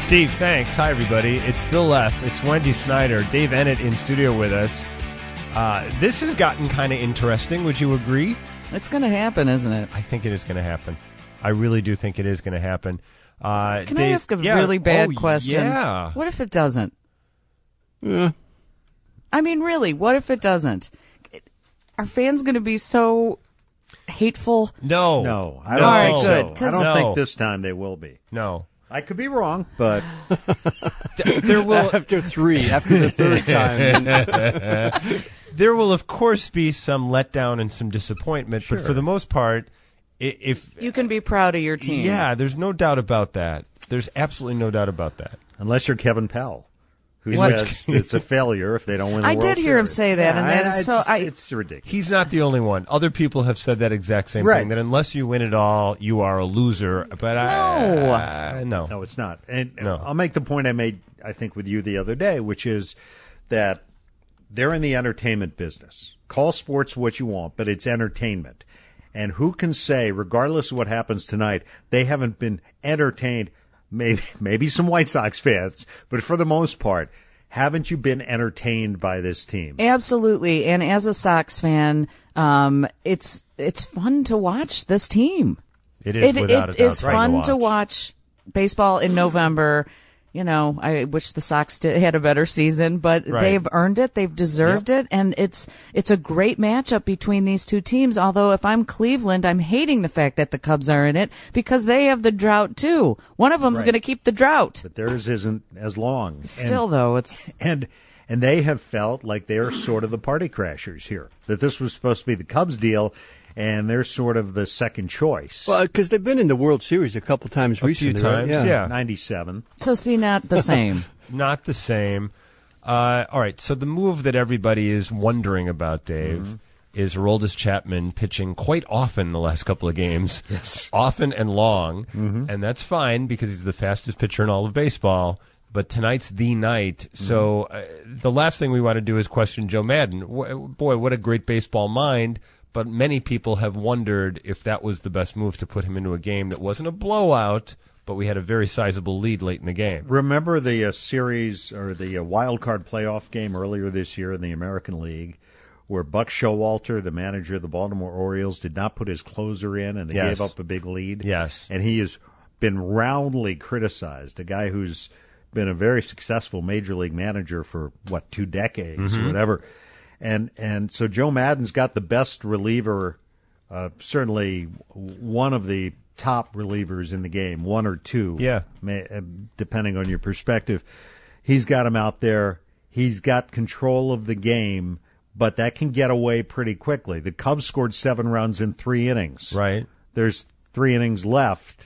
Steve, thanks. Hi, everybody. It's Bill Leff. It's Wendy Snyder. Dave Ennett in studio with us. This has gotten kind of interesting. Would you agree? It's going to happen, isn't it? I think it is going to happen. I really do think it is going to happen. Can Dave, I ask a really bad question? Yeah. What if it doesn't? Yeah. I mean, really, what if it doesn't? Are fans going to be so hateful? No. I don't All right, think good, so. I 'cause- don't No. think this time they will be. No. I could be wrong, but There will After the third time. there will of course be some letdown and some disappointment, but for the most part, if You can be proud of your team. yeah, there's no doubt about that. There's absolutely no doubt about that. unless you're Kevin Powell, who What? says it's a failure if they don't win the I World did hear him Series. say that, and that it's, is so. it's ridiculous. He's not the only one. Other people have said that exact same Right. thing, that unless you win it all, you are a loser. But no. No, it's not. And No. I'll make the point I made, I think, with you the other day, which is that they're in the entertainment business. Call sports what you want, but it's entertainment. And who can say, regardless of what happens tonight, they haven't been entertained? Maybe some White Sox fans, but for the most part, haven't you been entertained by this team? Absolutely, and as a Sox fan, it's fun to watch this team. It is without a doubt. It's fun to watch baseball in November. You know, I wish the Sox had a better season, but Right. they've earned it. They've deserved it, and it's a great matchup between these two teams. Although, if I'm Cleveland, I'm hating the fact that the Cubs are in it because they have the drought too. One of them's Right. going to keep the drought. But theirs isn't as long. Still, though, it's And they have felt like they're sort of the party crashers here. That this was supposed to be the Cubs deal, and they're sort of the second choice. Well, because they've been in the World Series a couple times A recently. few times, right? yeah. 97. so see not the same. Not the same. All right, so the move that everybody is wondering about, Dave, is Aroldis Chapman pitching quite often the last couple of games. Yes. Often and long, and that's fine because he's the fastest pitcher in all of baseball. But tonight's the night, so the last thing we want to do is question Joe Madden. Boy, what a great baseball mind. But many people have wondered if that was the best move to put him into a game that wasn't a blowout, but we had a very sizable lead late in the game. Remember the series or the wild card playoff game earlier this year in the American League where Buck Showalter, the manager of the Baltimore Orioles, did not put his closer in and they Yes. gave up a big lead? Yes. And he has been roundly criticized, a guy who's been a very successful major league manager for, 2 decades or whatever. And so Joe Madden's got the best reliever, certainly one of the top relievers in the game, one or two, Yeah. depending on your perspective. He's got him out there. He's got control of the game, but that can get away pretty quickly. The Cubs scored 7 runs in 3 innings. Right. There's 3 innings left.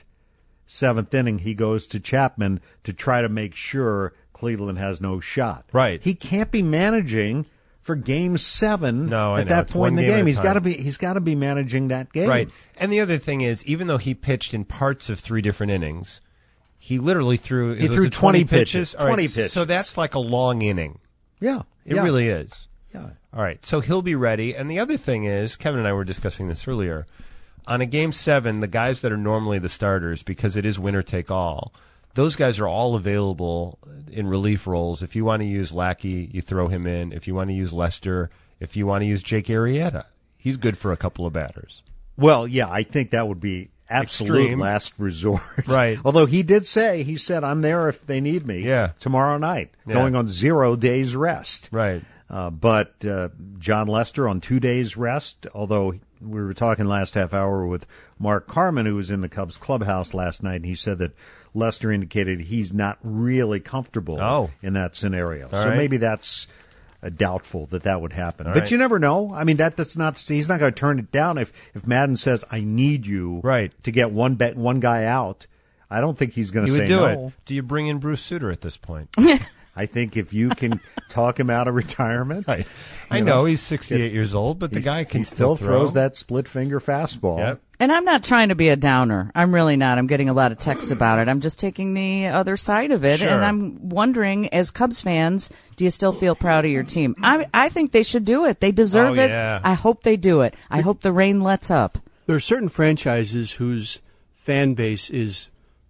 7th inning, he goes to Chapman to try to make sure Cleveland has no shot. Right. He can't be managing for Game 7 No, I at know. that It's point one in the game at game. a He's got to be managing that game. Right. And the other thing is, even though he pitched in parts of 3 different innings, he literally threw... He was threw it 20 pitches. All right, 20 pitches. So that's like a long inning. Yeah. It really is. Yeah. All right. So he'll be ready. And the other thing is, Kevin and I were discussing this earlier, on a Game 7, the guys that are normally the starters, because it is winner take all, those guys are all available in relief roles. If you want to use Lackey, you throw him in. If you want to use Lester, if you want to use Jake Arrieta, he's good for a couple of batters. Well, yeah, I think that would be absolute Extreme. last resort. Right. Although he said, I'm there if they need me tomorrow night, Yeah. going on 0 days rest. Right. But John Lester on 2 days rest, although we were talking last half hour with Mark Carman, who was in the Cubs clubhouse last night, and he said that Lester indicated he's not really comfortable in that scenario. All so right. maybe that's doubtful that would happen. All But right. you never know. I mean, he's not going to turn it down if Madden says, I need you to get one guy out. I don't think he's going to He say would do no. it. Do you bring in Bruce Sutter at this point? I think if you can talk him out of retirement. I know he's 68 years old, but the guy can he still throw. throws that split finger fastball. Yep. And I'm not trying to be a downer. I'm really not. I'm getting a lot of texts about it. I'm just taking the other side of it. Sure. And I'm wondering, as Cubs fans, do you still feel proud of your team? I think they should do it. They deserve it. Yeah. I hope they do it. I hope the rain lets up. There are certain franchises whose fan base is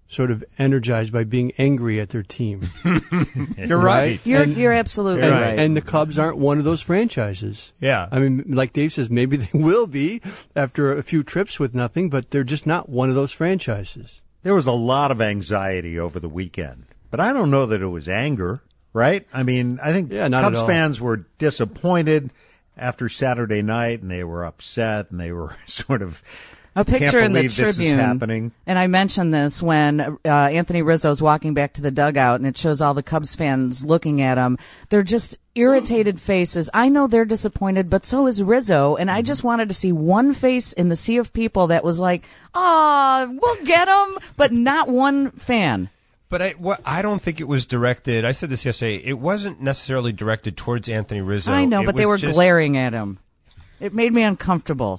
sort of energized by being angry at their team. You're right. You're absolutely right. And the Cubs aren't one of those franchises. Yeah. I mean, like Dave says, maybe they will be after a few trips with nothing, but they're just not one of those franchises. There was a lot of anxiety over the weekend, but I don't know that it was anger, right? I mean, I think not Cubs at all. fans were disappointed after Saturday night, and they were upset, and they were sort of A picture can't in the believe this is Tribune, happening. and I mentioned this when Anthony Rizzo's walking back to the dugout, and it shows all the Cubs fans looking at him. They're just irritated faces. I know they're disappointed, but so is Rizzo, and I just wanted to see one face in the sea of people that was like, "Aw, we'll get him," but not one fan. But I don't think it was directed. I said this yesterday. It wasn't necessarily directed towards Anthony Rizzo. I know, It but they was were just- glaring at him. It made me uncomfortable.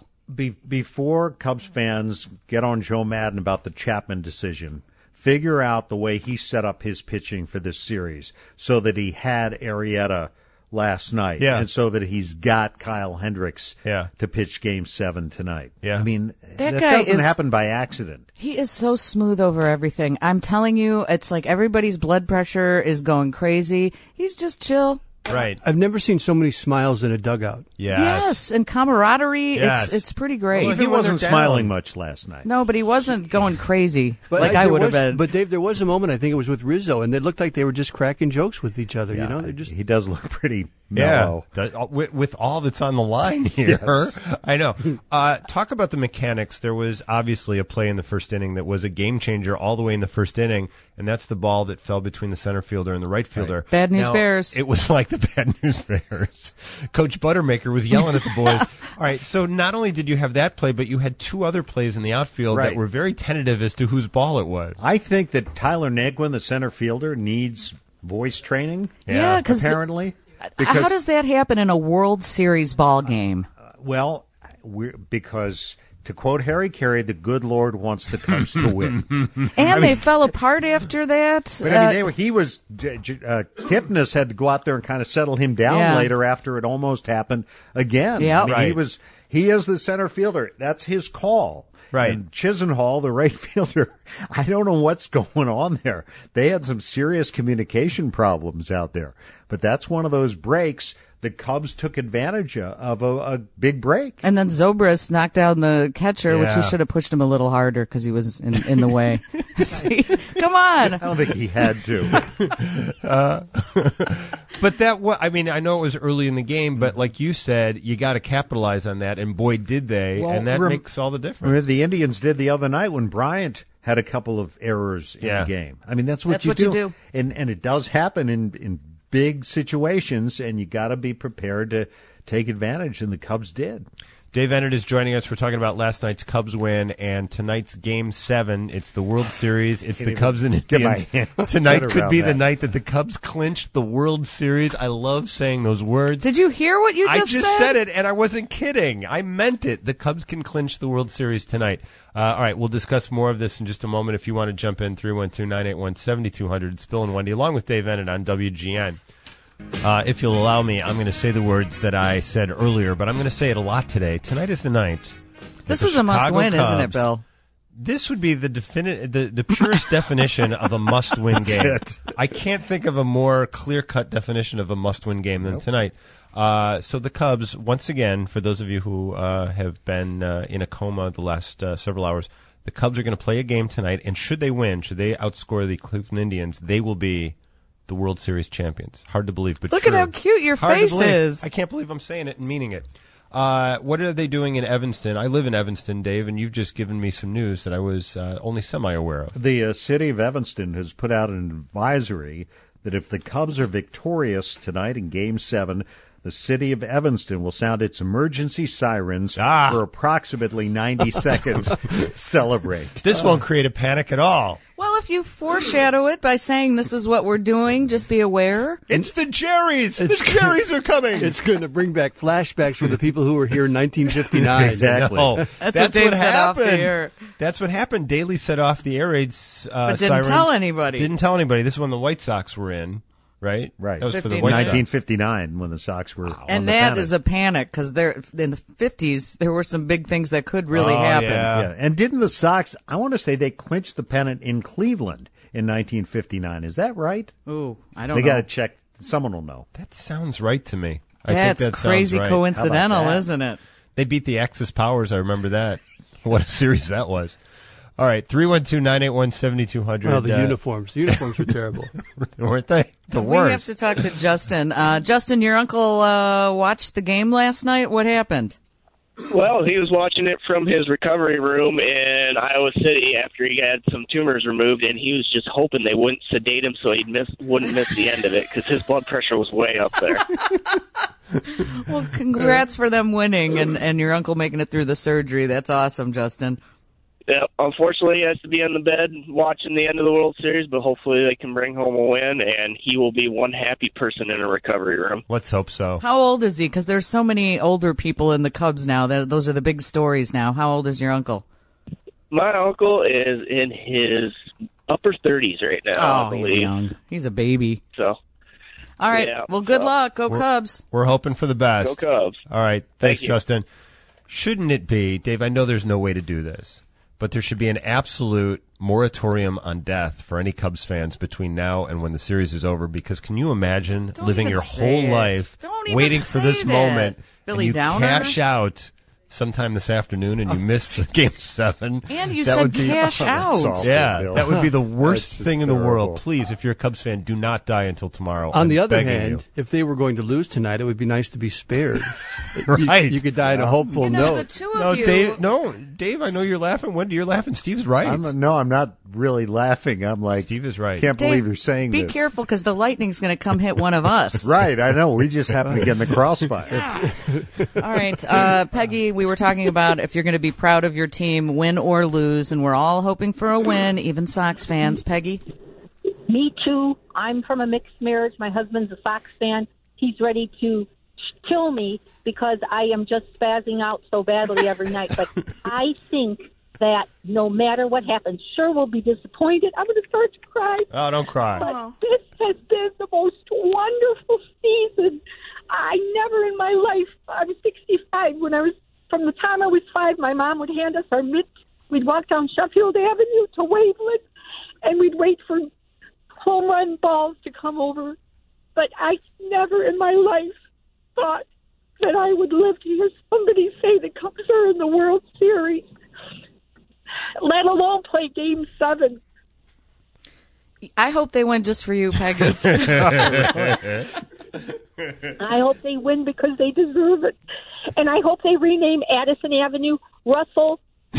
Before Cubs fans get on Joe Madden about the Chapman decision, figure out the way he set up his pitching for this series so that he had Arrieta last night, Yeah. and so that he's got Kyle Hendricks Yeah. to pitch Game 7 tonight. Yeah. I mean, That that guy doesn't is- happen by accident. He is so smooth over everything. I'm telling you, it's like everybody's blood pressure is going crazy. He's just chill. Right. I've never seen so many smiles in a dugout. Yes, and camaraderie. Yes. It's pretty great. Well, He Even when wasn't they're smiling down. much last night. No, but he wasn't going crazy like I there would have was- been. But Dave, there was a moment, I think it was with Rizzo, and it looked like they were just cracking jokes with each other. You know, they just He does look pretty Yeah, mellow. with all that's on the line here. Yes. I know. Talk about the mechanics. There was obviously a play in the first inning that was a game changer all the way in the first inning, and that's the ball that fell between the center fielder and the right fielder. Bad News Now, Bears. It was like the Bad News Bears. Coach Buttermaker was yelling at the boys. All right, so not only did you have that play, but you had two other plays in the outfield that Right. were very tentative as to whose ball it was. I think that Tyler Naquin, the center fielder, needs voice training. Yeah, 'cause apparently. How does that happen in a World Series ball game? Well, because to quote Harry Carey, the good Lord wants the Cubs to win. And they fell apart after that. But I mean, Kipnis had to go out there and kind of settle him down Yeah. later after it almost happened again. Yeah. I mean, Right. he is the center fielder. That's his call. Right. And Chisenhall, the right fielder, I don't know what's going on there. They had some serious communication problems out there. But that's one of those breaks. The Cubs took advantage of a big break. And then Zobrist knocked down the catcher, which he Yeah. should have pushed him a little harder because he was in the way. See? Come on. I don't think he had to. But I mean, I know it was early in the game, but like you said, you got to capitalize on that, and boy, did they, Well, and that makes all the difference. Remember the Indians did the other night when Bryant had a couple of errors in Yeah. the game. I mean, that's what you do. And it does happen in big situations, and you got to be prepared to take advantage, and the Cubs did. Dave Ennard is joining us. We're talking about last night's Cubs win and tonight's Game 7. It's the World Series. It's the Cubs and get my Indians. hand Tonight around could be the that. night that the Cubs clinched the World Series. I love saying those words. Did you hear what you I just just said it, and I wasn't kidding. I meant it. The Cubs can clinch the World Series tonight. All right, we'll discuss more of this in just a moment. If you want to jump in, 312-981-7200. It's Bill and Wendy, along with Dave Ennard on WGN. If you'll allow me, I'm going to say the words that I said earlier, but I'm going to say it a lot today. Tonight is the night. This that is the a must-win, Chicago isn't it, Cubs- Bill? This would be the purest definition of a must-win game. it. I can't think of a more clear-cut definition of a must-win game than tonight. So the Cubs, once again, for those of you who have been in a coma the last several hours, the Cubs are going to play a game tonight, and should they win, should they outscore the Cleveland Indians, they will be the World Series champions. Hard to believe, but Look true. at how cute your Hard to face believe. is. I can't believe I'm saying it and meaning it. What are they doing in Evanston? I live in Evanston, Dave, and you've just given me some news that I was only semi-aware of. The city of Evanston has put out an advisory that if the Cubs are victorious tonight in Game 7, the city of Evanston will sound its emergency sirens for approximately 90 seconds to celebrate. This won't create a panic at all. Well, if you foreshadow it by saying this is what we're doing, just be aware. It's the Jerrys! The Jerrys are coming! it's going to bring back flashbacks for the people who were here in 1959. Exactly. No. That's what Dave said off the happened. air. That's what happened. Daly set off the air raid But didn't sirens. tell anybody. Didn't tell anybody. This is when the White Sox were in, right? Right. That was for the 59. White Sox. 1959 when the Sox were on And the that pennant. is a panic because in the 50s, there were some big things that could really Oh, happen. yeah. And didn't the Sox, I want to say they clinched the pennant in Cleveland in 1959. Is that right? Ooh, I don't They know. got to check. Someone will know. That sounds right to me. I That's think that crazy sounds right. coincidental, How about that? isn't it? They beat the Axis Powers. I remember that. What a series that was. All right, 312-981-7200. Well, the uniforms. The uniforms were terrible. Weren't they? The We have worst. to talk to Justin. Justin, your uncle watched the game last night. What happened? Well, he was watching it from his recovery room in Iowa City after he had some tumors removed, and he was just hoping they wouldn't sedate him so he wouldn't miss the end of it because his blood pressure was way up there. Well, congrats for them winning and your uncle making it through the surgery. That's awesome, Justin. Yeah, unfortunately, he has to be on the bed watching the end of the World Series, but hopefully they can bring home a win, and he will be one happy person in a recovery room. Let's hope so. How old is he? Because there's so many older people in the Cubs now. Those are the big stories now. How old is your uncle? My uncle is in his upper 30s right now, I believe. He's young. He's a baby. So, All right. Yeah, Well, good so- luck. Go Cubs. We're hoping for the best. go Cubs. All right. Thanks, Thank you. Justin. Shouldn't it be, Dave, I know there's no way to do this, but there should be an absolute moratorium on death for any Cubs fans between now and when the series is over, because can you imagine Don't living even your say whole it. life Don't even waiting for this say that. moment Billy and you Downer? cash out sometime this afternoon and you miss the Game 7? And you That said would be- cash out. That's awful. Yeah, Bill. that would be the worst That's just thing in the terrible. world. Please, if you're a Cubs fan, do not die until tomorrow. On I'm the other begging hand, if they were going to lose tonight, it would be nice to be spared. Right. You could die on a hopeful You know, the note. two No, of you. Dave, I know you're laughing. Wendy, you're laughing. Steve's right. I'm not really laughing. I'm like, Steve is right. Can't Dave, believe you're saying be this. careful because the lightning's going to come hit one of us. Right, I know. We just happen to get in the crossfire. All right, Peggy, we were talking about if you're going to be proud of your team, win or lose, and we're all hoping for a win, even Sox fans. Peggy? Me too. I'm from a mixed marriage. My husband's a Sox fan. He's ready to kill me because I am just spazzing out so badly every night. But I think that no matter what happens, sure we'll be disappointed. I'm going to start to cry. Oh, don't cry. But this has been the most wonderful season. I never in my life, I was 65 when I was, from the time I was 5, my mom would hand us our mitts. We'd walk down Sheffield Avenue to Waveland, and we'd wait for home run balls to come over. But I never in my life thought that I would live to hear somebody say the Cubs are in the World Series, let alone play Game 7. I hope they win just for you, Peggy. I hope they win because they deserve it. And I hope they rename Addison Avenue Russell.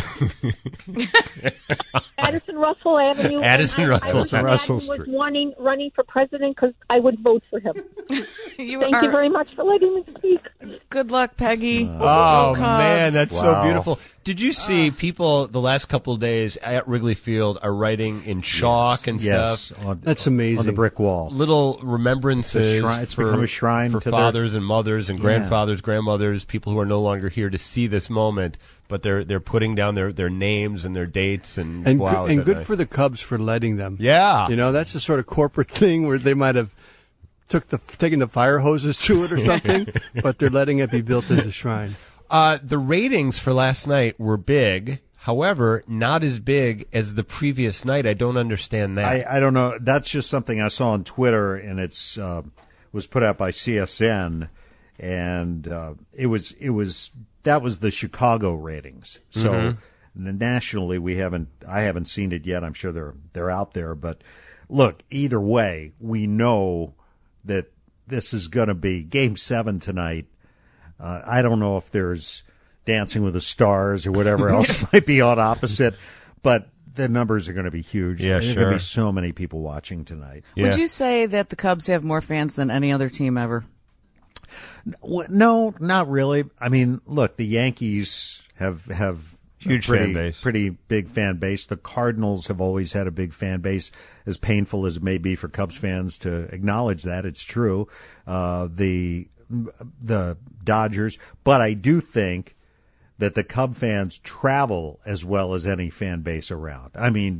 Addison Russell Avenue. Addison And Russell. I was Russell was Street. running for president because I would vote for him. Thank you very much for letting me speak. Good luck, Peggy. Oh, Cubs. man, that's so Wow. beautiful. Did you see people the last couple of days at Wrigley Field are writing in chalk and Yes, stuff? on, That's amazing. on the brick wall. Little remembrances. It's become a shrine for to their- fathers and mothers and grandfathers, grandmothers, people who are no longer here to see this moment, but they're putting down their names and their dates and And, wow, is and that good nice. for the Cubs for letting them. Yeah. You know, that's the sort of corporate thing where they might have taken the fire hoses to it or something, but they're letting it be built as a shrine. The ratings for last night were big. However, not as big as the previous night. I don't understand that. I don't know. That's just something I saw on Twitter, and it's was put out by CSN, and that was the Chicago ratings. So nationally, I haven't seen it yet. I'm sure they're out there, but look, either way, we know that this is going to be Game 7 tonight. I don't know if there's Dancing with the Stars or whatever else might be on opposite, but the numbers are going to be huge. Yeah, There are sure. going to be so many people watching tonight. Yeah. Would you say that the Cubs have more fans than any other team ever? No, not really. I mean, look, the Yankees have Huge a pretty, fan base. pretty big fan base. The Cardinals have always had a big fan base. As painful as it may be for Cubs fans to acknowledge that, it's true. The Dodgers, but I do think that the Cub fans travel as well as any fan base around. I mean,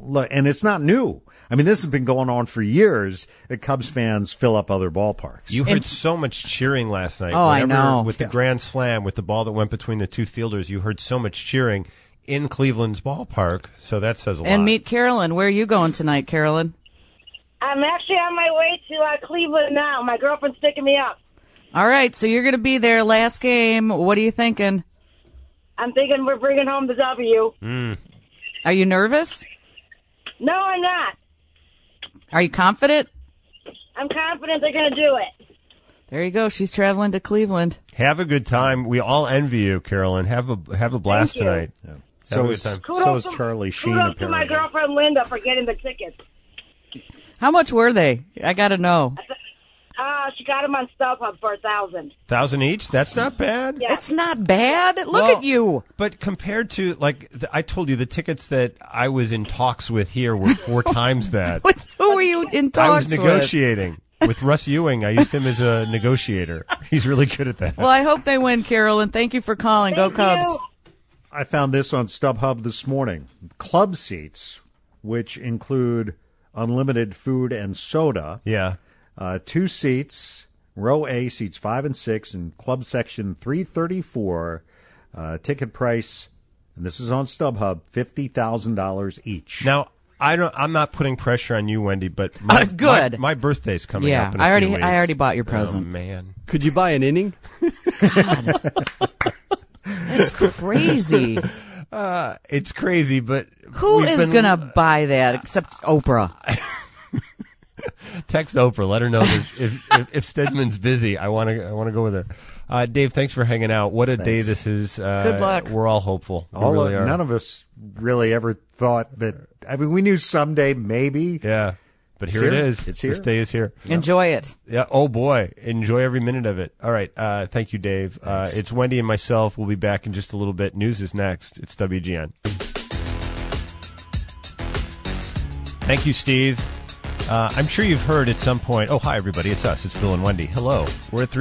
look, and it's not new. I mean, this has been going on for years that Cubs fans fill up other ballparks. You heard so much cheering last night. Oh, I know. With the grand slam, with the ball that went between the two fielders, you heard so much cheering in Cleveland's ballpark. So that says a lot. And meet Carolyn. Where are you going tonight, Carolyn? I'm actually on my way to Cleveland now. My girlfriend's picking me up. All right, so you're going to be there last game. What are you thinking? I'm thinking we're bringing home the W. Are you nervous? No, I'm not. Are you confident? I'm confident they're going to do it. There you go. She's traveling to Cleveland. Have a good time. We all envy you, Carolyn. Have a blast Thank you. tonight. Yeah. Have So a is, good time. so is Charlie Sheen, Kudos to my apparently. girlfriend Linda for getting the tickets. How much were they? I got to know. She got them on StubHub for $1,000. $1,000 each? That's not bad. Yeah. It's not bad. Look Well, at you. But compared to, I told you, the tickets that I was in talks with here were 4 times that. Who were you in talks I was with? negotiating with Russ Ewing. I used him as a negotiator. He's really good at that. Well, I hope they win, Carolyn. Thank you for calling. Go Thank Cubs. you. I found this on StubHub this morning. Club seats, which include unlimited food and soda. Yeah. 2 seats, row A, seats 5 and 6, in club section 334. Ticket price, and this is on StubHub, $50,000 each. Now, I'm not putting pressure on you, Wendy, but Good. my birthday's coming Yeah, up in a I few weeks. already bought your present. Oh, man. Could you buy an inning? That's crazy. It's crazy, but Who we've is been- going to buy that except Oprah? Text Oprah. Let her know that if Stedman's busy, I want to go with her. Dave, thanks for hanging out. What a day this is. Good luck. We're all hopeful. We really are. None of us really ever thought that. I mean, we knew someday, maybe. Yeah, but It's here it here. is. It's This here. day is here. Enjoy it. Yeah. Oh boy, enjoy every minute of it. All right. Thank you, Dave. It's Wendy and myself. We'll be back in just a little bit. News is next. It's WGN. Thank you, Steve. I'm sure you've heard at some point. Oh, hi everybody. It's us. It's Bill and Wendy. Hello. We're at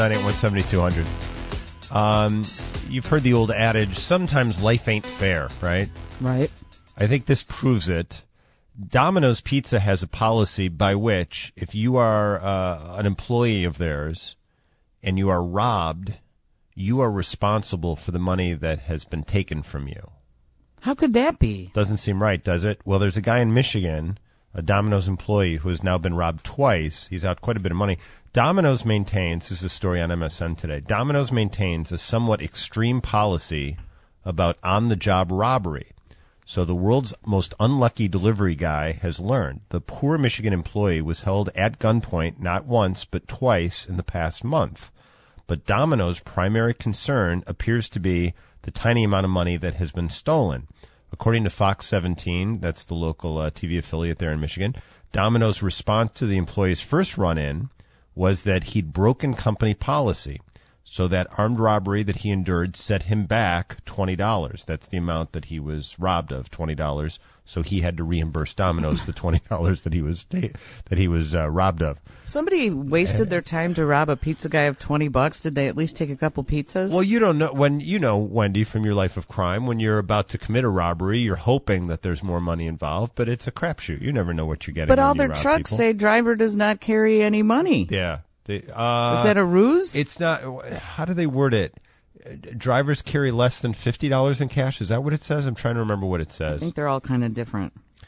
312-981-7200. You've heard the old adage. Sometimes life ain't fair, right? Right. I think this proves it. Domino's Pizza has a policy by which if you are an employee of theirs and you are robbed, you are responsible for the money that has been taken from you. How could that be? Doesn't seem right, does it? Well, there's a guy in Michigan, a Domino's employee, who has now been robbed twice. He's out quite a bit of money. Domino's maintains, this is a story on MSN today, Domino's maintains a somewhat extreme policy about on-the-job robbery. So the world's most unlucky delivery guy has learned. The poor Michigan employee was held at gunpoint not once but twice in the past month. But Domino's primary concern appears to be the tiny amount of money that has been stolen. According to Fox 17, that's the local TV affiliate there in Michigan, Domino's response to the employee's first run-in was that he'd broken company policy. So that armed robbery that he endured set him back $20. That's the amount that he was robbed of, $20. So he had to reimburse Domino's the $20 that he was robbed of. Somebody wasted their time to rob a pizza guy of $20. Did they at least take a couple pizzas? Well, you don't know Wendy, from your life of crime, when you're about to commit a robbery, you're hoping that there's more money involved, but it's a crapshoot. You never know what you're getting. but when all you their rob trucks people. say driver does not carry any money. Yeah. Is that a ruse? It's not. How do they word it? Drivers carry less than $50 in cash. Is that what it says? I'm trying to remember what it I says. think they're all kind of different.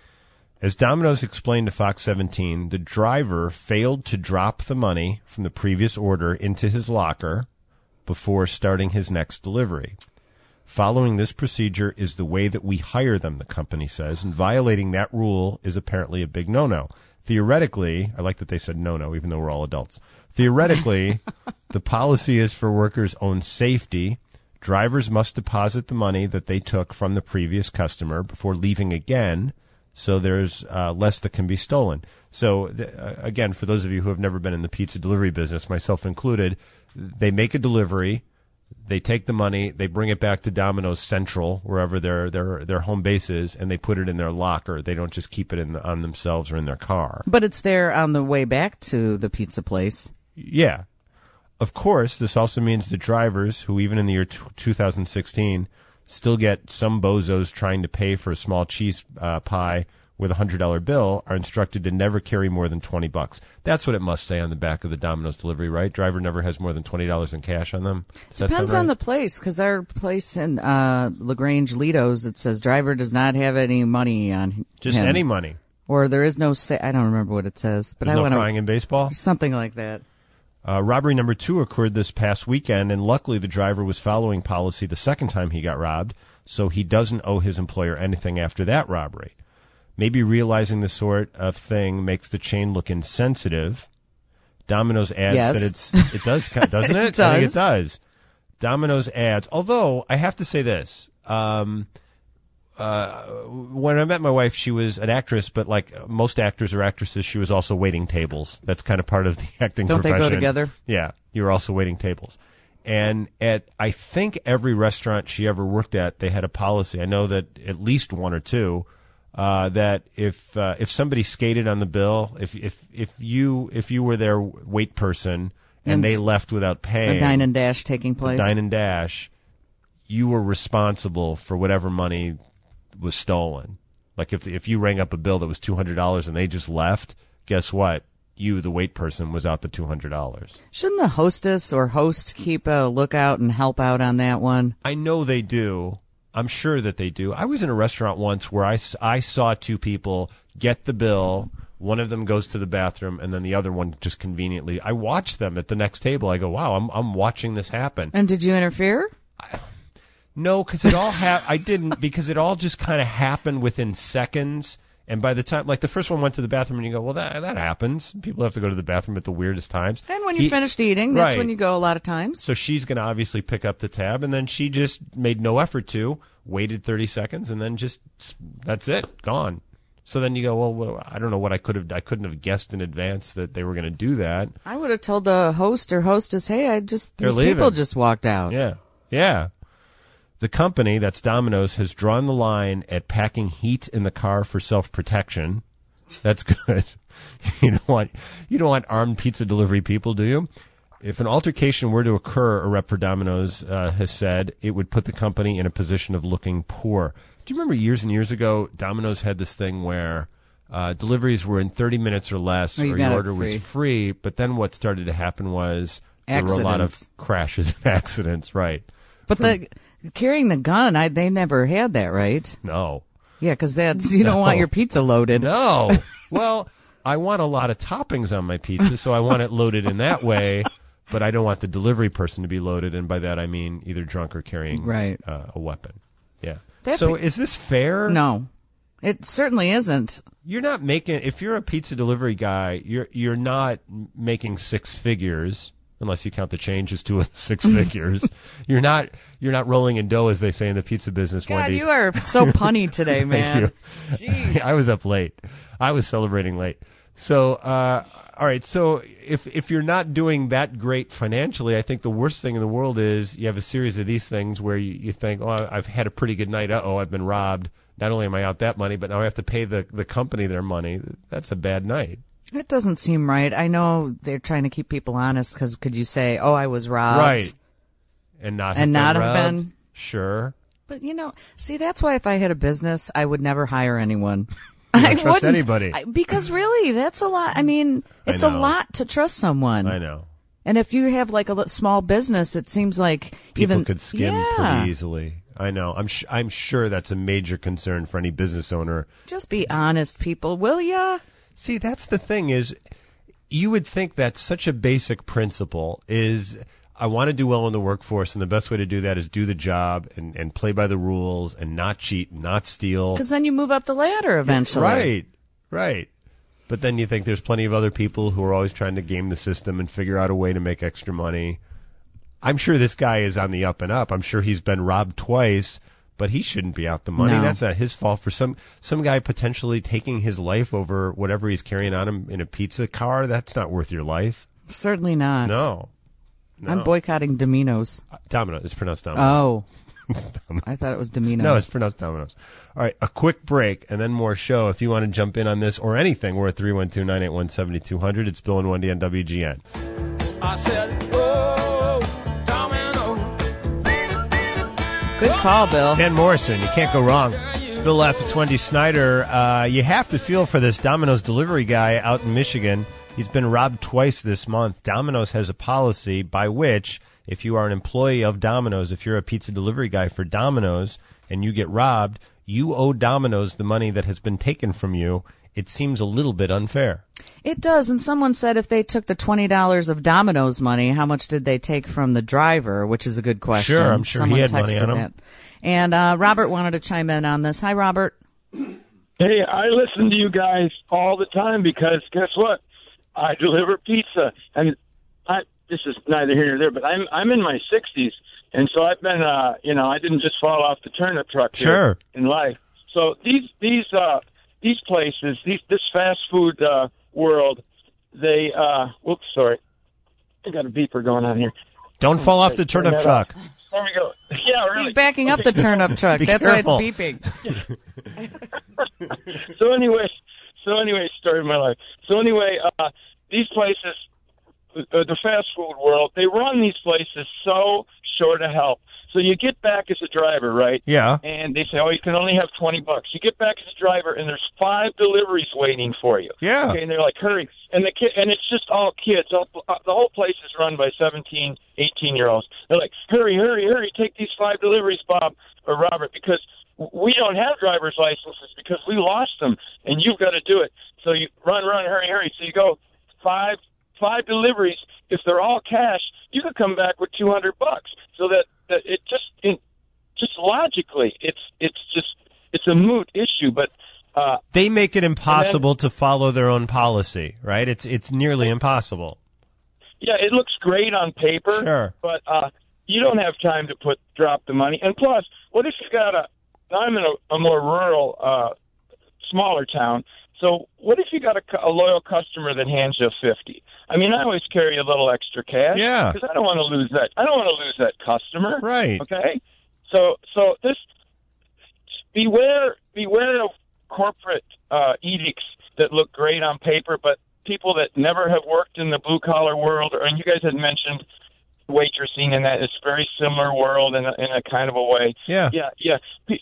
As Domino's explained to Fox 17, the driver failed to drop the money from the previous order into his locker before starting his next delivery. Following this procedure is the way that we hire them, the company says, and violating that rule is apparently a big no-no. Theoretically, I like that they said no-no, even though we're all adults. Theoretically, the policy is for workers' own safety. Drivers must deposit the money that they took from the previous customer before leaving again, so there's less that can be stolen. So, again, for those of you who have never been in the pizza delivery business, myself included, they make a delivery, they take the money, they bring it back to Domino's Central, wherever their home base is, and they put it in their locker. They don't just keep it on themselves or in their car. But it's there on the way back to the pizza place. Yeah. Of course, this also means that drivers who, even in the year 2016, still get some bozos trying to pay for a small cheese pie with a $100 bill are instructed to never carry more than $20. That's what it must say on the back of the Domino's delivery, right? Driver never has more than $20 in cash on them. Depends on the place, because our place in LaGrange, Lido's, it says driver does not have any money on just him. any money. Or there is no I don't remember what it says, but There's I no want to crying in baseball. something like that. Robbery number 2 occurred this past weekend, and luckily the driver was following policy the second time he got robbed, so he doesn't owe his employer anything after that robbery. Maybe realizing the sort of thing makes the chain look insensitive. Domino's adds that it does, doesn't it? It does. I think it does. Domino's adds, although I have to say this. When I met my wife, she was an actress, but like most actors or actresses, she was also waiting tables. That's kind of part of the acting Don't profession. they go together? Yeah, you were also waiting tables. And at, I think, every restaurant she ever worked at, they had a policy. I know that at least one or two, that if somebody skated on the bill, if you were their wait person and they left without paying, A dine and dash taking place. Dine and dash, you were responsible for whatever money was stolen. Like if you rang up a bill that was $200 and they just left, guess what? You, the wait person, was out the $200. Shouldn't the hostess or host keep a lookout and help out on that one? I know they do. I'm sure that they do. I was in a restaurant once where I saw two people get the bill. One of them goes to the bathroom, and then the other one just conveniently. I watched them at the next table. I go, wow, I'm watching this happen. And did you interfere? No, because it all I didn't, because it all just kind of happened within seconds. And by the time, like the first one went to the bathroom, and you go, well, that happens. People have to go to the bathroom at the weirdest times. And when you finished eating, that's right. when you go a lot of times. So she's going to obviously pick up the tab, and then she just made no effort to, waited 30 seconds, and then just, that's it, gone. So then you go, well, I don't know what I couldn't have guessed in advance that they were going to do that. I would have told the host or hostess, hey, these leaving. people just walked out. Yeah. The company, that's Domino's, has drawn the line at packing heat in the car for self-protection. That's good. You don't want armed pizza delivery people, do you? If an altercation were to occur, a rep for Domino's has said, it would put the company in a position of looking poor. Do you remember years and years ago, Domino's had this thing where deliveries were in 30 minutes or less, or your order was free, but then what started to happen was there were a lot of crashes and accidents, right? But carrying the gun, they never had that, right? No. Yeah, because that's you don't want your pizza loaded. No. Well, I want a lot of toppings on my pizza, so I want it loaded in that way, but I don't want the delivery person to be loaded, and by that I mean either drunk or carrying a weapon. Yeah. Is this fair? No. It certainly isn't. You're not making, if you're a pizza delivery guy, you're not making six figures. Unless you count the changes to 6 figures, you're not rolling in dough, as they say in the pizza business. God, Wendy. You are so punny today, man. Jeez. I was up late. I was celebrating late. So, all right. So if you're not doing that great financially, I think the worst thing in the world is you have a series of these things where you think, oh, I've had a pretty good night. I've been robbed. Not only am I out that money, but now I have to pay the company their money. That's a bad night. It doesn't seem right. I know they're trying to keep people honest, because could you say, oh, I was robbed? Right. And not have been? Sure. But, see, that's why if I had a business, I would never hire anyone. You don't trust anybody. Because really, that's a lot. I mean, it's a lot to trust someone. I know. And if you have like a small business, it seems like people could skim pretty easily. I know. I'm sure that's a major concern for any business owner. Just be honest, people, will ya? See, that's the thing is, you would think that such a basic principle is, I want to do well in the workforce, and the best way to do that is do the job and play by the rules and not cheat, not steal. Because then you move up the ladder eventually. Right. But then you think there's plenty of other people who are always trying to game the system and figure out a way to make extra money. I'm sure this guy is on the up and up. I'm sure he's been robbed twice. But he shouldn't be out the money. No. That's not his fault. For some guy potentially taking his life over whatever he's carrying on him in a pizza car, that's not worth your life. Certainly not. No. I'm boycotting Domino's. Domino's. It's pronounced Domino's. Oh. I thought it was Domino's. No, it's pronounced Domino's. All right, a quick break and then more show. If you want to jump in on this or anything, we're at 312-981-7200. It's Bill and Wendy on WGN. I said, Good call, Bill. Van Morrison, you can't go wrong. It's Bill Leff, it's Wendy Snyder. You have to feel for this Domino's delivery guy out in Michigan. He's been robbed twice this month. Domino's has a policy by which, if you are an employee of Domino's, if you're a pizza delivery guy for Domino's and you get robbed, you owe Domino's the money that has been taken from you. It seems a little bit unfair. It does, and someone said if they took the $20 of Domino's money, how much did they take from the driver, which is a good question. Sure, I'm sure someone he had texted money on him. that. And Robert wanted to chime in on this. Hi, Robert. Hey, I listen to you guys all the time because guess what? I deliver pizza, and this is neither here nor there, but I'm in my 60s, and so I've been, I didn't just fall off the turnip truck here in life. So these places, this fast food world, they, whoops, sorry, I got a beeper going on here. Don't fall off the turnip truck. There we go. Yeah, really. He's backing up the turnip truck. That's careful. why it's beeping. So anyway, story of my life. So anyway, these places, the fast food world, they run these places so short of help. So you get back as a driver, right? Yeah. And they say, you can only have $20. You get back as a driver, and there's 5 deliveries waiting for you. Yeah. Okay, and they're like, hurry. And it's just all kids. The whole place is run by 17, 18-year-olds. They're like, hurry, take these 5 deliveries, Bob or Robert, because we don't have driver's licenses because we lost them, and you've got to do it. So you run, hurry. So you go 5 deliveries. If they're all cash, you could come back with $200. So that it just logically, it's a moot issue. But they make it impossible to follow their own policy, right? It's nearly impossible. Yeah, it looks great on paper. Sure. But you don't have time to drop the money. And plus, what if you got I'm in a more rural, smaller town. So what if you got a loyal customer that hands you $50? I mean, I always carry a little extra cash. Yeah. Because I don't want to lose that. I don't want to lose that customer. Right. Okay. So this beware of corporate edicts that look great on paper, but people that never have worked in the blue collar world, and you guys had mentioned waitressing, and that it's a very similar world in a kind of a way. Yeah. Choose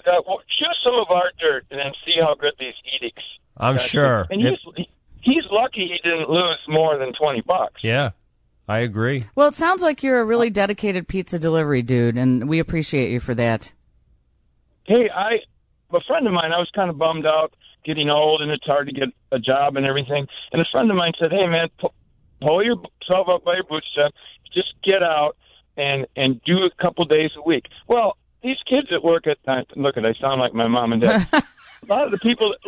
some of our dirt and then see how good these edicts. I'm sure. And he's lucky he didn't lose more than $20. Yeah, I agree. Well, it sounds like you're a really dedicated pizza delivery dude, and we appreciate you for that. Hey, a friend of mine, I was kind of bummed out, getting old, and it's hard to get a job and everything. And a friend of mine said, hey, man, pull yourself up by your bootstraps, just get out and do a couple days a week. Well, these kids that work at I sound like my mom and dad. A lot of the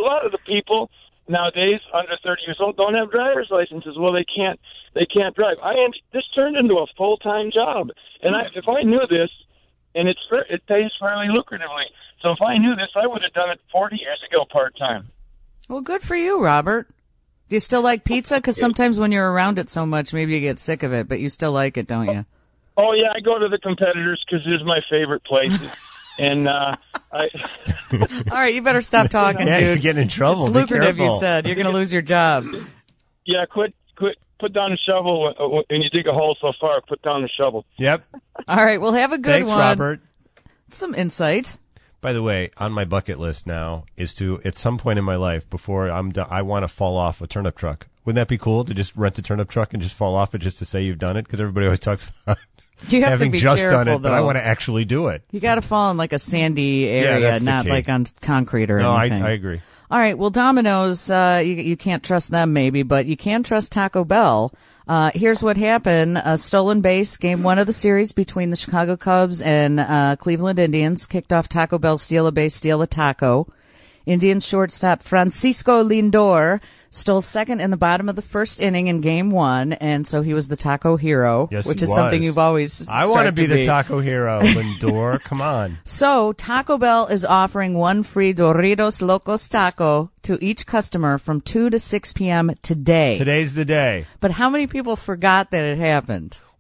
people nowadays under 30 years old don't have driver's licenses. Well, they can't drive. This turned into a full-time job. And if I knew this, and it pays fairly lucratively. So if I knew this, I would have done it 40 years ago part-time. Well, good for you, Robert. Do you still like pizza? Because sometimes when you're around it so much, maybe you get sick of it, but you still like it, don't you? Oh, yeah, I go to the competitors because it's my favorite places. And All right, you better stop talking, Yeah, dude. you're getting in trouble. It's Be lucrative, you careful. said. You're going to lose your job. yeah, quit. Put down the shovel when you dig a hole so far. Put down the shovel. Yep. All right, well, have a good Thanks, one. Robert. Some insight. By the way, on my bucket list now is to, at some point in my life, before I'm done, I want to fall off a turnip truck. Wouldn't that be cool to just rent a turnip truck and just fall off it just to say you've done it? Because everybody always talks about You have having to be just careful, done it, but I though. want to actually do it. You got to fall in like a sandy area, that's the not key. like on concrete or No, anything. I agree. All right, well, Domino's, you can't trust them maybe, but you can trust Taco Bell. Here's what happened. A stolen base, game 1 of the series between the Chicago Cubs and Cleveland Indians, kicked off Taco Bell's steal a base, steal a taco. Indians shortstop Francisco Lindor stole second in the bottom of the first inning in game 1, and so he was the taco hero, Yes, which he is something was. you've always I want to strived be the taco hero, Lindor. Come on. So, Taco Bell is offering 1 free Doritos Locos taco to each customer from 2 to 6 p.m. today. Today's the day. But how many people forgot that it happened?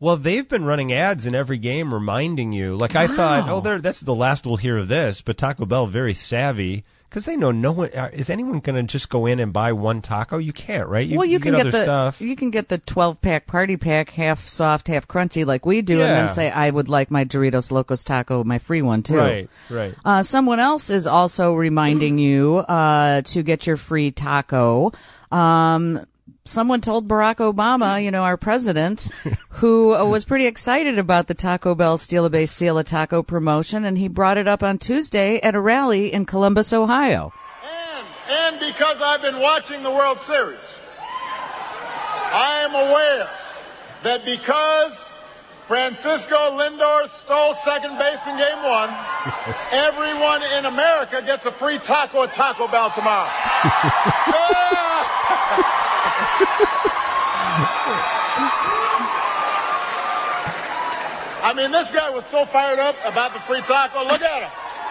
Well, they've been running ads in every game reminding you. Like I thought, that's the last we'll hear of this. But Taco Bell, very savvy, because they know no one is anyone going to just go in and buy one taco. You can't, right? You can get get other stuff. You can get the 12-pack party pack, half soft, half crunchy, like we do, and then say, I would like my Doritos Locos Taco, my free one too. Right. Someone else is also reminding you to get your free taco. Someone told Barack Obama, our president, who was pretty excited about the Taco Bell Steal a Base, Steal a Taco promotion, and he brought it up on Tuesday at a rally in Columbus, Ohio. And because I've been watching the World Series, I am aware that because Francisco Lindor stole second base in Game 1, everyone in America gets a free taco at Taco Bell tomorrow. I mean, this guy was so fired up about the free taco. Look at him.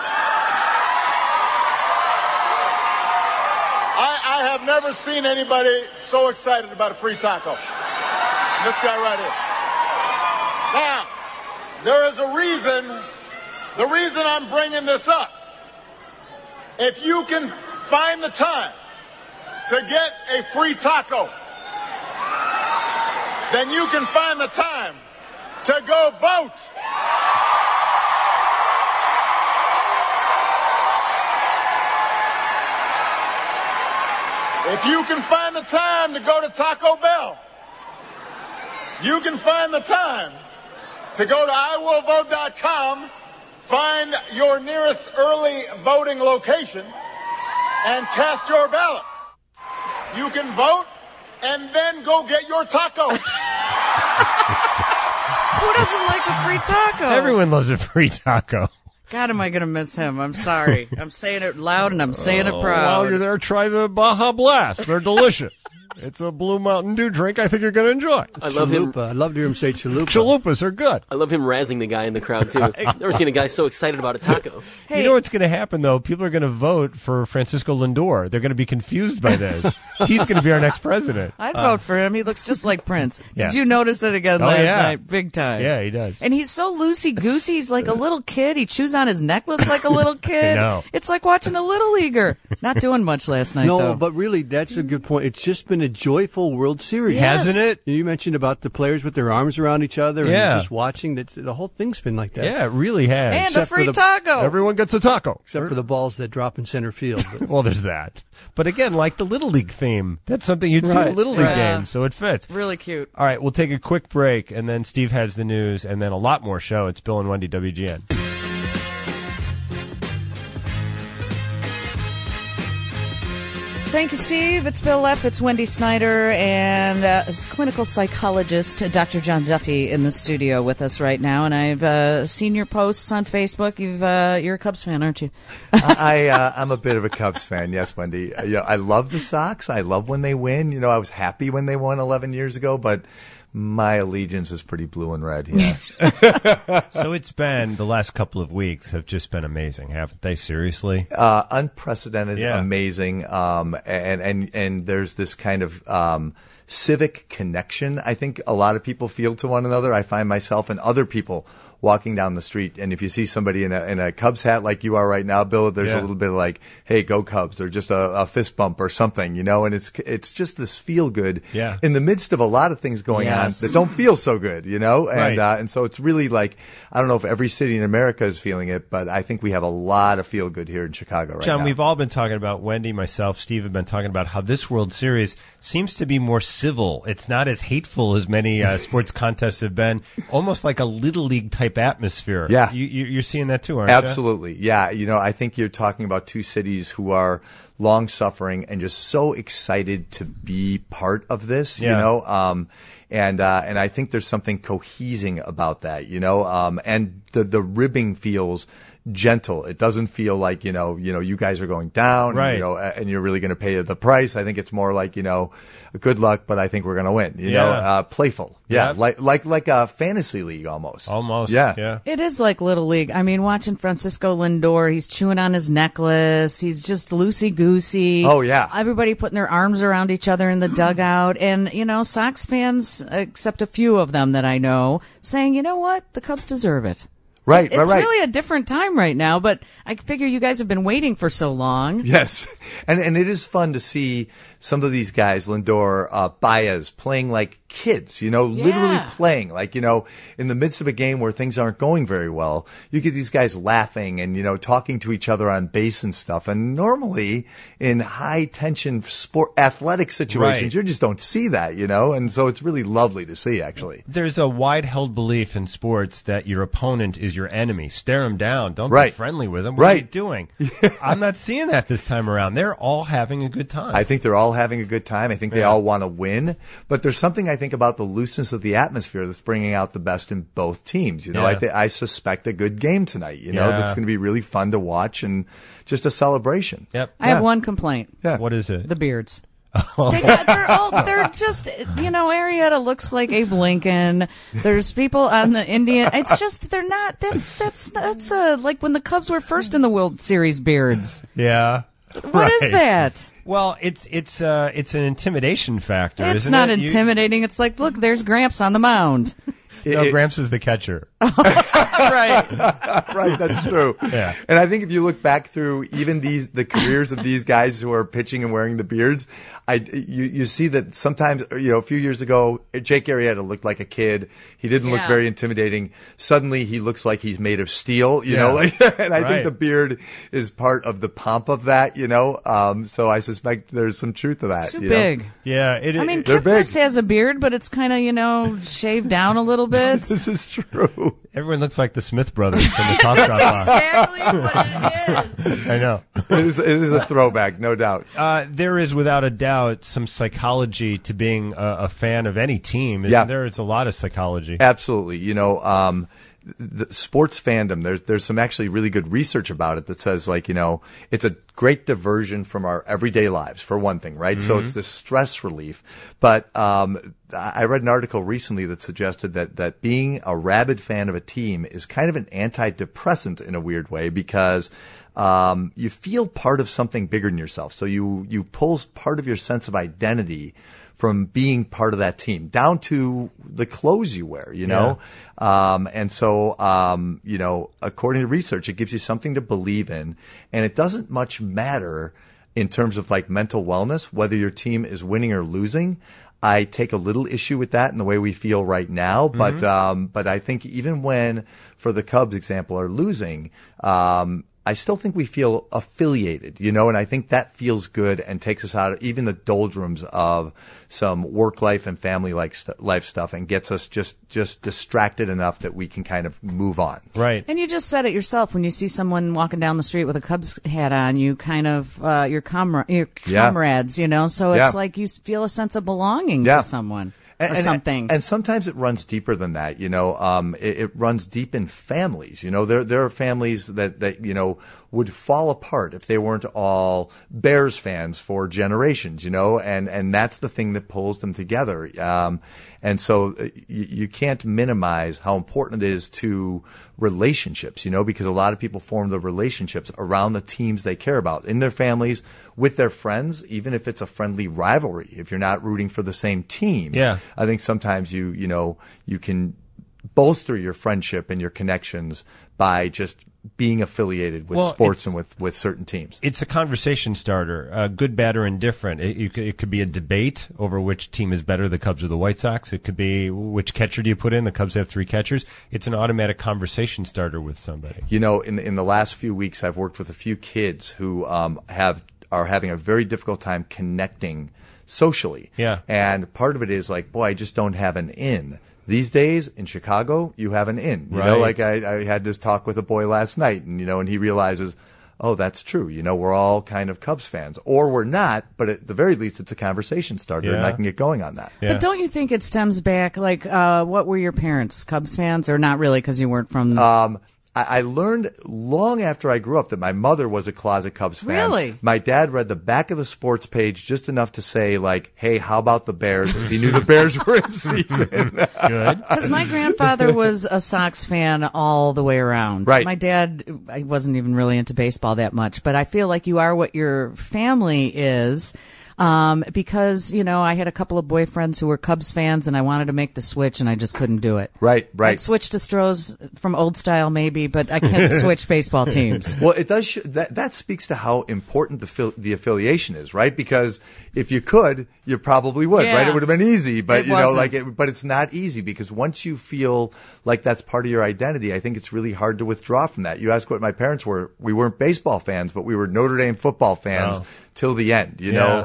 I have never seen anybody so excited about a free taco. This guy right here. Now, there is a reason. The reason I'm bringing this up. If you can find the time to get a free taco, then you can find the time to go vote. If you can find the time to go to Taco Bell, you can find the time to go to iwillvote.com, find your nearest early voting location, and cast your ballot. You can vote and then go get your taco. Who doesn't like a free taco? Everyone loves a free taco. God, am I going to miss him? I'm sorry. I'm saying it loud and I'm saying it proud. While you're there, try the Baja Blast. They're delicious. It's a Blue Mountain Dew drink I think you're going to enjoy. I love him. I love to hear him say chalupa. Chalupas are good. I love him razzing the guy in the crowd, too. I've never seen a guy so excited about a taco. Hey. You know what's going to happen, though? People are going to vote for Francisco Lindor. They're going to be confused by this. He's going to be our next president. I'd vote for him. He looks just like Prince. Yeah. Did you notice it again last night? Big time. Yeah, he does. And he's so loosey-goosey. He's like a little kid. He chews on his necklace like a little kid. I know. It's like watching a Little Leaguer. Not doing much last night, though. No, but really, that's a good point. It's just been a joyful World Series. Yes. Hasn't it? You mentioned about the players with their arms around each other and just watching. The whole thing's been like that. Yeah, it really has. And except a free taco. Everyone gets a taco. Except for the balls that drop in center field. Well, there's that. But again, like the Little League theme, that's something you'd see in a Little League game, so it fits. Really cute. All right, we'll take a quick break, and then Steve has the news, and then a lot more show. It's Bill and Wendy, WGN. Thank you, Steve. It's Bill Leff. It's Wendy Snyder and clinical psychologist Dr. John Duffy in the studio with us right now. And I've seen your posts on Facebook. You're a Cubs fan, aren't you? I'm a bit of a Cubs fan, yes, Wendy. I love the Sox. I love when they win. I was happy when they won 11 years ago, but my allegiance is pretty blue and red, yeah. So it's been, the last couple of weeks have just been amazing, haven't they? Seriously? Unprecedented, amazing. And there's this kind of civic connection I think a lot of people feel to one another. I find myself and other people walking down the street, and if you see somebody in a Cubs hat like you are right now, Bill, there's a little bit of like, hey, go Cubs, or just a fist bump or something, and it's just this feel good in the midst of a lot of things going on that don't feel so good, and so it's really like, I don't know if every city in America is feeling it, but I think we have a lot of feel good here in Chicago right now. John, we've all been talking about, Wendy, myself, Steve have been talking about how this World Series seems to be more civil. It's not as hateful as many sports contests have been, almost like a Little League type atmosphere. Yeah. You're seeing that too, aren't you? Absolutely. Yeah. I think you're talking about two cities who are long suffering and just so excited to be part of this, and I think there's something cohesing about that, and the ribbing feels gentle. It doesn't feel like, you guys are going down, right. And you're really going to pay the price. I think it's more like, good luck, but I think we're going to win, playful. Yeah. Yep. Like a fantasy league almost. Yeah. It is like Little League. I mean, watching Francisco Lindor, he's chewing on his necklace. He's just loosey-goosey. Oh, yeah. Everybody putting their arms around each other in the dugout. And, Sox fans, except a few of them that I know, saying, you know what? The Cubs deserve it. Right, It's right. really a different time right now, but I figure you guys have been waiting for so long. Yes. And it is fun to see some of these guys, Lindor, Baez, playing like kids, literally playing. Like, in the midst of a game where things aren't going very well, you get these guys laughing and, talking to each other on base and stuff. And normally in high tension athletic situations, you just don't see that, And so it's really lovely to see, actually. There's a wide held belief in sports that your opponent is your enemy. Stare him down. Don't Right. be friendly with him. What are you doing? I'm not seeing that this time around. They're all having a good time. I think they're all having a good time. I think they all want to win. But there's something I think about the looseness of the atmosphere that's bringing out the best in both teams. I suspect a good game tonight. That's going to be really fun to watch and just a celebration. Yep. I have one complaint. Yeah. What is it? The beards. They're just, Arrieta looks like Abe Lincoln. There's people on the Indian. It's just, they're not, that's like when the Cubs were first in the World Series beards. Yeah. What is that? Well, it's an intimidation factor. It's isn't not it? intimidating. It's like, look, there's Gramps on the mound. No, Gramps is the catcher. Right. Right, that's true. Yeah. And I think if you look back through even the careers of these guys who are pitching and wearing the beards, you see that sometimes, a few years ago, Jake Arrieta looked like a kid. He didn't look very intimidating. Suddenly he looks like he's made of steel, and I think the beard is part of the pomp of that, so I suspect there's some truth to that. Too big. Yeah. I mean, they're big. Kipnis has a beard, but it's kind of, shaved down a little bit. This is true. Everyone looks like the Smith brothers from the Talk Shop Box. Exactly what it is. I know. It is a throwback, no doubt. There is, without a doubt, some psychology to being a fan of any team. Isn't there? It's a lot of psychology. Absolutely. The sports fandom, there's some actually really good research about it that says, it's a great diversion from our everyday lives, for one thing, right? Mm-hmm. So it's this stress relief. But I read an article recently that suggested that being a rabid fan of a team is kind of an antidepressant in a weird way, because you feel part of something bigger than yourself. So you pull part of your sense of identity from being part of that team, down to the clothes you wear, and so, according to research, it gives you something to believe in, and it doesn't much matter in terms of like mental wellness, whether your team is winning or losing. I take a little issue with that in the way we feel right now, but I think even when, for the Cubs example, are losing, I still think we feel affiliated, and I think that feels good and takes us out of even the doldrums of some work life and family life stuff, and gets us just distracted enough that we can kind of move on. Right. And you just said it yourself. When you see someone walking down the street with a Cubs hat on, you kind of, your comrades, so it's like you feel a sense of belonging to someone. Or something. And sometimes it runs deeper than that, it runs deep in families. There are families that would fall apart if they weren't all Bears fans for generations, and that's the thing that pulls them together. And so you can't minimize how important it is to relationships, because a lot of people form the relationships around the teams they care about, in their families, with their friends, even if it's a friendly rivalry, if you're not rooting for the same team. Yeah. I think sometimes you can bolster your friendship and your connections by just being affiliated with sports and with certain teams. It's a conversation starter, good, bad, or indifferent. It could be a debate over which team is better, the Cubs or the White Sox. It could be which catcher do you put in. The Cubs have 3 catchers. It's an automatic conversation starter with somebody. In the last few weeks, I've worked with a few kids who are having a very difficult time connecting socially. Yeah. And part of it is like, boy, I just don't have an in. These days in Chicago, you have an in. Right. I had this talk with a boy last night, and and he realizes, oh, that's true. We're all kind of Cubs fans, or we're not. But at the very least, it's a conversation starter, and I can get going on that. Yeah. But don't you think it stems back? Like, what were your parents, Cubs fans, or not really because you weren't from? I learned long after I grew up that my mother was a closet Cubs fan. Really? My dad read the back of the sports page just enough to say, like, hey, how about the Bears? If he knew the Bears were in season. Good. Because my grandfather was a Sox fan all the way around. Right. My dad, I wasn't even really into baseball that much, but I feel like you are what your family is. Because, I had a couple of boyfriends who were Cubs fans and I wanted to make the switch and I just couldn't do it. Right. I'd switch to Stroh's from old style maybe, but I can't switch baseball teams. Well, it does. That speaks to how important the affiliation is, right? Because if you could, you probably would, right? It would have been easy, but but it's not easy because once you feel like that's part of your identity, I think it's really hard to withdraw from that. You ask what my parents were. We weren't baseball fans, but we were Notre Dame football fans. Oh. Till the end,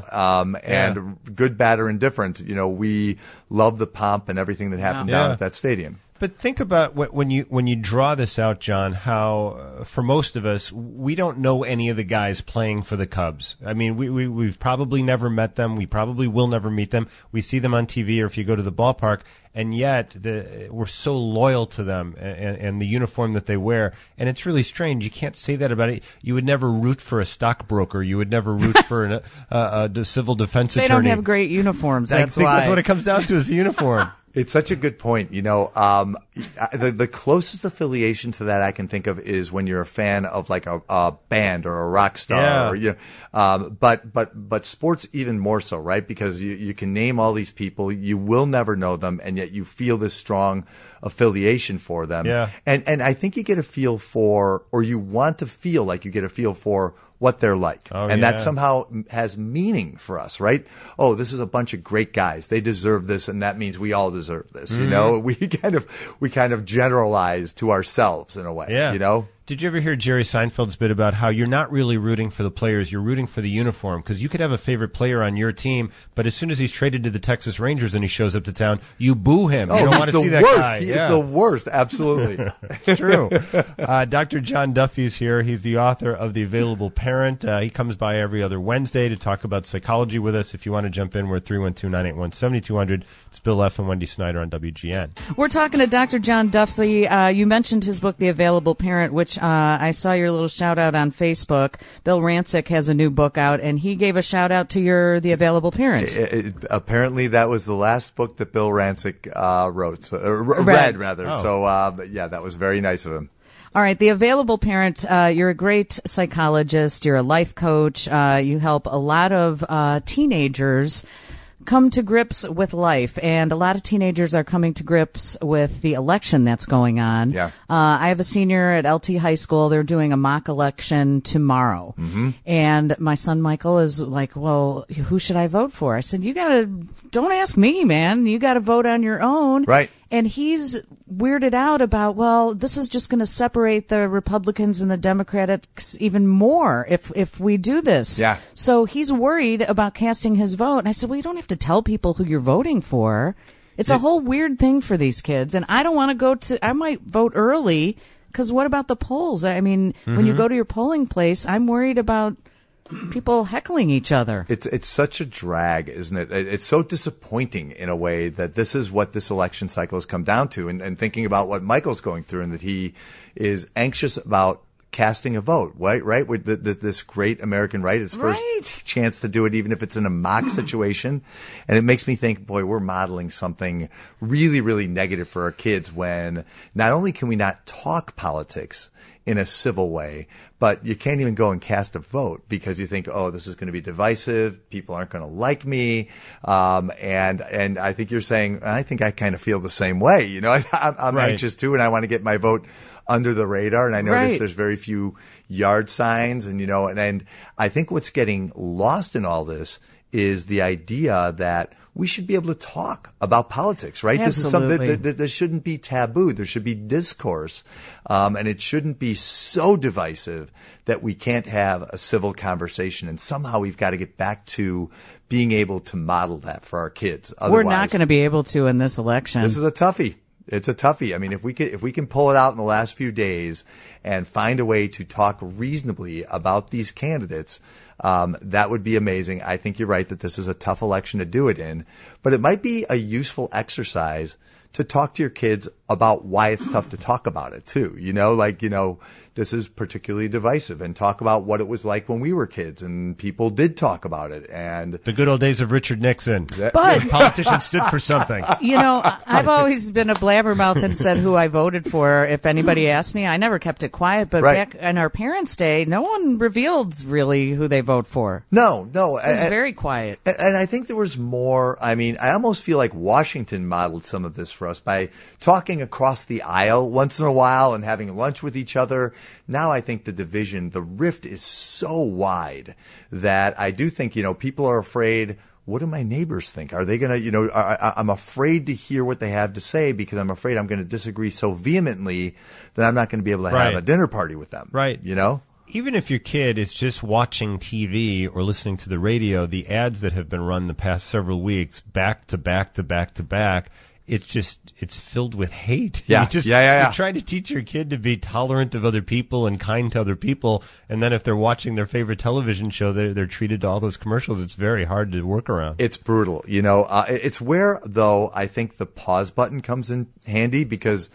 and good, bad, or indifferent, we love the pomp and everything that happened down at that stadium. But think about when you draw this out, John, how for most of us, we don't know any of the guys playing for the Cubs. I mean, we've probably never met them. We probably will never meet them. We see them on TV or if you go to the ballpark, and yet we're so loyal to them and the uniform that they wear. And it's really strange. You can't say that about it. You would never root for a stockbroker. You would never root for a civil defense attorney. They don't have great uniforms. That's why. That's what it comes down to is the uniform. It's such a good point. The closest affiliation to that I can think of is when you're a fan of like a band or a rock star, but sports even more so, right? Because you can name all these people, you will never know them, and yet you feel this strong affiliation for them. Yeah. And I think you get a feel for, or you want to feel like you get a feel for what they're like. That somehow has meaning for us, right? Oh, this is a bunch of great guys. They deserve this, and that means we all deserve this. We kind of generalize to ourselves in a way. Yeah. Did you ever hear Jerry Seinfeld's bit about how you're not really rooting for the players, you're rooting for the uniform? Because you could have a favorite player on your team, but as soon as he's traded to the Texas Rangers and he shows up to town, you boo him. You don't want to see that guy. He is the worst, absolutely. It's true. Dr. John Duffy is here. He's the author of The Available Parent. He comes by every other Wednesday to talk about psychology with us. If you want to jump in, we're at 312-981-7200. It's Bill F. and Wendy Snyder on WGN. We're talking to Dr. John Duffy. You mentioned his book, The Available Parent, which I saw your little shout out on Facebook. Bill Rancic has a new book out, and he gave a shout out to The Available Parent. Apparently, that was the last book that Bill Rancic read. Oh. So, that was very nice of him. All right, The Available Parent, you're a great psychologist, you're a life coach, you help a lot of teenagers come to grips with life, and a lot of teenagers are coming to grips with the election that's going on. Yeah. I have a senior at LT High School. They're doing a mock election tomorrow. Mm-hmm. And my son Michael is like, well, who should I vote for? I said, don't ask me, man. You got to vote on your own. Right. And he's weirded out about, well, this is just going to separate the Republicans and the Democrats even more if we do this. Yeah. So he's worried about casting his vote. And I said, well, you don't have to tell people who you're voting for. It's a whole weird thing for these kids. And I don't want to I might vote early because what about the polls? I mean, when you go to your polling place, I'm worried about people heckling each other. It's such a drag, isn't it? It's so disappointing in a way that this is what this election cycle has come down to. And thinking about what Michael's going through and that he is anxious about casting a vote, right? With this great American right, his first chance to do it, even if it's in a mock situation. And it makes me think, boy, we're modeling something really, really negative for our kids when not only can we not talk politics in a civil way, but you can't even go and cast a vote because you think, oh, this is going to be divisive. People aren't going to like me. And I think you're saying, I think I kind of feel the same way. I'm anxious too, and I want to get my vote under the radar. And I notice there's very few yard signs, and I think what's getting lost in all this is the idea that we should be able to talk about politics, right? Absolutely. This is something that there shouldn't be taboo. There should be discourse. And it shouldn't be so divisive that we can't have a civil conversation. And somehow we've got to get back to being able to model that for our kids. Otherwise, we're not going to be able to in this election. This is a toughie. It's a toughie. I mean, if we can pull it out in the last few days and find a way to talk reasonably about these candidates, that would be amazing. I think you're right that this is a tough election to do it in, but it might be a useful exercise to talk to your kids about why it's tough to talk about it too. This is particularly divisive, and talk about what it was like when we were kids and people did talk about it. And the good old days of Richard Nixon. But politicians stood for something. I've always been a blabbermouth and said who I voted for. If anybody asked me, I never kept it quiet. But back in our parents' day, no one revealed really who they vote for. No. It was very quiet. And I think there was more. I mean, I almost feel like Washington modeled some of this for us by talking across the aisle once in a while and having lunch with each other. Now I think the rift is so wide that I do think, people are afraid. What do my neighbors think? Are they going to, I'm afraid to hear what they have to say because I'm afraid I'm going to disagree so vehemently that I'm not going to be able to have a dinner party with them. Right. Even if your kid is just watching TV or listening to the radio, the ads that have been run the past several weeks, back to back to back to back, it's filled with hate. Yeah. You're trying to teach your kid to be tolerant of other people and kind to other people, and then if they're watching their favorite television show, they're treated to all those commercials. It's very hard to work around. It's brutal. It's where, though, I think the pause button comes in handy, because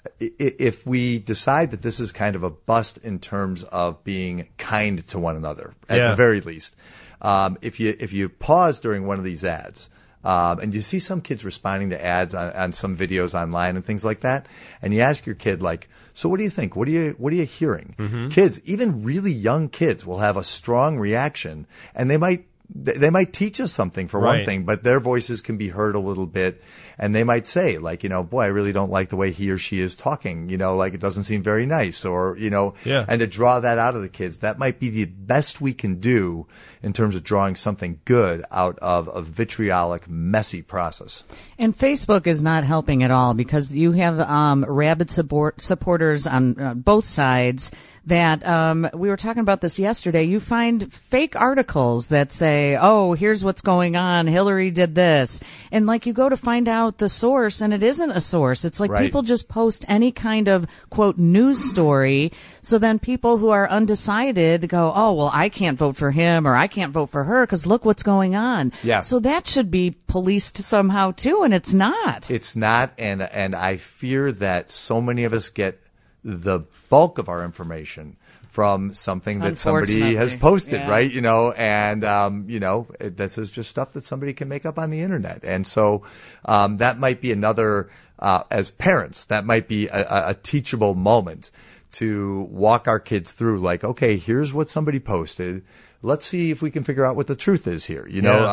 if we decide that this is kind of a bust in terms of being kind to one another, at the very least, if you pause during one of these ads, and you see some kids responding to ads on some videos online and things like that, and you ask your kid, like, so what do you think? What are you hearing? Mm-hmm. Kids, even really young kids, will have a strong reaction, and they might teach us something for one thing, but their voices can be heard a little bit, and they might say, like, boy, I really don't like the way he or she is talking, like it doesn't seem very nice, or, and to draw that out of the kids, that might be the best we can do in terms of drawing something good out of a vitriolic, messy process. And Facebook is not helping at all, because you have rabid supporters on both sides that we were talking about this yesterday. You find fake articles that say, oh, here's what's going on, Hillary did this. And like you go to find out the source, and it isn't a source. It's like people just post any kind of, quote, news story. So then people who are undecided go, oh, well, I can't vote for him or I can't vote for her because look what's going on. Yeah. So that should be policed somehow too, and it's not. It's not, and I fear that so many of us get the bulk of our information from something that somebody has posted, right? And this is just stuff that somebody can make up on the internet. And so that might be another, as parents, that might be a teachable moment to walk our kids through, like, okay, here's what somebody posted. Let's see if we can figure out what the truth is here.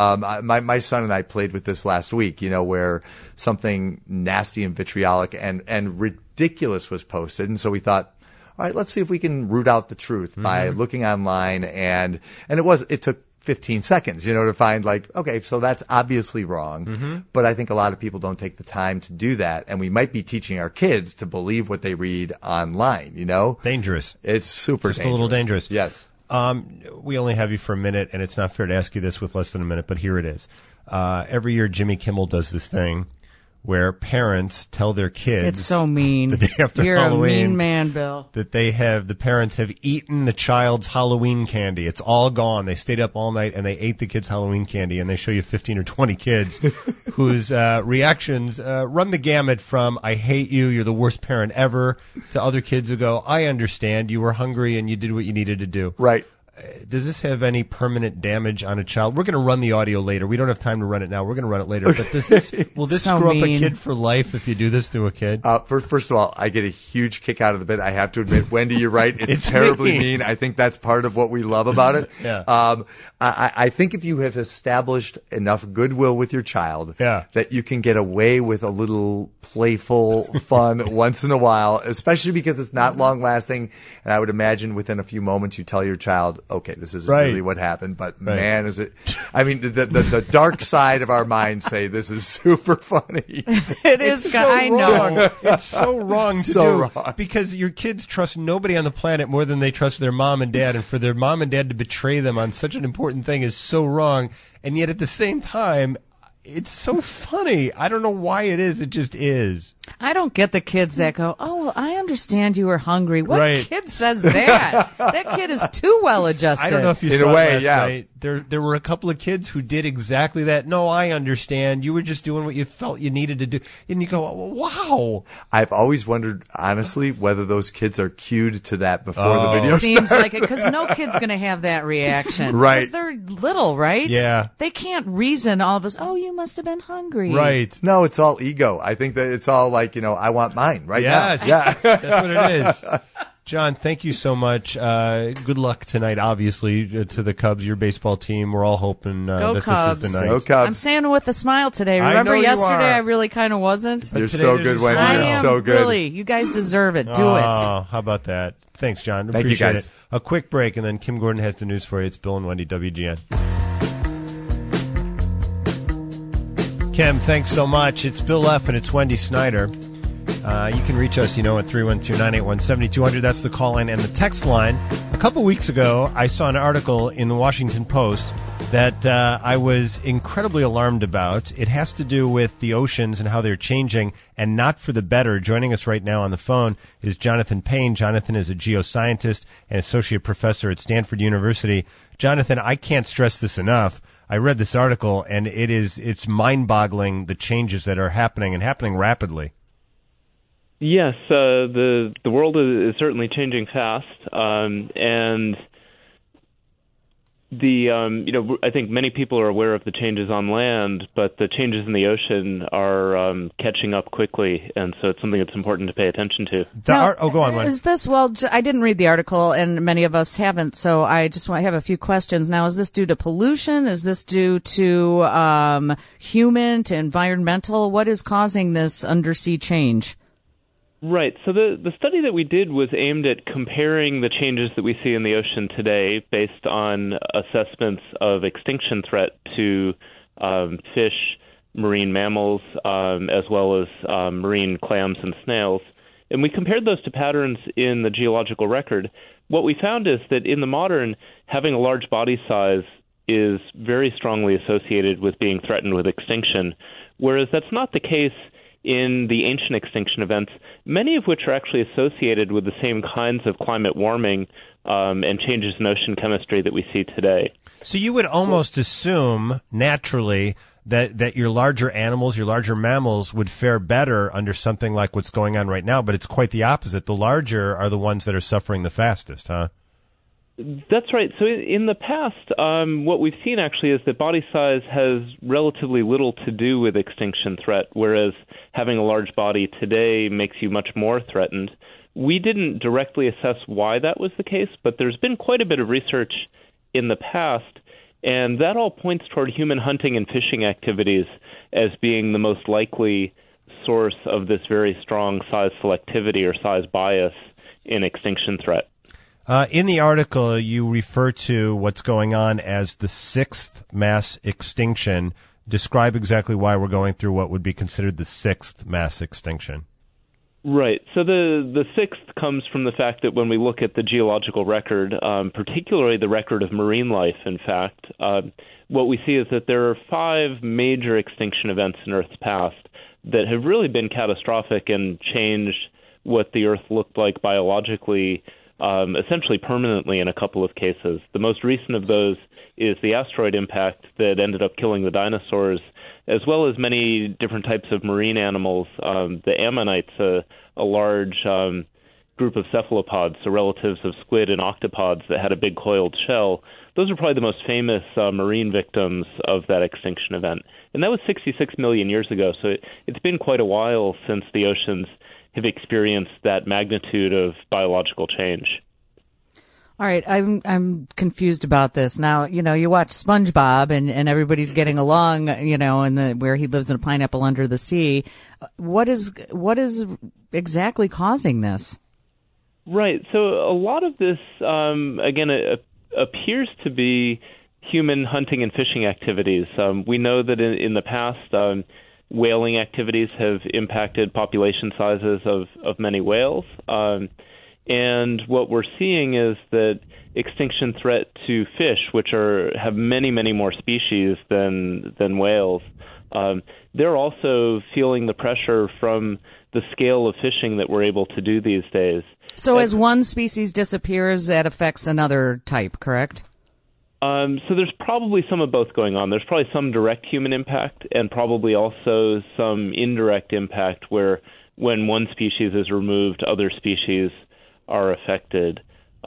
My son and I played with this last week, where something nasty and vitriolic and ridiculous was posted. And so we thought, all right, let's see if we can root out the truth by looking online. And it took 15 seconds, to find, like, okay, so that's obviously wrong. Mm-hmm. But I think a lot of people don't take the time to do that. And we might be teaching our kids to believe what they read online, Dangerous. It's super dangerous. Just a little dangerous. Yes. We only have you for a minute, and it's not fair to ask you this with less than a minute, but here it is. Every year, Jimmy Kimmel does this thing where parents tell their kids, it's so mean, the day after You're Halloween, a mean man, Bill, that the parents have eaten the child's Halloween candy. It's all gone. They stayed up all night and they ate the kid's Halloween candy, and they show you 15 or 20 kids whose reactions run the gamut from "I hate you, you're the worst parent ever" to other kids who go, "I understand, you were hungry and you did what you needed to do." Right. Does this have any permanent damage on a child? We're going to run the audio later. We don't have time to run it now. We're going to run it later. But will this screw up a kid for life if you do this to a kid? First of all, I get a huge kick out of the bit. I have to admit, Wendy, you're right. It's terribly mean. I think that's part of what we love about it. Yeah. I think if you have established enough goodwill with your child that you can get away with a little playful fun once in a while, especially because it's not long lasting. And I would imagine within a few moments you tell your child, okay, this isn't really what happened, but man, is it. I mean, the dark side of our minds say this is super funny. It is, I know. It's so wrong to do. Wrong. Because your kids trust nobody on the planet more than they trust their mom and dad, and for their mom and dad to betray them on such an important thing is so wrong. And yet at the same time, it's so funny. I don't know why it is. It just is. I don't get the kids that go, oh, well, I understand you were hungry. What right. kid says that? That kid is too well adjusted. I don't know if you saw it last night. there were a couple of kids who did exactly that. No, I understand. You were just doing what you felt you needed to do. And you go, wow. I've always wondered, honestly, whether those kids are cued to that before the video Seems starts. like it, because no kid's going to have that reaction. Right. Because they're little, right? Yeah. They can't reason all of us, oh, you must have been hungry. Right. No, it's all ego. I think that it's all like, I want mine right Yes. now. Yeah. That's what it is. John, thank you so much. Good luck tonight, obviously, to the Cubs, your baseball team. We're all hoping that Cubs. this is the night. Go Cubs. I'm saying it with a smile today. I Remember know you yesterday are. I really kind of wasn't? You're today so there's good, a Wendy. smile. I You're am so good. really. You guys deserve it. Do it. Oh, how about that? Thanks, John. Thank you, Appreciate guys. it. A quick break, and then Kim Gordon has the news for you. It's Bill and Wendy, WGN. Kim, thanks so much. It's Bill F. and it's Wendy Snyder. You can reach us, at 312-981-7200. That's the call line and the text line. A couple weeks ago, I saw an article in the Washington Post that I was incredibly alarmed about. It has to do with the oceans and how they're changing, and not for the better. Joining us right now on the phone is Jonathan Payne. Jonathan is a geoscientist and associate professor at Stanford University. Jonathan, I can't stress this enough. I read this article, and it's mind-boggling, the changes that are happening, and happening rapidly. Yes, the world is certainly changing fast, and I think many people are aware of the changes on land, but the changes in the ocean are catching up quickly, and so it's something that's important to pay attention to. Go on, Wendy. Is this, I didn't read the article, and many of us haven't, so I just want to have a few questions. Now, is this due to pollution? Is this due to human, to environmental? What is causing this undersea change? Right. So the study that we did was aimed at comparing the changes that we see in the ocean today based on assessments of extinction threat to fish, marine mammals, as well as marine clams and snails. And we compared those to patterns in the geological record. What we found is that in the modern, having a large body size is very strongly associated with being threatened with extinction, whereas that's not the case in the ancient extinction events, many of which are actually associated with the same kinds of climate warming and changes in ocean chemistry that we see today. So you would almost assume, naturally, that your larger animals, your larger mammals, would fare better under something like what's going on right now, but it's quite the opposite. The larger are the ones that are suffering the fastest, huh? That's right. So in the past, what we've seen actually is that body size has relatively little to do with extinction threat, whereas having a large body today makes you much more threatened. We didn't directly assess why that was the case, but there's been quite a bit of research in the past, and that all points toward human hunting and fishing activities as being the most likely source of this very strong size selectivity or size bias in extinction threat. In the article, you refer to what's going on as the sixth mass extinction. Describe exactly why we're going through what would be considered the sixth mass extinction. Right. So the sixth comes from the fact that when we look at the geological record, particularly the record of marine life, in fact, what we see is that there are 5 major extinction events in Earth's past that have really been catastrophic and changed what the Earth looked like biologically, essentially permanently in a couple of cases. The most recent of those is the asteroid impact that ended up killing the dinosaurs, as well as many different types of marine animals. The ammonites, a large group of cephalopods, so relatives of squid and octopods that had a big coiled shell. Those are probably the most famous marine victims of that extinction event. And that was 66 million years ago, so it's been quite a while since the oceans have experienced that magnitude of biological change. All right, I'm confused about this. Now, you watch SpongeBob and everybody's getting along, in where he lives in a pineapple under the sea. What is exactly causing this? Right. So a lot of this, again, appears to be human hunting and fishing activities. We know that in the past, whaling activities have impacted population sizes of many whales. And what we're seeing is that extinction threat to fish, which have many, many more species than whales, they're also feeling the pressure from the scale of fishing that we're able to do these days. So as one species disappears, that affects another type, correct? So there's probably some of both going on. There's probably some direct human impact and probably also some indirect impact where when one species is removed, other species are affected.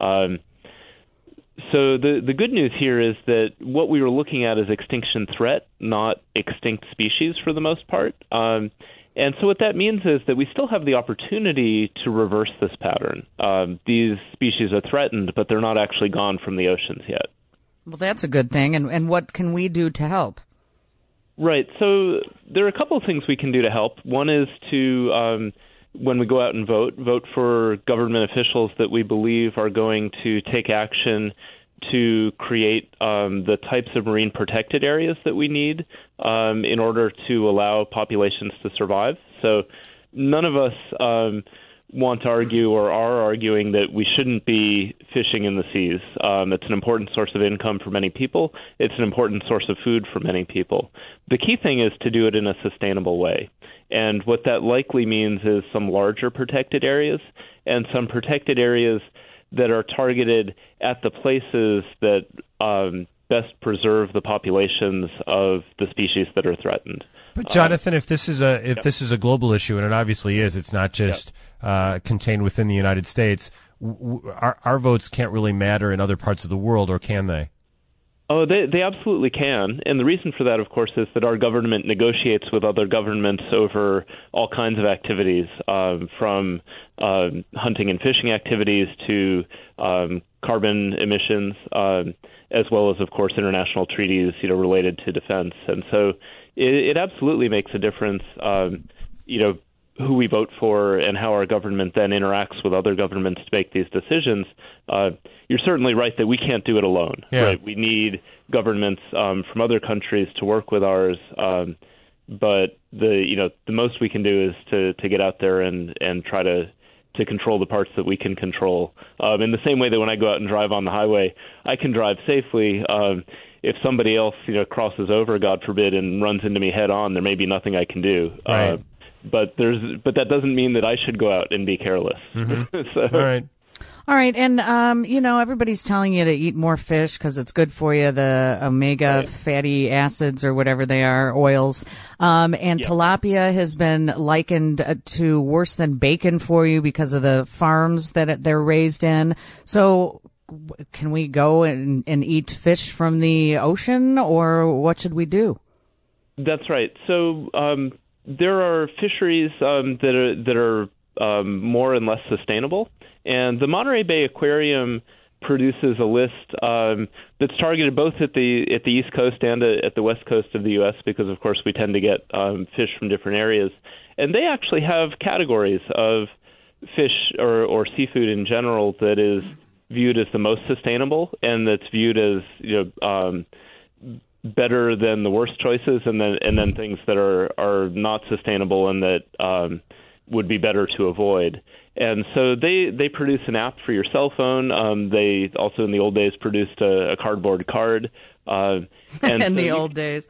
So the good news here is that what we were looking at is extinction threat, not extinct species for the most part. And so what that means is that we still have the opportunity to reverse this pattern. These species are threatened, but they're not actually gone from the oceans yet. Well, that's a good thing. And what can we do to help? Right. So there are a couple of things we can do to help. One is to, when we go out and vote for government officials that we believe are going to take action to create the types of marine protected areas that we need in order to allow populations to survive. So none of us want to argue or are arguing that we shouldn't be fishing in the seas. It's an important source of income for many people. It's an important source of food for many people. The key thing is to do it in a sustainable way. And what that likely means is some larger protected areas and some protected areas that are targeted at the places that best preserve the populations of the species that are threatened. But Jonathan, if this is a global issue, and it obviously is, it's not just contained within the United States. Our votes can't really matter in other parts of the world, or can they? Oh, they absolutely can. And the reason for that, of course, is that our government negotiates with other governments over all kinds of activities, from hunting and fishing activities to carbon emissions, as well as, of course, international treaties, related to defense. And so it absolutely makes a difference, who we vote for and how our government then interacts with other governments to make these decisions. You're certainly right that we can't do it alone. Yeah. Right? We need governments from other countries to work with ours. But the most we can do is to get out there and try to control the parts that we can control. In the same way that when I go out and drive on the highway, I can drive safely. If somebody else crosses over, God forbid, and runs into me head on, there may be nothing I can do. Right. But that doesn't mean that I should go out and be careless. Mm-hmm. So, All right. And, everybody's telling you to eat more fish because it's good for you, the omega fatty acids or whatever they are, oils. And tilapia has been likened to worse than bacon for you because of the farms that they're raised in. So can we go and eat fish from the ocean, or what should we do? That's right. So there are fisheries that are more and less sustainable, and the Monterey Bay Aquarium produces a list that's targeted both at the East Coast and at the West Coast of the U.S. because, of course, we tend to get fish from different areas, and they actually have categories of fish or seafood in general that is viewed as the most sustainable and that's viewed as better than the worst choices, and then things that are not sustainable and that would be better to avoid. And so they produce an app for your cell phone. They also in the old days produced a cardboard card. And in the old days,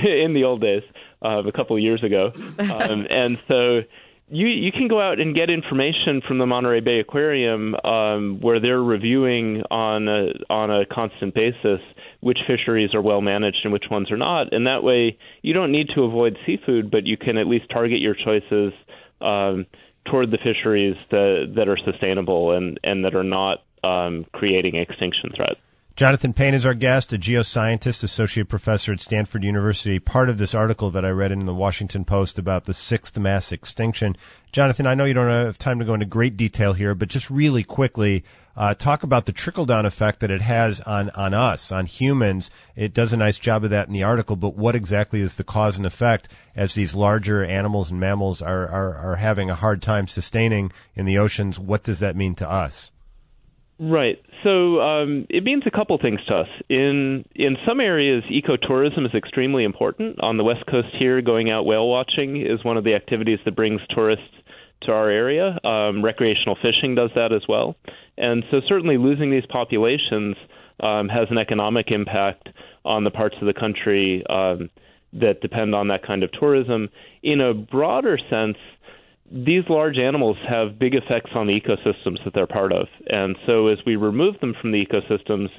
a couple of years ago. And so you can go out and get information from the Monterey Bay Aquarium where they're reviewing on a constant basis which fisheries are well managed and which ones are not. And that way you don't need to avoid seafood, but you can at least target your choices toward the fisheries that are sustainable and that are not creating extinction threat. Jonathan Paine is our guest, a geoscientist, associate professor at Stanford University, part of this article that I read in the Washington Post about the sixth mass extinction. Jonathan, I know you don't have time to go into great detail here, but just really quickly, talk about the trickle-down effect that it has on us, on humans. It does a nice job of that in the article, but what exactly is the cause and effect as these larger animals and mammals are having a hard time sustaining in the oceans? What does that mean to us? Right. So it means a couple things to us. In some areas, ecotourism is extremely important. On the West Coast here, going out whale watching is one of the activities that brings tourists to our area. Recreational fishing does that as well. And so certainly losing these populations has an economic impact on the parts of the country that depend on that kind of tourism. In a broader sense, these large animals have big effects on the ecosystems that they're part of. And so as we remove them from the ecosystems,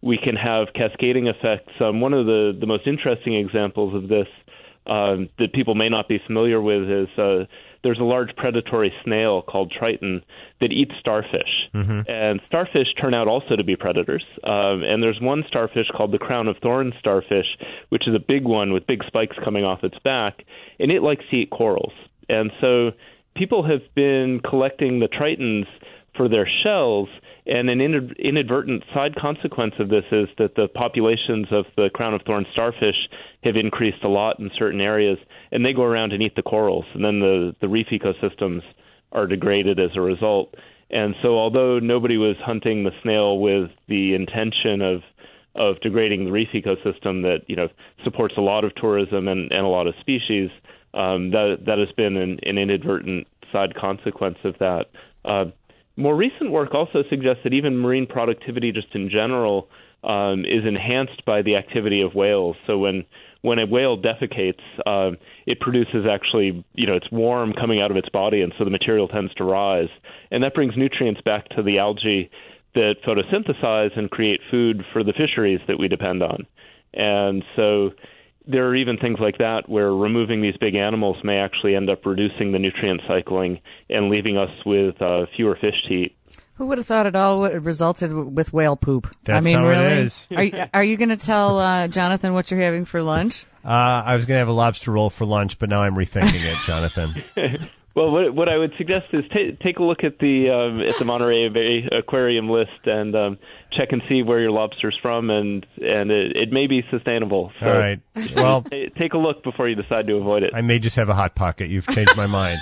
we can have cascading effects. One of the most interesting examples of this that people may not be familiar with is there's a large predatory snail called Triton that eats starfish. And starfish turn out also to be predators. And there's one starfish called the crown of thorns starfish, which is a big one with big spikes coming off its back, and it likes to eat corals. And so people have been collecting the Tritons for their shells, and an inadvertent side consequence of this is that the populations of the crown of thorns starfish have increased a lot in certain areas, and they go around and eat the corals, and then the reef ecosystems are degraded as a result. And so although nobody was hunting the snail with the intention of degrading the reef ecosystem that, you know, supports a lot of tourism and a lot of species, that has been an inadvertent side consequence of that. More recent work also suggests that even marine productivity just in general is enhanced by the activity of whales. So when a whale defecates, it produces actually, you know, it's warm coming out of its body, and so the material tends to rise. And that brings nutrients back to the algae that photosynthesize and create food for the fisheries that we depend on. And so there are even things like that where removing these big animals may actually end up reducing the nutrient cycling and leaving us with fewer fish to eat. Who would have thought it all resulted with whale poop? That's I mean, how really? it is. Are you going to tell Jonathan what you're having for lunch? I was going to have a lobster roll for lunch, but now I'm rethinking it, Jonathan. Well, what I would suggest is take a look at the Monterey Bay Aquarium list and check and see where your lobster's from, and it may be sustainable. So all right. Well, take a look before you decide to avoid it. I may just have a Hot Pocket. You've changed my mind.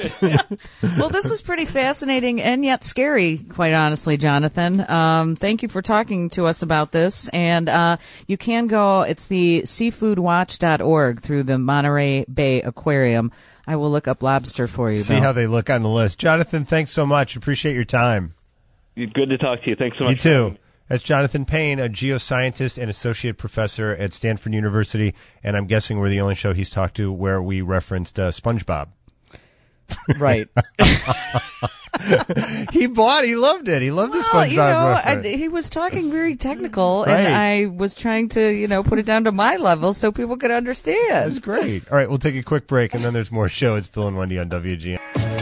Well, this is pretty fascinating and yet scary, quite honestly, Jonathan. Thank you for talking to us about this. And you can go, it's the seafoodwatch.org through the Monterey Bay Aquarium. I will look up lobster for you. See how they look on the list. Jonathan, thanks so much. Appreciate your time. Good to talk to you. Thanks so much. You too. That's Jonathan Payne, a geoscientist and associate professor at Stanford University, and I'm guessing we're the only show he's talked to where we referenced SpongeBob. Right. He loved it. He loved the SpongeBob reference. He was talking very technical, Right. and I was trying to, put it down to my level so people could understand. That's great. All right, we'll take a quick break, and then there's more show. It's Bill and Wendy on WGN.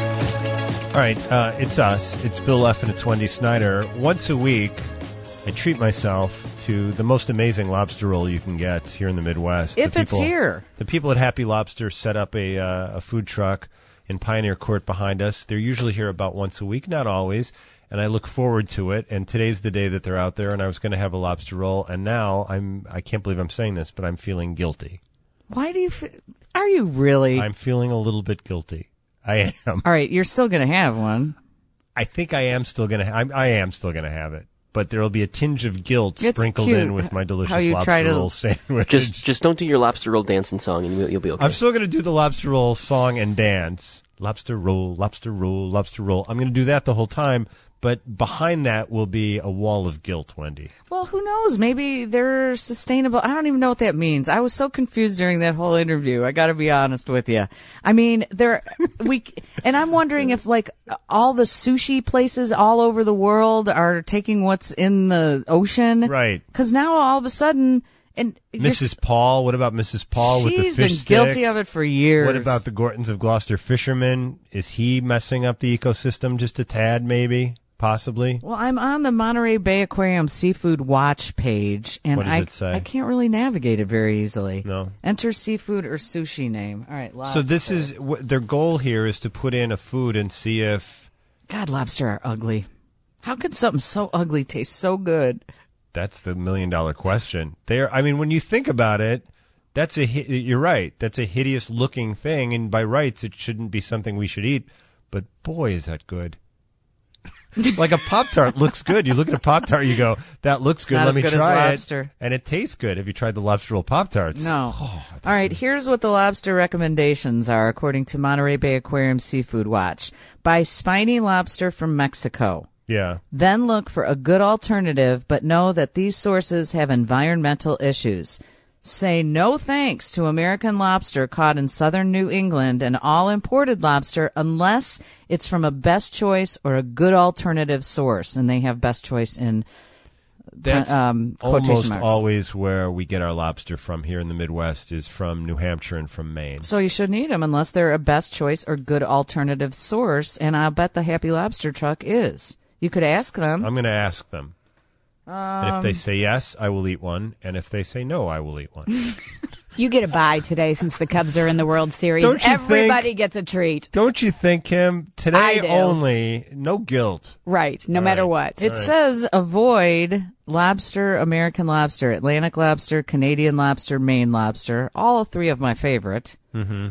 All right, it's us. It's Bill F. and it's Wendy Snyder. Once a week, I treat myself to the most amazing lobster roll you can get here in the Midwest. If it's here. The people at Happy Lobster set up a food truck in Pioneer Court behind us. They're usually here about once a week, not always, and I look forward to it. And today's the day that they're out there, and I was going to have a lobster roll, and now I can't believe I'm saying this, but I'm feeling guilty. Why do you are you really? I'm feeling a little bit guilty. I am. All right, you're still going to have one. I think I am still going to I am still going to have it. But there will be a tinge of guilt It's sprinkled cute in with my delicious how you try lobster to- roll sandwich. Just don't do your lobster roll dancing song, and you'll be okay. I'm still going to do the lobster roll song and dance. Lobster roll, lobster roll, lobster roll. I'm going to do that the whole time, but behind that will be a wall of guilt, Wendy. Well, who knows? Maybe they're sustainable. I don't even know what that means. I was so confused during that whole interview. I got to be honest with you. I mean, and I'm wondering if like all the sushi places all over the world are taking what's in the ocean, Right. Because now all of a sudden, and Mrs. Paul, what about Mrs. Paul with the she's fish been sticks? guilty of it for years. What about the Gortons of Gloucester fishermen? Is he messing up the ecosystem just a tad, maybe? Possibly? Well, I'm on the Monterey Bay Aquarium Seafood Watch page, and What does it say? I can't really navigate it very easily. No. Enter seafood or sushi name. All right, lobster. So this is their goal here is to put in a food and see if God, lobster are ugly. How could something so ugly taste so good? that's the $1 million question. I mean, when you think about it, you're right. That's a hideous looking thing, and by rights, it shouldn't be something we should eat. But boy, is that good. Like a Pop-Tart looks good. You look at a Pop-Tart, you go, that looks good. not Let as me good as try lobster. it. And it tastes good. Have you tried the lobster roll Pop-Tarts? No. All right, here's what the lobster recommendations are, according to Monterey Bay Aquarium Seafood Watch. Buy spiny lobster from Mexico. Yeah. Then look for a good alternative, but know that these sources have environmental issues. Say no thanks to American lobster caught in southern New England and all imported lobster unless it's from a Best Choice or a good alternative source. And they have Best Choice in That's quotation almost marks. always where we get our lobster from here in the Midwest is from New Hampshire and from Maine. So you shouldn't eat them unless they're a best choice or good alternative source, and I'll bet the Happy Lobster truck is. You could ask them. I'm going to ask them. And if they say yes, I will eat one. And if they say no, I will eat one. You get a bye today since the Cubs are in the World Series. Don't you Everybody gets a treat. Don't you think, Kim? I Today do. only, no guilt. Right, no All matter right. what. It says avoid lobster, American lobster, Atlantic lobster, Canadian lobster, Maine lobster. All three of my favorite. Mm-hmm.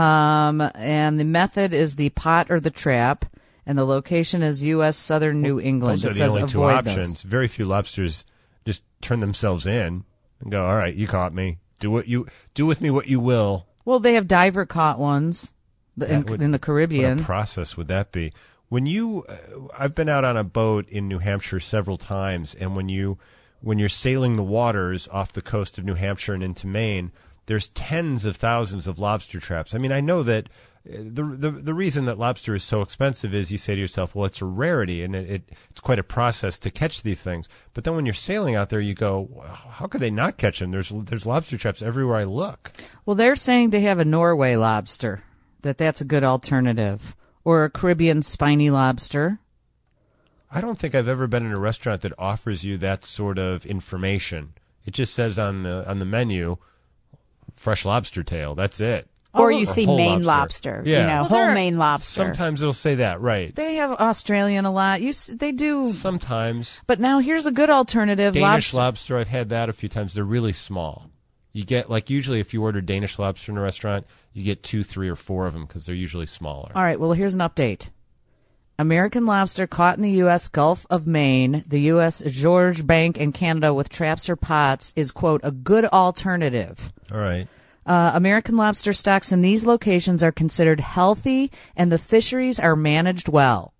And the method is the pot or the trap, and the location is U.S. Southern New England. Those are It the says only two avoid options. those. Very few lobsters just turn themselves in and go, all right, you caught me. Do with me what you will. Well, they have diver caught ones in the Caribbean. What a process would that be? When you, I've been out on a boat in New Hampshire several times, and when you're sailing the waters off the coast of New Hampshire and into Maine, there's tens of thousands of lobster traps. I mean, I know that the reason that lobster is so expensive is you say to yourself, well, it's a rarity, and it's quite a process to catch these things. But then when you're sailing out there, you go, well, how could they not catch them? There's lobster traps everywhere I look. Well, they're saying to have a Norway lobster, that's a good alternative, or a Caribbean spiny lobster. I don't think I've ever been in a restaurant that offers you that sort of information. It just says on the menu, fresh lobster tail. That's it. Or you see whole Maine lobster. Yeah. You know, Well, whole they're- Maine lobster. Sometimes it'll say that, right? They have Australian a lot. They do. Sometimes. But now here's a good alternative. Danish lobster, I've had that a few times. They're really small. You get, usually if you order Danish lobster in a restaurant, you get 2, 3, or 4 of them because they're usually smaller. All right, well, here's an update. American lobster caught in the U.S. Gulf of Maine, the U.S. George Bank, and Canada with traps or pots is, quote, a good alternative. All right. American lobster stocks in these locations are considered healthy, and the fisheries are managed well.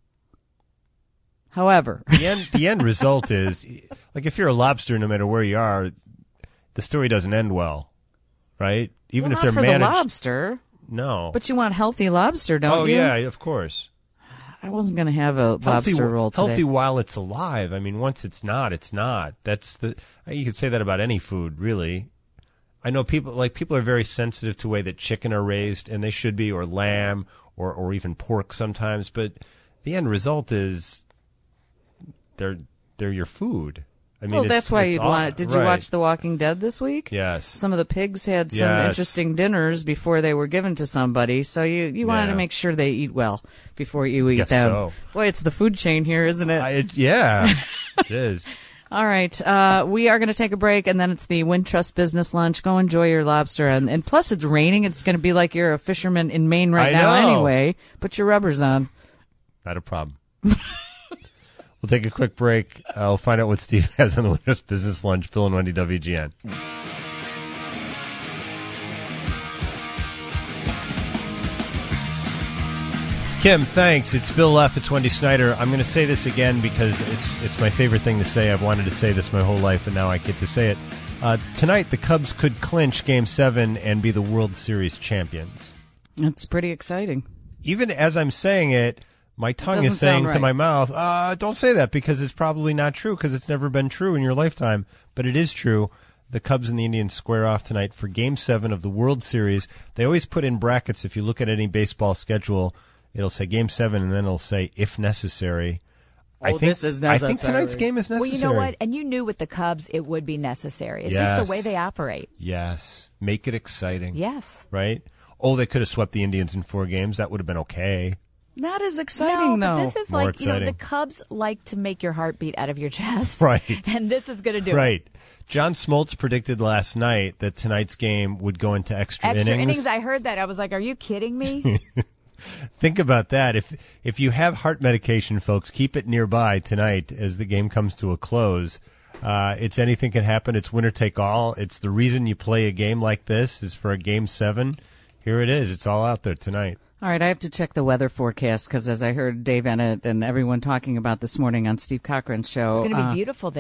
However, The end result is, if you're a lobster, no matter where you are, the story doesn't end well, right? Even well, if not they're for managed. the lobster. No. But you want healthy lobster, don't Oh, you? yeah, of course. I wasn't going to have a lobster roll today. Healthy while it's alive. I mean, once it's not, it's not. You could say that about any food, really. I know people are very sensitive to the way that chicken are raised, and they should be, or lamb, or even pork sometimes. But the end result is they're your food. I mean, well, that's why you'd want it. Did you watch The Walking Dead this week? Yes. Some of the pigs had some Yes. interesting dinners before they were given to somebody, so you wanted to make sure they eat well before you eat Guess them. so. Boy, it's the food chain here, isn't it? Yeah, it is. All right, we are going to take a break, and then it's the Wintrust Business Lunch. Go enjoy your lobster, and plus it's raining. It's going to be like you're a fisherman in Maine right I now know. anyway. Put your rubbers on. Not a problem. We'll take a quick break. I'll find out what Steve has on the Wintrust Business Lunch. Bill and Wendy, WGN. Kim, thanks. It's Bill Leff. It's Wendy Snyder. I'm going to say this again because it's my favorite thing to say. I've wanted to say this my whole life, and now I get to say it. Tonight, the Cubs could clinch Game 7 and be the World Series champions. That's pretty exciting. Even as I'm saying it, my tongue is doesn't sound saying to right. my mouth, don't say that because it's probably not true because it's never been true in your lifetime. But it is true. The Cubs and the Indians square off tonight for Game 7 of the World Series. They always put in brackets, if you look at any baseball schedule, it'll say Game 7 and then it'll say if necessary. This is I think necessary. tonight's game is necessary. Well, you know what? And you knew with the Cubs it would be necessary. It's just the way they operate. Yes. Make it exciting. Yes. Right? Oh, they could have swept the Indians in 4 games. That would have been okay. Not as exciting, no, though. but this is More like, the exciting. Cubs like to make your heart beat out of your chest. Right. And this is going to do it. Right. John Smoltz predicted last night that tonight's game would go into extra innings. I heard that. I was like, are you kidding me? Think about that. If you have heart medication, folks, keep it nearby tonight as the game comes to a close. It's anything can happen. It's winner take all. It's the reason you play a game like this is for a Game 7. Here it is. It's all out there tonight. All right, I have to check the weather forecast because as I heard Dave Ennett and everyone talking about this morning on Steve Cochran's show. It's going to be beautiful there.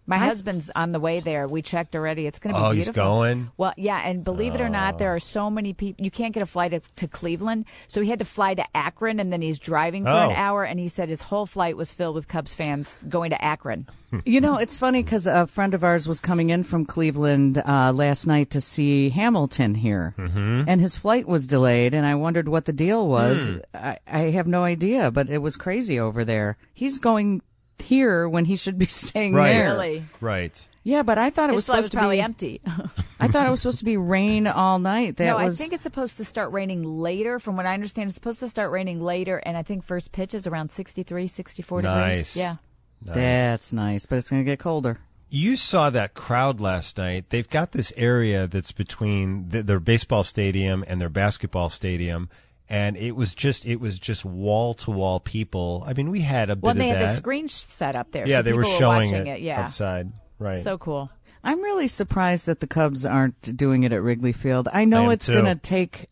My husband's on the way there. We checked already. It's going to be beautiful. He's going? Well, yeah, and believe it or not, there are so many people. You can't get a flight to Cleveland, so he had to fly to Akron, and then he's driving for an hour, and he said his whole flight was filled with Cubs fans going to Akron. You know, it's funny because a friend of ours was coming in from Cleveland last night to see Hamilton here, and his flight was delayed, and I wondered what the deal was. I have no idea, but it was crazy over there. He's going here when he should be staying there. Really? Right. Yeah, but I thought it was supposed to be probably empty. I thought it was supposed to be rain all night. I think it's supposed to start raining later. From what I understand, it's supposed to start raining later, and I think first pitch is around 63, 64 degrees. Yeah. Nice. That's nice, but it's going to get colder. You saw that crowd last night. They've got this area that's between their baseball stadium and their basketball stadium. And it was just wall to wall people. I mean, we had a bit of that. Well, they had the screen set up there. Yeah, so they were people showing watching it yeah. outside. Right. So cool. I'm really surprised that the Cubs aren't doing it at Wrigley Field. I know it's going to take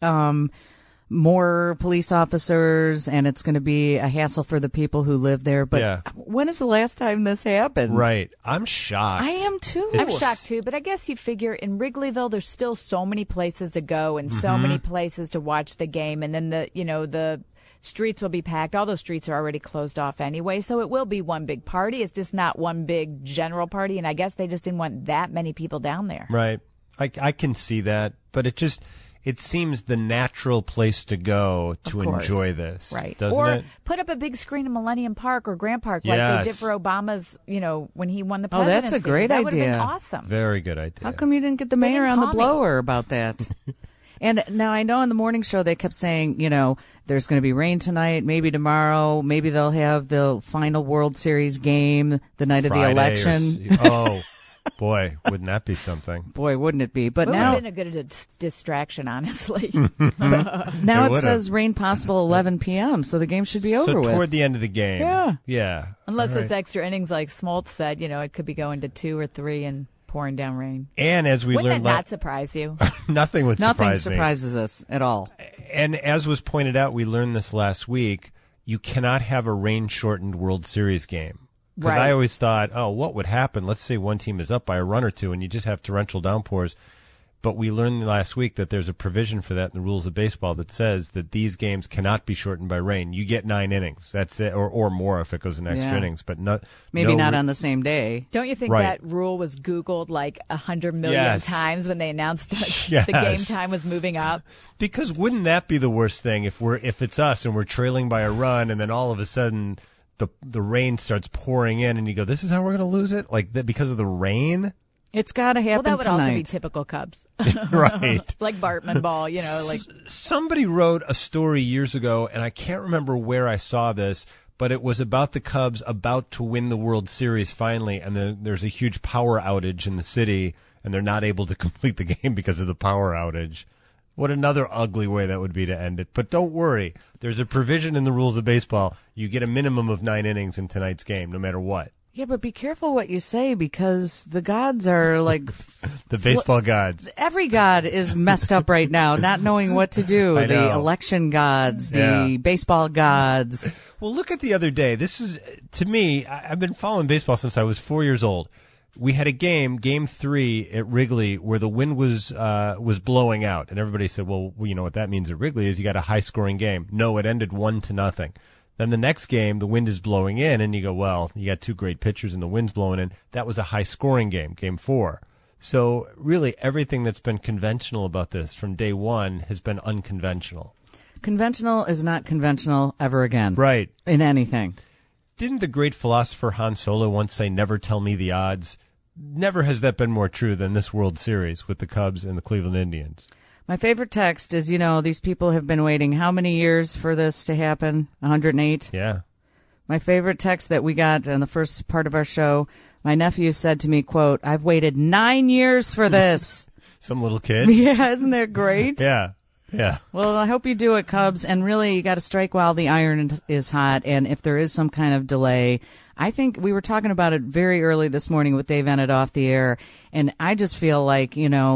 more police officers, and it's going to be a hassle for the people who live there. But when is the last time this happened? Right. I'm shocked. I am too. I'm shocked too, but I guess you figure in Wrigleyville there's still so many places to go and so many places to watch the game, and then the streets will be packed. All those streets are already closed off anyway, so it will be one big party. It's just not one big general party, and I guess they just didn't want that many people down there. Right. I can see that, but it seems the natural place to go to enjoy this, right? Doesn't or it? Put up a big screen in Millennium Park or Grant Park like they did for Obama's, when he won the presidency. Oh, that's a great idea. That would have been awesome. Very good idea. How come you didn't get the mayor on the blower about that? And now I know on the morning show they kept saying, there's going to be rain tonight, maybe tomorrow, maybe they'll have the final World Series game the night Friday of the election. Oh, boy, wouldn't that be something? Boy, wouldn't it be? But it now would have been a good distraction, honestly. Now it says rain possible 11 p.m., so the game should be over with. So toward the end of the game. Yeah. Unless it's extra innings like Smoltz said, it could be going to 2 or 3 and pouring down rain. And as we Wouldn't learned, that not surprise you? Nothing would surprise me. Nothing surprises us at all. And as was pointed out, we learned this last week. You cannot have a rain-shortened World Series game. Because I always thought, what would happen? Let's say one team is up by a run or two, and you just have torrential downpours. But we learned last week that there's a provision for that in the rules of baseball that says that these games cannot be shortened by rain. You get 9 innings. That's it, or more if it goes in extra innings. But not on the same day. Don't you think that rule was Googled like 100 million times when they announced that the game time was moving up? Because wouldn't that be the worst thing if it's us and we're trailing by a run, and then all of a sudden the rain starts pouring in, and you go, "This is how we're going to lose it?" Like that because of the rain. It's got to happen tonight. Well, that would also be typical Cubs. Right. Like Bartman ball, like. Somebody wrote a story years ago, and I can't remember where I saw this, but it was about the Cubs about to win the World Series finally, and then there's a huge power outage in the city, and they're not able to complete the game because of the power outage. What another ugly way that would be to end it. But don't worry. There's a provision in the rules of baseball. You get a minimum of 9 innings in tonight's game, no matter what. Yeah, but be careful what you say because the gods are like... the baseball gods. Every god is messed up right now, not knowing what to do. I know. The election gods, the baseball gods. Well, look at the other day. This is, to me, I've been following baseball since I was 4 years old. We had a game 3 at Wrigley, where the wind was blowing out, and everybody said, "Well, you know what that means at Wrigley is you got a high-scoring game." No, it ended 1-0. Then the next game, the wind is blowing in, and you go, "Well, you got 2 great pitchers, and the wind's blowing in." That was a high-scoring game, game 4. So really, everything that's been conventional about this from day one has been unconventional. Conventional is not conventional ever again. Right. In anything. Didn't the great philosopher Han Solo once say, "Never tell me the odds"? Never has that been more true than this World Series with the Cubs and the Cleveland Indians. My favorite text is, these people have been waiting how many years for this to happen? 108? Yeah. My favorite text that we got in the first part of our show, my nephew said to me, quote, "I've waited 9 years for this." Some little kid? Yeah, isn't that great? Yeah. Yeah. Well, I hope you do it, Cubs. And really, you got to strike while the iron is hot. And if there is some kind of delay, I think we were talking about it very early this morning with Dave Ennett off the air. And I just feel like,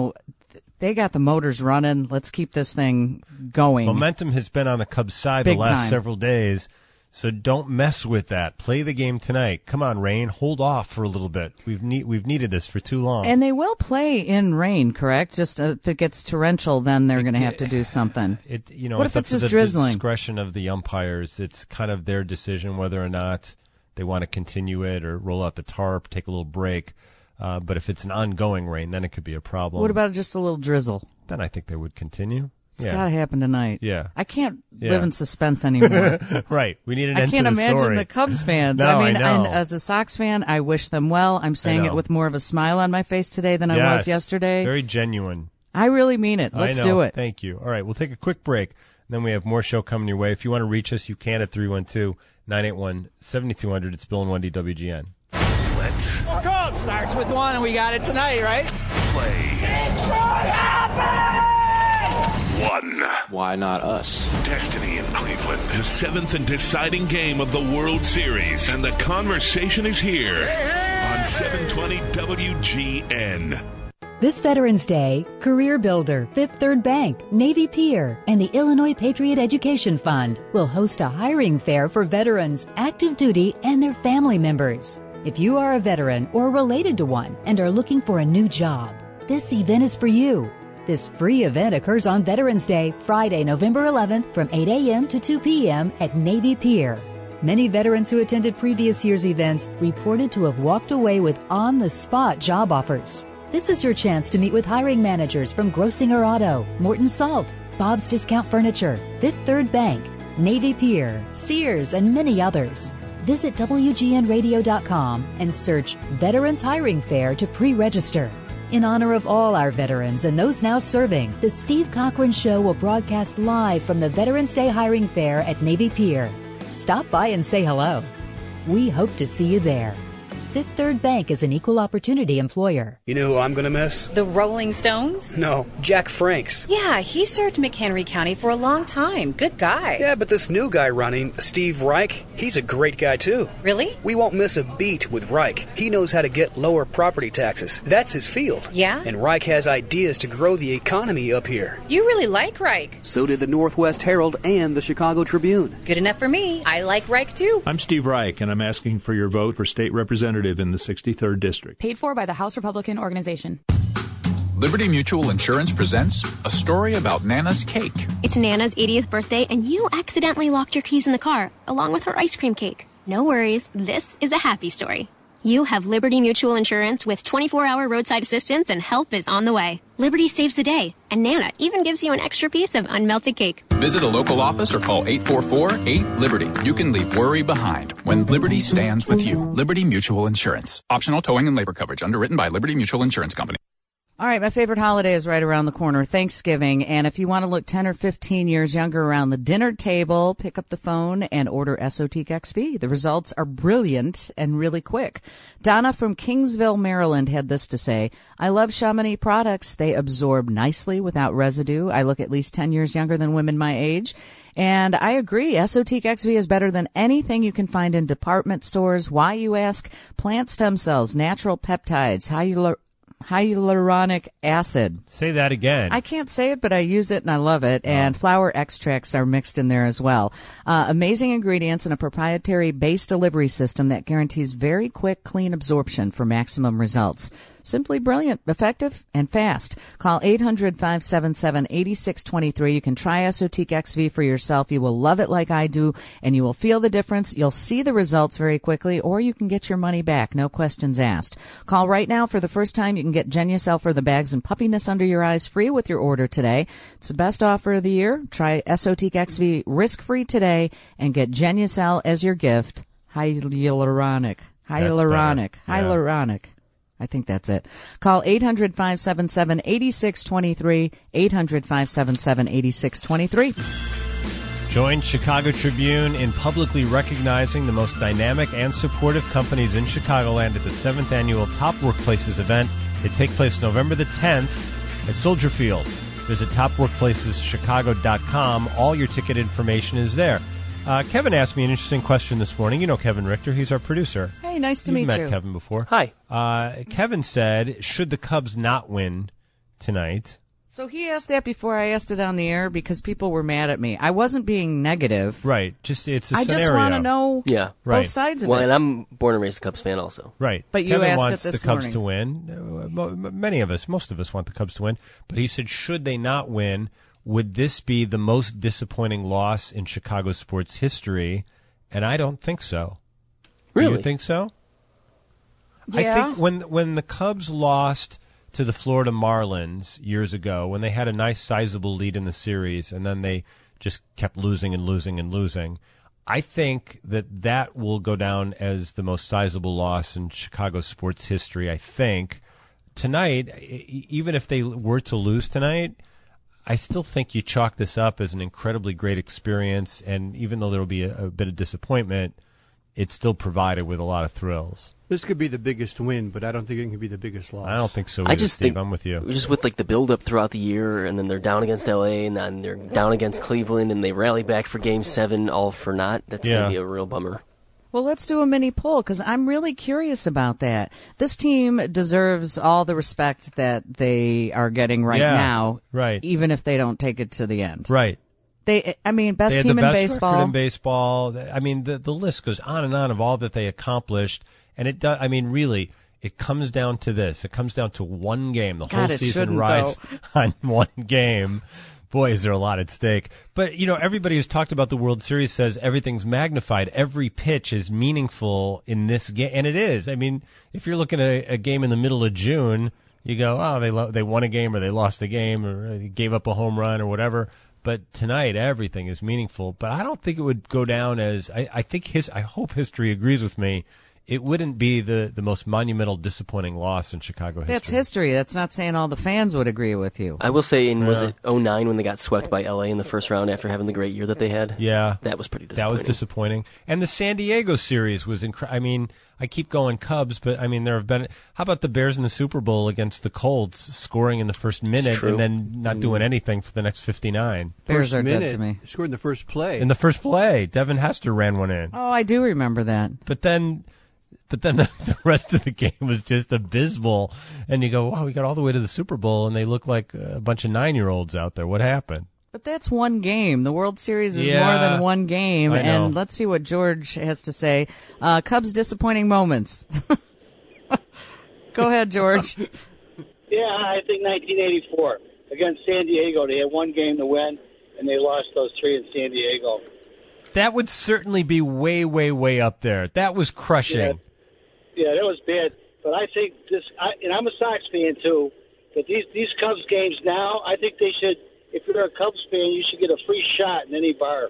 they got the motors running. Let's keep this thing going. Momentum has been on the Cubs' side Big the last time. several days. So don't mess with that. Play the game tonight. Come on, rain. Hold off for a little bit. We've needed this for too long. And they will play in rain, correct? Just if it gets torrential, then they're going to have to do something. What if it's just drizzling? Discretion of the umpires. It's kind of their decision whether or not they want to continue it or roll out the tarp, take a little break. But if it's an ongoing rain, then it could be a problem. What about just a little drizzle? Then I think they would continue. It's got to happen tonight. Yeah. I can't live in suspense anymore. Right. We need an end to the story. I can't imagine the Cubs fans. No, I mean, I know. And as a Sox fan, I wish them well. I'm saying it with more of a smile on my face today than I was yesterday. Very genuine. I really mean it. Let's do it. Thank you. All right. We'll take a quick break. Then we have more show coming your way. If you want to reach us, you can at 312-981-7200. It's Bill and Wendy WGN. Let's Call starts with one, and we got it tonight, right? play. It could happen! One. Why not us? Destiny in Cleveland. The seventh and deciding game of the World Series. And the conversation is here on 720 WGN. This Veterans Day, Career Builder, Fifth Third Bank, Navy Pier, and the Illinois Patriot Education Fund will host a hiring fair for veterans, active duty, and their family members. If you are a veteran or related to one and are looking for a new job, this event is for you. This free event occurs on Veterans Day, Friday, November 11th from 8 a.m. to 2 p.m. at Navy Pier. Many veterans who attended previous year's events reported to have walked away with on-the-spot job offers. This is your chance to meet with hiring managers from Grossinger Auto, Morton Salt, Bob's Discount Furniture, Fifth Third Bank, Navy Pier, Sears, and many others. Visit WGNradio.com and search Veterans Hiring Fair to pre-register. In honor of all our veterans and those now serving, the Steve Cochran Show will broadcast live from the Veterans Day Hiring Fair at Navy Pier. Stop by and say hello. We hope to see you there. Fifth Third Bank is an equal opportunity employer. You know who I'm going to miss? The Rolling Stones? No, Jack Franks. Yeah, he served McHenry County for a long time. Good guy. Yeah, but this new guy running, Steve Reich, he's a great guy too. Really? We won't miss a beat with Reich. He knows how to get lower property taxes. That's his field. Yeah? And Reich has ideas to grow the economy up here. You really like Reich. So did the Northwest Herald and the Chicago Tribune. Good enough for me. I like Reich too. I'm Steve Reich, and I'm asking for your vote for state representative in the 63rd District. Paid for by the House Republican Organization. Liberty Mutual Insurance presents a story about Nana's cake. It's Nana's 80th birthday, and you accidentally locked your keys in the car, along with her ice cream cake. No worries, this is a happy story. You have Liberty Mutual Insurance with 24-hour roadside assistance, and help is on the way. Liberty saves the day, and Nana even gives you an extra piece of unmelted cake. Visit a local office or call 844-8-LIBERTY. You can leave worry behind when Liberty stands with you. Liberty Mutual Insurance. Optional towing and labor coverage. Underwritten by Liberty Mutual Insurance Company. All right, my favorite holiday is right around the corner, Thanksgiving. And if you want to look 10 or 15 years younger around the dinner table, pick up the phone and order Esotique XV. The results are brilliant and really quick. Donna from Kingsville, Maryland had this to say: I love Chamonix products. They absorb nicely without residue. I look at least 10 years younger than women my age. And I agree, Esotique XV is better than anything you can find in department stores. Why, you ask? Plant stem cells, natural peptides, hyaluronic acid. Say that again. I can't say it, but I use it and I love it. And flower extracts are mixed in there as well. Amazing ingredients and a proprietary base delivery system that guarantees very quick, clean absorption for maximum results. Simply brilliant, effective, and fast. Call 800-577-8623. You can try Esotique XV for yourself. You will love it like I do, and you will feel the difference. You'll see the results very quickly, or you can get your money back. No questions asked. Call right now. For the first time, you can get Genucel for the bags and puffiness under your eyes free with your order today. It's the best offer of the year. Try Esotique XV risk-free today and get Genucel as your gift. Hyaluronic. I think that's it. Call 800-577-8623, 800-577-8623. Join Chicago Tribune in publicly recognizing the most dynamic and supportive companies in Chicagoland at the 7th Annual Top Workplaces event. It takes place November the 10th at Soldier Field. Visit topworkplaceschicago.com. All your ticket information is there. Kevin asked me an interesting question this morning. You know Kevin Richter. He's our producer. Hey, nice to meet you. You've met Kevin before. Hi. Kevin said, should the Cubs not win tonight, So he asked that before I asked it on the air because people were mad at me. I wasn't being negative. Right. Just it's a I scenario. just want to know Right. both sides of Well, it. and I'm born and raised a Cubs fan also. Right. But you Kevin asked wants it this the Cubs morning. to win. Many of us, most of us want the Cubs to win. But he said, should they not win, would this be the most disappointing loss in Chicago sports history? And I don't think so. Really? Do you think so? Yeah. I think when the Cubs lost to the Florida Marlins years ago, when they had a nice sizable lead in the series and then they just kept losing and losing and losing, I think that will go down as the most sizable loss in Chicago sports history. I think tonight, even if they were to lose tonight, I still think you chalk this up as an incredibly great experience, and even though there will be a bit of disappointment, it's still provided with a lot of thrills. This could be the biggest win, but I don't think it can be the biggest loss. I don't think so either, I just Steve. think I'm with you. Just with like the build-up throughout the year, and then they're down against L.A., and then they're down against Cleveland, and they rally back for Game 7, all for naught. That's going to be a real bummer. Well, let's do a mini poll because I'm really curious about that. This team deserves all the respect that they are getting right now, right? Even if they don't take it to the end, right? Best they team the best in baseball. Record in baseball. I mean, the list goes on and on of all that they accomplished, and it does. I mean, really, it comes down to this. It comes down to one game. The whole season rides on one game. Boy, is there a lot at stake. But, everybody who's talked about the World Series says everything's magnified. Every pitch is meaningful in this game. And it is. I mean, if you're looking at a game in the middle of June, you go, oh, they won a game or they lost a game or they gave up a home run or whatever. But tonight, everything is meaningful. But I don't think it would go down as I hope history agrees with me. It wouldn't be the most monumental, disappointing loss in Chicago history. That's history. That's not saying all the fans would agree with you. I will say, was it 2009 when they got swept by L.A. in the first round after having the great year that they had? Yeah. That was pretty disappointing. That was disappointing. And the San Diego series was incredible. I mean, I keep going Cubs, but, I mean, there have been – how about the Bears in the Super Bowl against the Colts scoring in the first minute and then not doing anything for the next 59? Bears are dead to me. They scored in the first play. In the first play. Devin Hester ran one in. Oh, I do remember that. But then the rest of the game was just abysmal. And you go, wow, we got all the way to the Super Bowl, and they look like a bunch of 9-year-olds out there. What happened? But that's one game. The World Series is more than one game. I know. And let's see what George has to say. Cubs disappointing moments. Go ahead, George. Yeah, I think 1984 against San Diego. They had one game to win, and they lost those 3 in San Diego. That would certainly be way, way, way up there. That was crushing. Yeah, that was bad. But I think and I'm a Sox fan too. But these Cubs games now, I think they should. If you're a Cubs fan, you should get a free shot in any bar.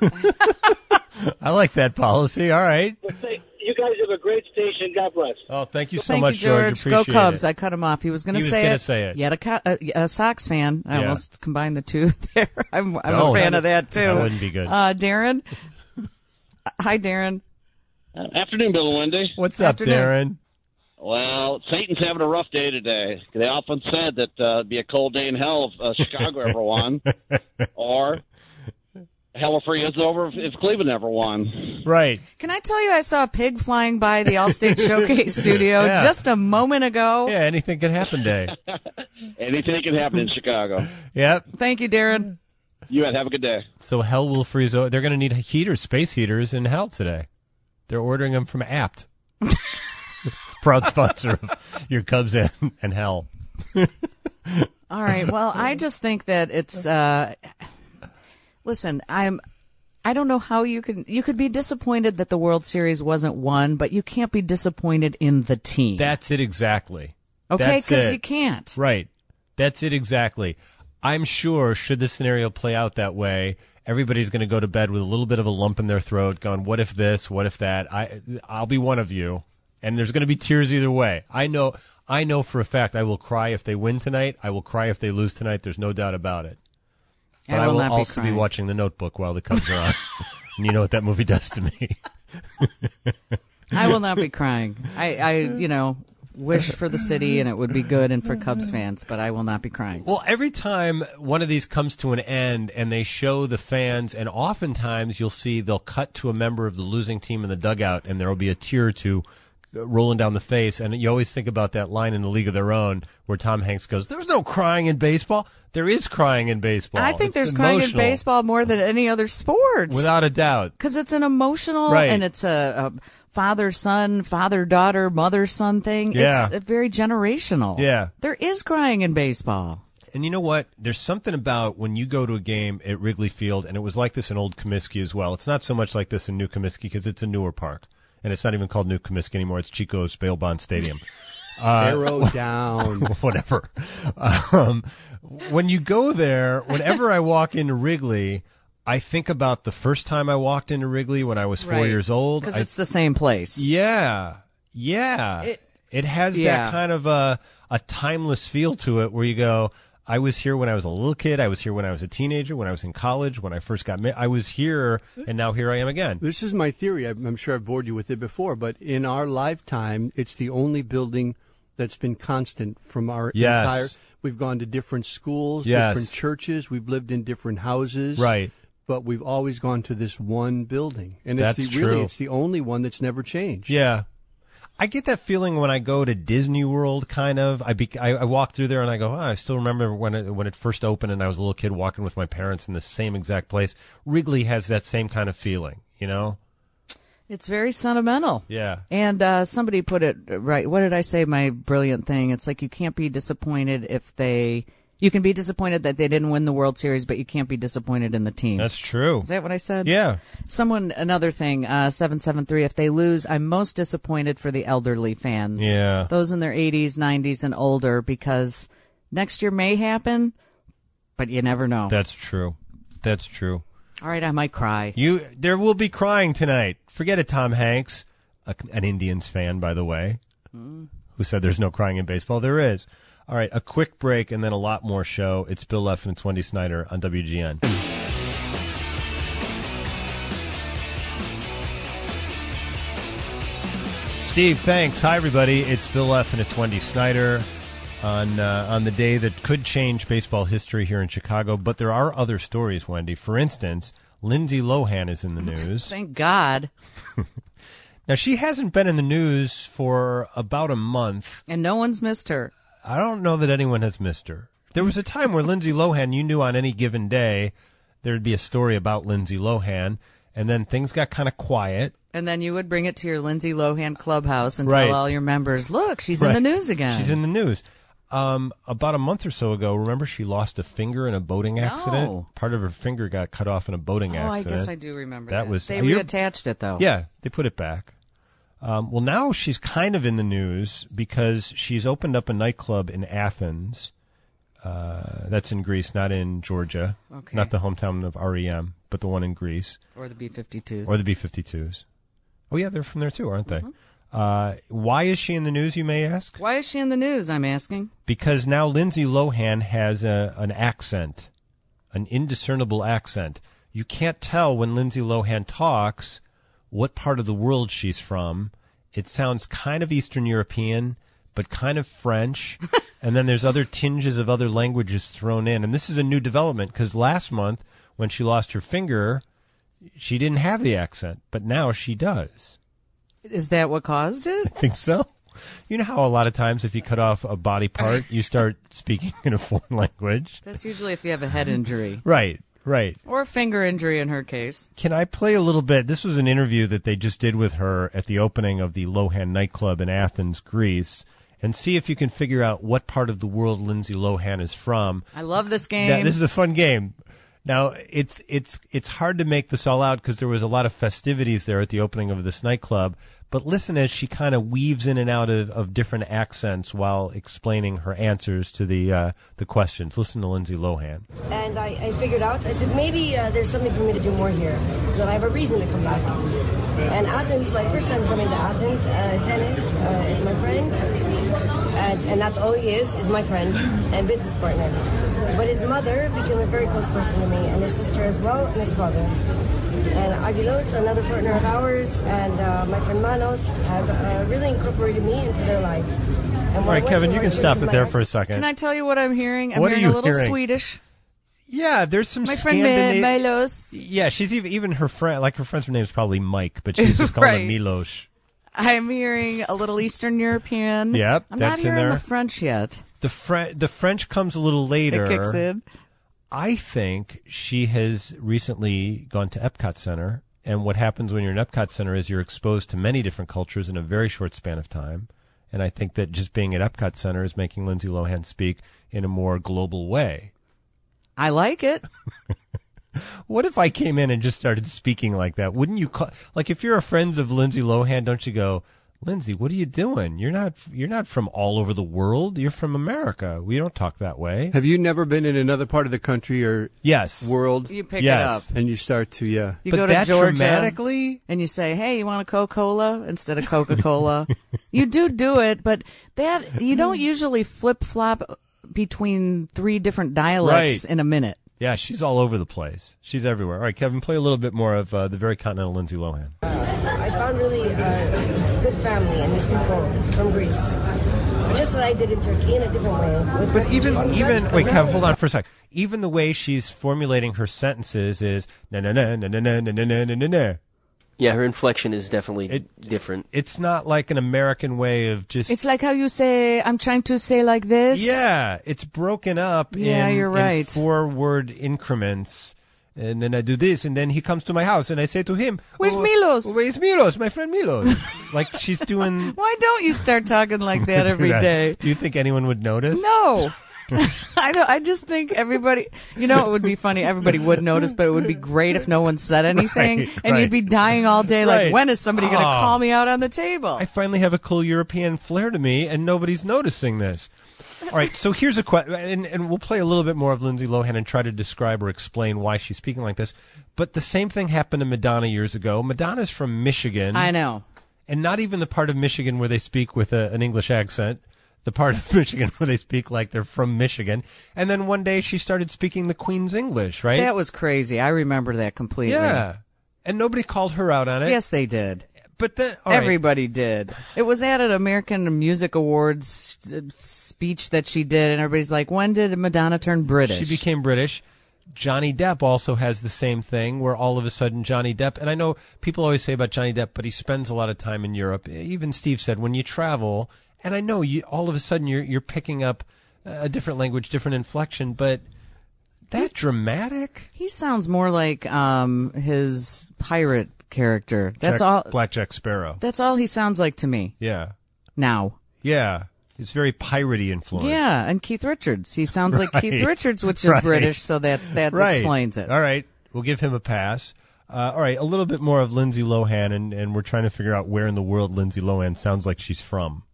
I like that policy. All right. But you guys have a great station. God bless. Oh, thank you so Thank much, you, George. Appreciate Go Cubs. it. I cut him off. He was going to say it. Yet a Sox fan. I almost combined the two there. I'm a fan of that, too. That wouldn't be good. Darren? Hi, Darren. Afternoon, Bill and Wendy. What's up, Darren? Well, Satan's having a rough day today. They often said that it'd be a cold day in hell if Chicago ever won, or hell if freeze over if Cleveland ever won. Right. Can I tell you I saw a pig flying by the Allstate Showcase studio just a moment ago? Yeah, anything can happen day. Anything can happen in Chicago. Yep. Thank you, Darren. You have a good day. So hell will freeze over. They're going to need heaters, space heaters in hell today. They're ordering them from Apt. Proud sponsor of your Cubs and hell. All right. Well, I just think that it's. Listen, I don't know how you could be disappointed that the World Series wasn't won, but you can't be disappointed in the team. That's it exactly. Okay, because you can't. Right. That's it exactly. I'm sure, should the scenario play out that way, everybody's going to go to bed with a little bit of a lump in their throat, going, "What if this? What if that?" I'll be one of you. And there's going to be tears either way. I know for a fact I will cry if they win tonight. I will cry if they lose tonight. There's no doubt about it. But I will also be watching The Notebook while the Cubs are on. And you know what that movie does to me. I will not be crying. I wish for the city and it would be good and for Cubs fans, but I will not be crying. Well, every time one of these comes to an end and they show the fans, and oftentimes you'll see they'll cut to a member of the losing team in the dugout and there will be a tear or two rolling down the face, and you always think about that line in A League of Their Own where Tom Hanks goes, "There's no crying in baseball." There is crying in baseball. I think It's there's emotional. crying in baseball more than any other sport. Without a doubt. Because it's an emotional, Right. and it's a father-son, father-daughter, mother-son thing. Yeah. It's very generational. Yeah. There is crying in baseball. And you know what? There's something about when you go to a game at Wrigley Field, and it was like this in Old Comiskey as well. It's not so much like this in New Comiskey because it's a newer park. And it's not even called New Comiskey anymore. It's Chico's Bail Bond Stadium. Arrow down. Whatever. When you go there, whenever I walk into Wrigley, I think about the first time I walked into Wrigley when I was 4 years old. Because it's the same place. Yeah. Yeah. It has that kind of a timeless feel to it where you go, I was here when I was a little kid. I was here when I was a teenager, when I was in college, when I first got married. I was here, and now here I am again. This is my theory. I'm sure I've bored you with it before, but in our lifetime, it's the only building that's been constant from our entire. We've gone to different schools, different churches. We've lived in different houses. Right. But we've always gone to this one building. And That's it's true. it's the only one that's never changed. Yeah. I get that feeling when I go to Disney World, kind of. I walk through there and I go, I still remember when it first opened and I was a little kid walking with my parents in the same exact place. Wrigley has that same kind of feeling, you know? It's very sentimental. Yeah. And somebody put it right. What did I say? My brilliant thing. It's like you can't be disappointed you can be disappointed that they didn't win the World Series, but you can't be disappointed in the team. That's true. Is that what I said? Yeah. Another thing, 773, if they lose, I'm most disappointed for the elderly fans. Yeah. Those in their 80s, 90s, and older, because next year may happen, but you never know. That's true. That's true. All right, I might cry. There will be crying tonight. Forget it, Tom Hanks, an Indians fan, by the way, who said there's no crying in baseball. There is. All right, a quick break and then a lot more show. It's Bill Leff and it's Wendy Snyder on WGN. Steve, thanks. Hi, everybody. It's Bill Leff and it's Wendy Snyder on the day that could change baseball history here in Chicago. But there are other stories, Wendy. For instance, Lindsay Lohan is in the news. Thank God. Now, she hasn't been in the news for about a month. And no one's missed her. I don't know that anyone has missed her. There was a time where Lindsay Lohan, you knew on any given day there'd be a story about Lindsay Lohan, and then things got kind of quiet. And then you would bring it to your Lindsay Lohan clubhouse and Right. tell all your members, look, she's in the news again. She's in the news. About a month or so ago, remember she lost a finger in a boating accident? No. Part of her finger got cut off in a boating accident. I guess I do remember that. Was, they reattached it, though. Yeah, they put it back. Well, now she's kind of in the news because she's opened up a nightclub in Athens. That's in Greece, not in Georgia. Okay. Not the hometown of REM, but the one in Greece. Or the B-52s. Or the B-52s. Oh, yeah, they're from there, too, aren't they? Why is she in the news, you may ask? Why is she in the news, I'm asking? Because now Lindsay Lohan has an accent, an indiscernible accent. You can't tell when Lindsay Lohan talks what part of the world she's from. It sounds kind of Eastern European, but kind of French. And then there's other tinges of other languages thrown in. And this is a new development because last month when she lost her finger, she didn't have the accent, but now she does. Is that what caused it? I think so. You know how a lot of times if you cut off a body part, you start speaking in a foreign language? That's usually if you have a head injury. Right. Or a finger injury in her case. Can I play a little bit? This was an interview that they just did with her at the opening of the Lohan nightclub in Athens, Greece, and see if you can figure out what part of the world Lindsay Lohan is from. I love this game. Now, this is a fun game. Now, it's hard to make this all out because there was a lot of festivities there at the opening of this nightclub. But listen as she kind of weaves in and out of different accents while explaining her answers to the questions. Listen to Lindsay Lohan. And I figured out, I said, maybe there's something for me to do more here so that I have a reason to come back. And Athens, my first time coming to Athens, Dennis is my friend. And that's all he is my friend and business partner. But his mother became a very close person to me, and his sister as well, and his father. And Aguilos, another partner of ours, and my friend Manos have really incorporated me into their life. All right, Kevin, you can stop it there for a second. Can I tell you what I'm hearing? I'm What are hearing you a little hearing? Swedish. Yeah, there's some My friend Milos. Yeah, she's even her friend. Like her friend's name is probably Mike, but she's just calling him Milos. I'm hearing a little Eastern European. Yep, I'm that's not hearing in there. the French yet. The French comes a little later. It kicks in. I think she has recently gone to Epcot Center, and what happens when you're in Epcot Center is you're exposed to many different cultures in a very short span of time. And I think that just being at Epcot Center is making Lindsay Lohan speak in a more global way. I like it. What if I came in and just started speaking like that? Wouldn't you like if you're a friend of Lindsay Lohan, don't you go, Lindsay, what are you doing? You're not from all over the world. You're from America. We don't talk that way. Have you never been in another part of the country or world? You pick it up. And you start to, You but go to that Georgia dramatically? and you say, hey, you want a Coca-Cola instead of Coca-Cola? You do it, but that you don't usually flip-flop between 3 different dialects in a minute. Yeah, she's all over the place. She's everywhere. All right, Kevin, play a little bit more of the very continental Lindsay Lohan. I found really good family and these people from Greece. Just like I did in Turkey in a different way. But even wait, Kev, hold on for a sec. Even the way she's formulating her sentences is na na na na na na na na na na na. Yeah, her inflection is definitely different. It's not like an American way of just. It's like how you say, I'm trying to say like this. Yeah, it's broken up you're right. in 4-word increments. And then I do this, and then he comes to my house, and I say to him, Where's Milos? Where's Milos? My friend Milos. Like she's doing. Why don't you start talking like that every day? Do you think anyone would notice? No. I just think everybody, it would be funny. Everybody would notice, but it would be great if no one said anything. And you'd be dying all day like, when is somebody going to call me out on the table? I finally have a cool European flair to me, and nobody's noticing this. All right, so here's a question, and we'll play a little bit more of Lindsay Lohan and try to describe or explain why she's speaking like this. But the same thing happened to Madonna years ago. Madonna's from Michigan. I know. And not even the part of Michigan where they speak with an English accent. The part of Michigan where they speak like they're from Michigan. And then one day she started speaking the Queen's English, right? That was crazy. I remember that completely. Yeah. And nobody called her out on it. Yes, they did. But then everybody did. It was at an American Music Awards speech that she did, and everybody's like, when did Madonna turn British? She became British. Johnny Depp also has the same thing where all of a sudden Johnny Depp, and I know people always say about Johnny Depp, but he spends a lot of time in Europe. Even Steve said when you travel, and I know all of a sudden you're picking up a different language, different inflection, but that dramatic? He sounds more like his pirate character. That's all. Black Jack Sparrow. That's all he sounds like to me. Yeah. Now. Yeah. It's very piratey influence. Yeah, and Keith Richards. He sounds like Keith Richards, which is British, so that explains it. All right. We'll give him a pass. All right, a little bit more of Lindsay Lohan, and we're trying to figure out where in the world Lindsay Lohan sounds like she's from.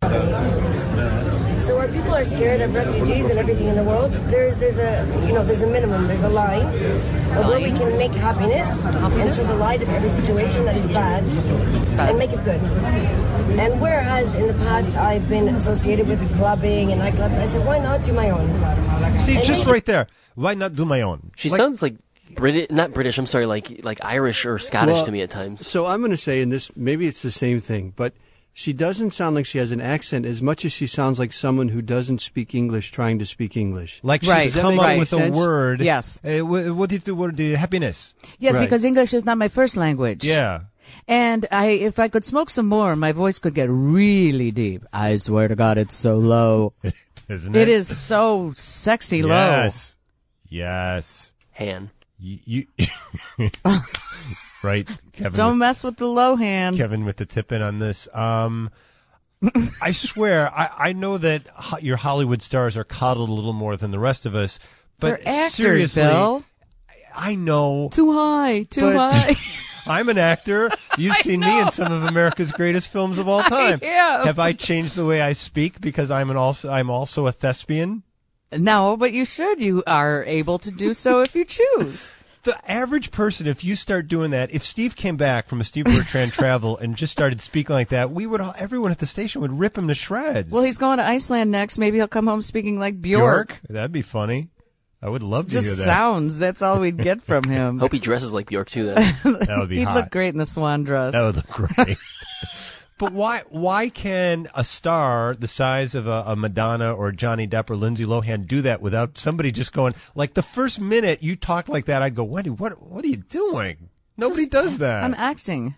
So where people are scared of refugees and everything in the world, there's a minimum, there's a line of where we can make happiness into the light of every situation that is bad and make it good. And whereas in the past I've been associated with clubbing and nightclubs, I said, why not do my own? See, and just right there, why not do my own? She sounds like not British, I'm sorry, like Irish or Scottish to me at times. So I'm going to say in this, maybe it's the same thing, but she doesn't sound like she has an accent as much as she sounds like someone who doesn't speak English trying to speak English. Like she's come up with a word. Yes. What is the word? Happiness. Yes, because English is not my first language. Yeah. And if I could smoke some more, my voice could get really deep. I swear to God, it's so low. Isn't it? It is so sexy low. Yes. Han. You right, Kevin. Don't mess with the low hand. Kevin with the tip in on this. I swear, I know that your Hollywood stars are coddled a little more than the rest of us, but they're actors, seriously, Bill. I know. Too high. I'm an actor. You've seen me in some of America's greatest films of all time. Yeah. Have I changed the way I speak because I'm also a thespian? No, but you should. You are able to do so if you choose. The average person, if you start doing that, if Steve came back from a Steve Bertrand travel and just started speaking like that, everyone at the station would rip him to shreds. Well, he's going to Iceland next. Maybe he'll come home speaking like Bjork. That'd be funny. I would love to hear that. Just sounds. That's all we'd get from him. Hope he dresses like Bjork, too, then. That would be He'd hot. look great in the swan dress. That would look great. But why can a star the size of a Madonna or Johnny Depp or Lindsay Lohan do that without somebody just going, like the first minute you talk like that, I'd go, Wendy, what are you doing? Nobody does that. I'm acting.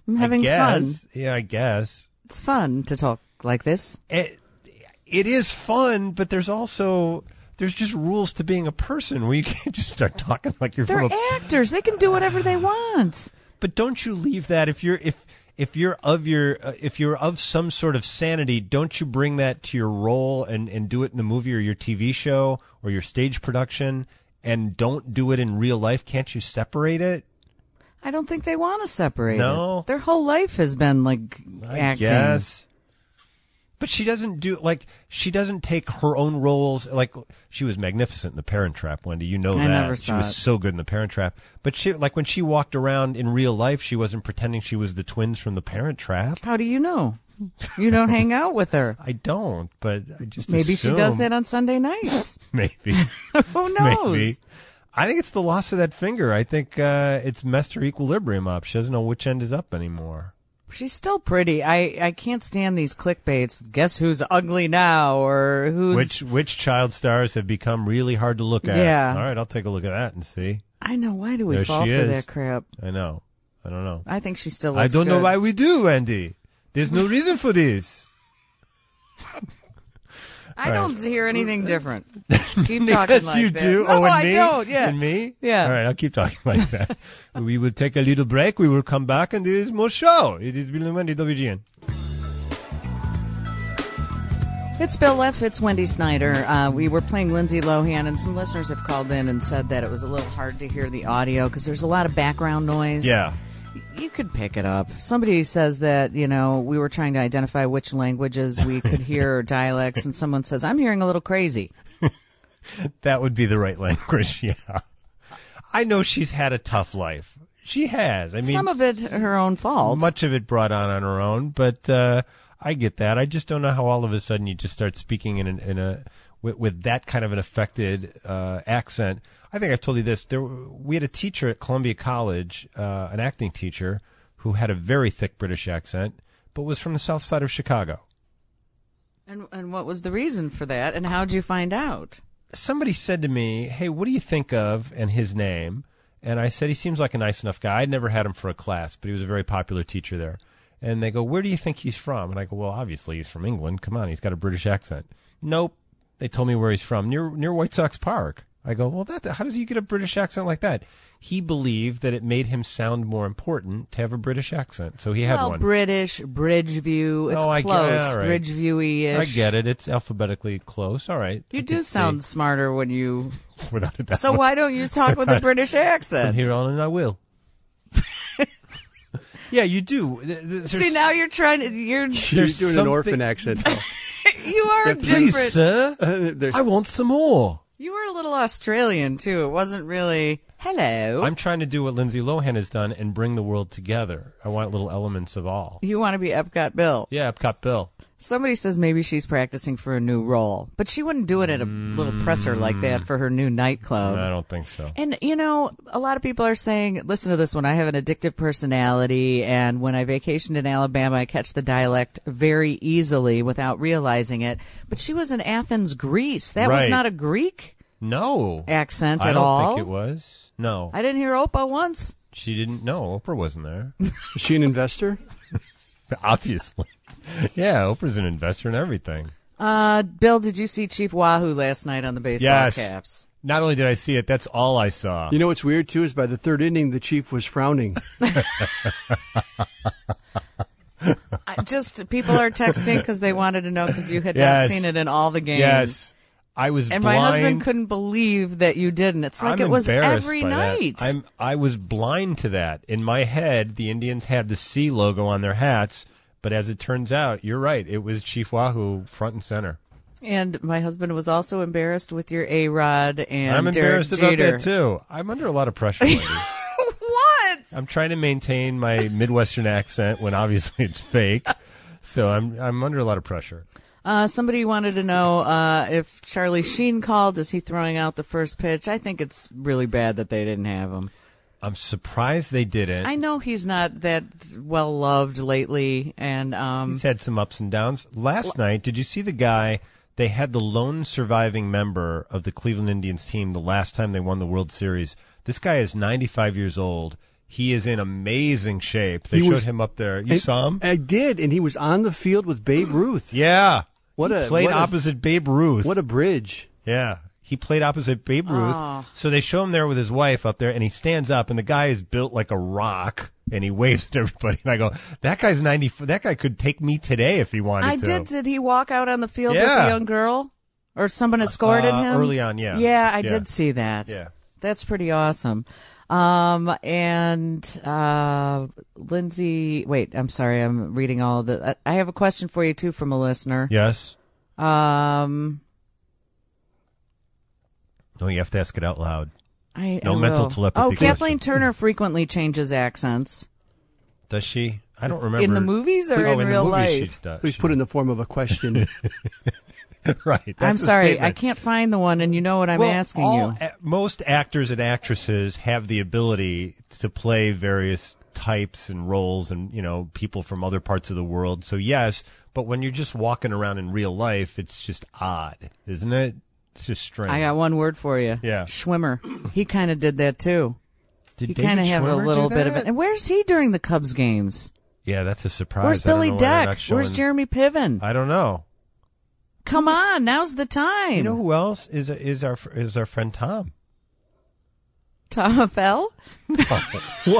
I'm having fun. Yeah, I guess. It's fun to talk like this. It is fun, but there's just rules to being a person where you can't just start talking like you're They're actors. They can do whatever they want. But don't you leave that if you're of some sort of sanity, don't you bring that to your role and do it in the movie or your TV show or your stage production, and don't do it in real life? Can't you separate it? I don't think they want to separate No. it. Their whole life has been like acting. Yes. But she doesn't take her own roles. Like, she was magnificent in The Parent Trap, Wendy. You know that. I never saw She was so good in The Parent Trap. But when she walked around in real life, she wasn't pretending she was the twins from The Parent Trap. How do you know? You don't hang out with her. I don't, but I just Maybe assume. she does that on Sunday nights. Maybe. Who knows? Maybe. I think it's the loss of that finger. I think it's messed her equilibrium up. She doesn't know which end is up anymore. She's still pretty. I can't stand these clickbaits. Guess who's ugly now, or who's which child stars have become really hard to look at. Yeah. All right, I'll take a look at that and see. I know. Why do we There fall she for is. that crap? I know. I don't know. I think she still looks I don't know good. why we do, Andy. There's no reason for this. I don't hear anything different. Keep talking Yes, like you that. do. No, and I me? don't. Yeah. And me? Yeah. All right, I'll keep talking like that. We will take a little break. We will come back and there is more show. It is Bill and Wendy, WGN. It's Bill Leff. It's Wendy Snyder. We were playing Lindsay Lohan, and some listeners have called in and said that it was a little hard to hear the audio because there's a lot of background noise. Yeah. You could pick it up. Somebody says that, we were trying to identify which languages we could hear or dialects, and someone says, I'm hearing a little crazy. That would be the right language, yeah. I know she's had a tough life. She has. I mean, some of it her own fault. Much of it brought on her own, but I get that. I just don't know how all of a sudden you just start speaking with that kind of an affected accent. I think I've told you this. We had a teacher at Columbia College, an acting teacher, who had a very thick British accent, but was from the south side of Chicago. And what was the reason for that, and how did you find out? Somebody said to me, hey, what do you think of, and his name? And I said, he seems like a nice enough guy. I'd never had him for a class, but he was a very popular teacher there. And they go, where do you think he's from? And I go, well, obviously he's from England. Come on, he's got a British accent. Nope. They told me where he's from, near White Sox Park. I go, well, how does he get a British accent like that? He believed that it made him sound more important to have a British accent, so he had one. British, Bridgeview, it's close, right. Bridgeview-ish. I get it. It's alphabetically close. All right. You do sound smarter when you... Without a doubt. So why don't you talk with a British accent? From here on in, I will. Yeah, you do. See, now you're trying to... You're doing an orphan accent. You are different. Please, sir. I want some more. You were a little Australian, too. It wasn't really, hello. I'm trying to do what Lindsay Lohan has done and bring the world together. I want little elements of all. You want to be Epcot Bill. Yeah, Epcot Bill. Somebody says maybe she's practicing for a new role, but she wouldn't do it at a little presser like that for her new nightclub. I don't think so. And, a lot of people are saying, listen to this one, I have an addictive personality, and when I vacationed in Alabama, I catch the dialect very easily without realizing it. But she was in Athens, Greece. That was not a Greek accent at all. I don't think it was. No. I didn't hear Oprah once. She didn't. No, Oprah wasn't there. Is she an investor? Obviously. Yeah, Oprah's an investor in everything. Bill, did you see Chief Wahoo last night on the baseball caps? Not only did I see it, that's all I saw. You know what's weird, too, is by the third inning, the Chief was frowning. People are texting because they wanted to know because you had not seen it in all the games. Yes. I was blind. My husband couldn't believe that you didn't. It's like it was every night. I was blind to that. In my head, the Indians had the C logo on their hats, but as it turns out, you're right. It was Chief Wahoo front and center. And my husband was also embarrassed with your A-Rod and I'm embarrassed Derek about Jeter. that, too. I'm under a lot of pressure lately. What? I'm trying to maintain my Midwestern accent when obviously it's fake. So I'm under a lot of pressure. Somebody wanted to know if Charlie Sheen called. Is he throwing out the first pitch? I think it's really bad that they didn't have him. I'm surprised they didn't. I know he's not that well loved lately, and he's had some ups and downs. Last night, did you see the guy? They had the lone surviving member of the Cleveland Indians team the last time they won the World Series. This guy is 95 years old. He is in amazing shape. They showed him up there. You saw him? I did, and he was on the field with Babe Ruth. Yeah. He played opposite Babe Ruth. What a bridge. Yeah. He played opposite Babe Ruth. Oh. So they show him there with his wife up there, and he stands up, and the guy is built like a rock, and he waves at everybody. And I go, that guy's 90. That guy could take me today if he wanted to. Did he walk out on the field with a young girl? Or someone escorted him? Early on, yeah. Yeah, I did see that. Yeah. That's pretty awesome. Lindsay, wait, I'm sorry, I'm reading all of the. I have a question for you too from a listener. Yes. No, you have to ask it out loud. No mental telepathy. Oh, Kathleen Turner frequently changes accents. Does she? I don't remember. In the movies or in real life? She does. Please put in the form of a question. Right. I'm sorry, I can't find the one, and you know what I'm asking you. Most actors and actresses have the ability to play various types and roles and, people from other parts of the world. So, yes, but when you're just walking around in real life, it's just odd, isn't it? It's just strange. I got one word for you. Yeah. Schwimmer. He kind of did that, too. Did he kind of have a little bit of it. And where's he during the Cubs games? Yeah, that's a surprise. Where's Billy Deck? Where's Jeremy Piven? I don't know. Come on, now's the time. You know who else is our friend Tom? Tom Appel? No.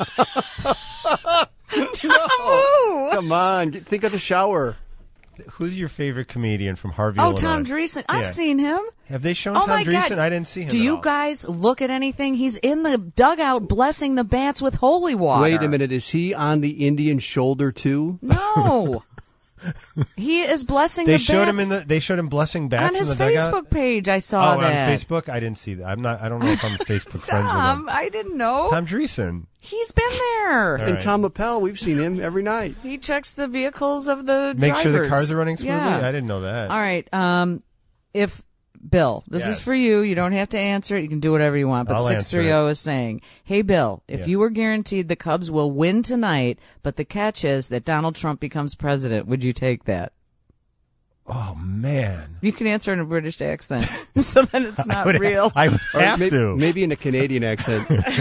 Come on, think of the shower. Who's your favorite comedian from Harvey? Oh, Tom Dreesen. I've seen him. Have they shown Tom Dreesen? God. I didn't see him. Do you guys look at anything? He's in the dugout blessing the bats with holy water. Wait a minute. Is he on the Indian shoulder too? No. He is blessing the bats. They showed him blessing bats on his in the dugout? Facebook page. I saw that. On Facebook? I didn't see that. I don't know if I'm Facebook friends with him. I didn't know. Tom Dreesen. He's been there. And Tom Appel, we've seen him every night. He checks the vehicles of the Make drivers. sure the cars are running smoothly? Yeah. I didn't know that. All right. If Bill, this is for you. You don't have to answer it. You can do whatever you want. But 630 is saying, hey, Bill, if you were guaranteed the Cubs will win tonight, but the catch is that Donald Trump becomes president, would you take that? Oh, man. You can answer in a British accent, so then it's not real. I would have to. Maybe in a Canadian accent.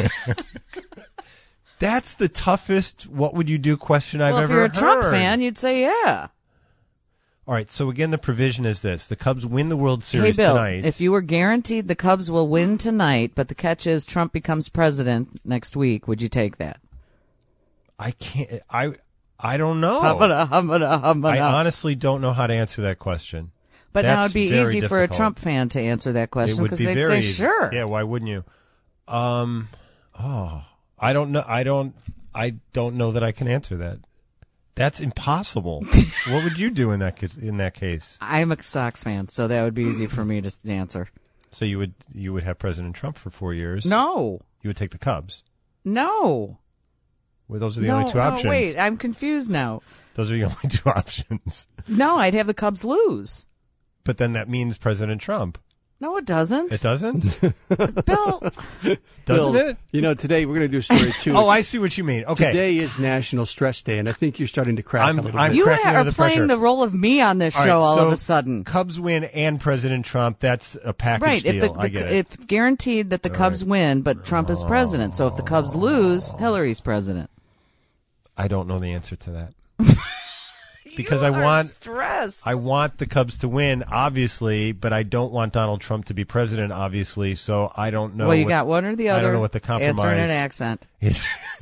That's the toughest what would you do question I've ever heard. If you're a Trump fan, you'd say yeah. All right, so again, the provision is this. The Cubs win the World Series Bill, tonight. If you were guaranteed the Cubs will win tonight, but the catch is Trump becomes president next week, would you take that? I can't. I don't know. I honestly don't know how to answer that question. But That's now it'd be easy for a Trump fan to answer that question because they'd say, easy. Sure. Yeah, why wouldn't you? I don't know. I don't know that I can answer that. That's impossible. What would you do in that case? I'm a Sox fan, so that would be easy for me to answer. So you would have President Trump for 4 years? No. You would take the Cubs? No. Well, those are the only two options. No, wait, I'm confused now. Those are the only two options. No, I'd have the Cubs lose. But then that means President Trump. No, it doesn't. It doesn't? Bill. Doesn't it? Today we're going to do story 2. I see what you mean. Okay. Today is National Stress Day, and I think you're starting to crack a little bit. You are playing the role of me on this show all of a sudden. Cubs win and President Trump, that's a package deal. I get it. It's guaranteed that the Cubs win, but Trump is president. So if the Cubs lose, Hillary's president. I don't know the answer to that. Because I want the Cubs to win, obviously, but I don't want Donald Trump to be president, obviously. So I don't know. Well, you got one or the other. I don't know what the compromise answer in an accent is.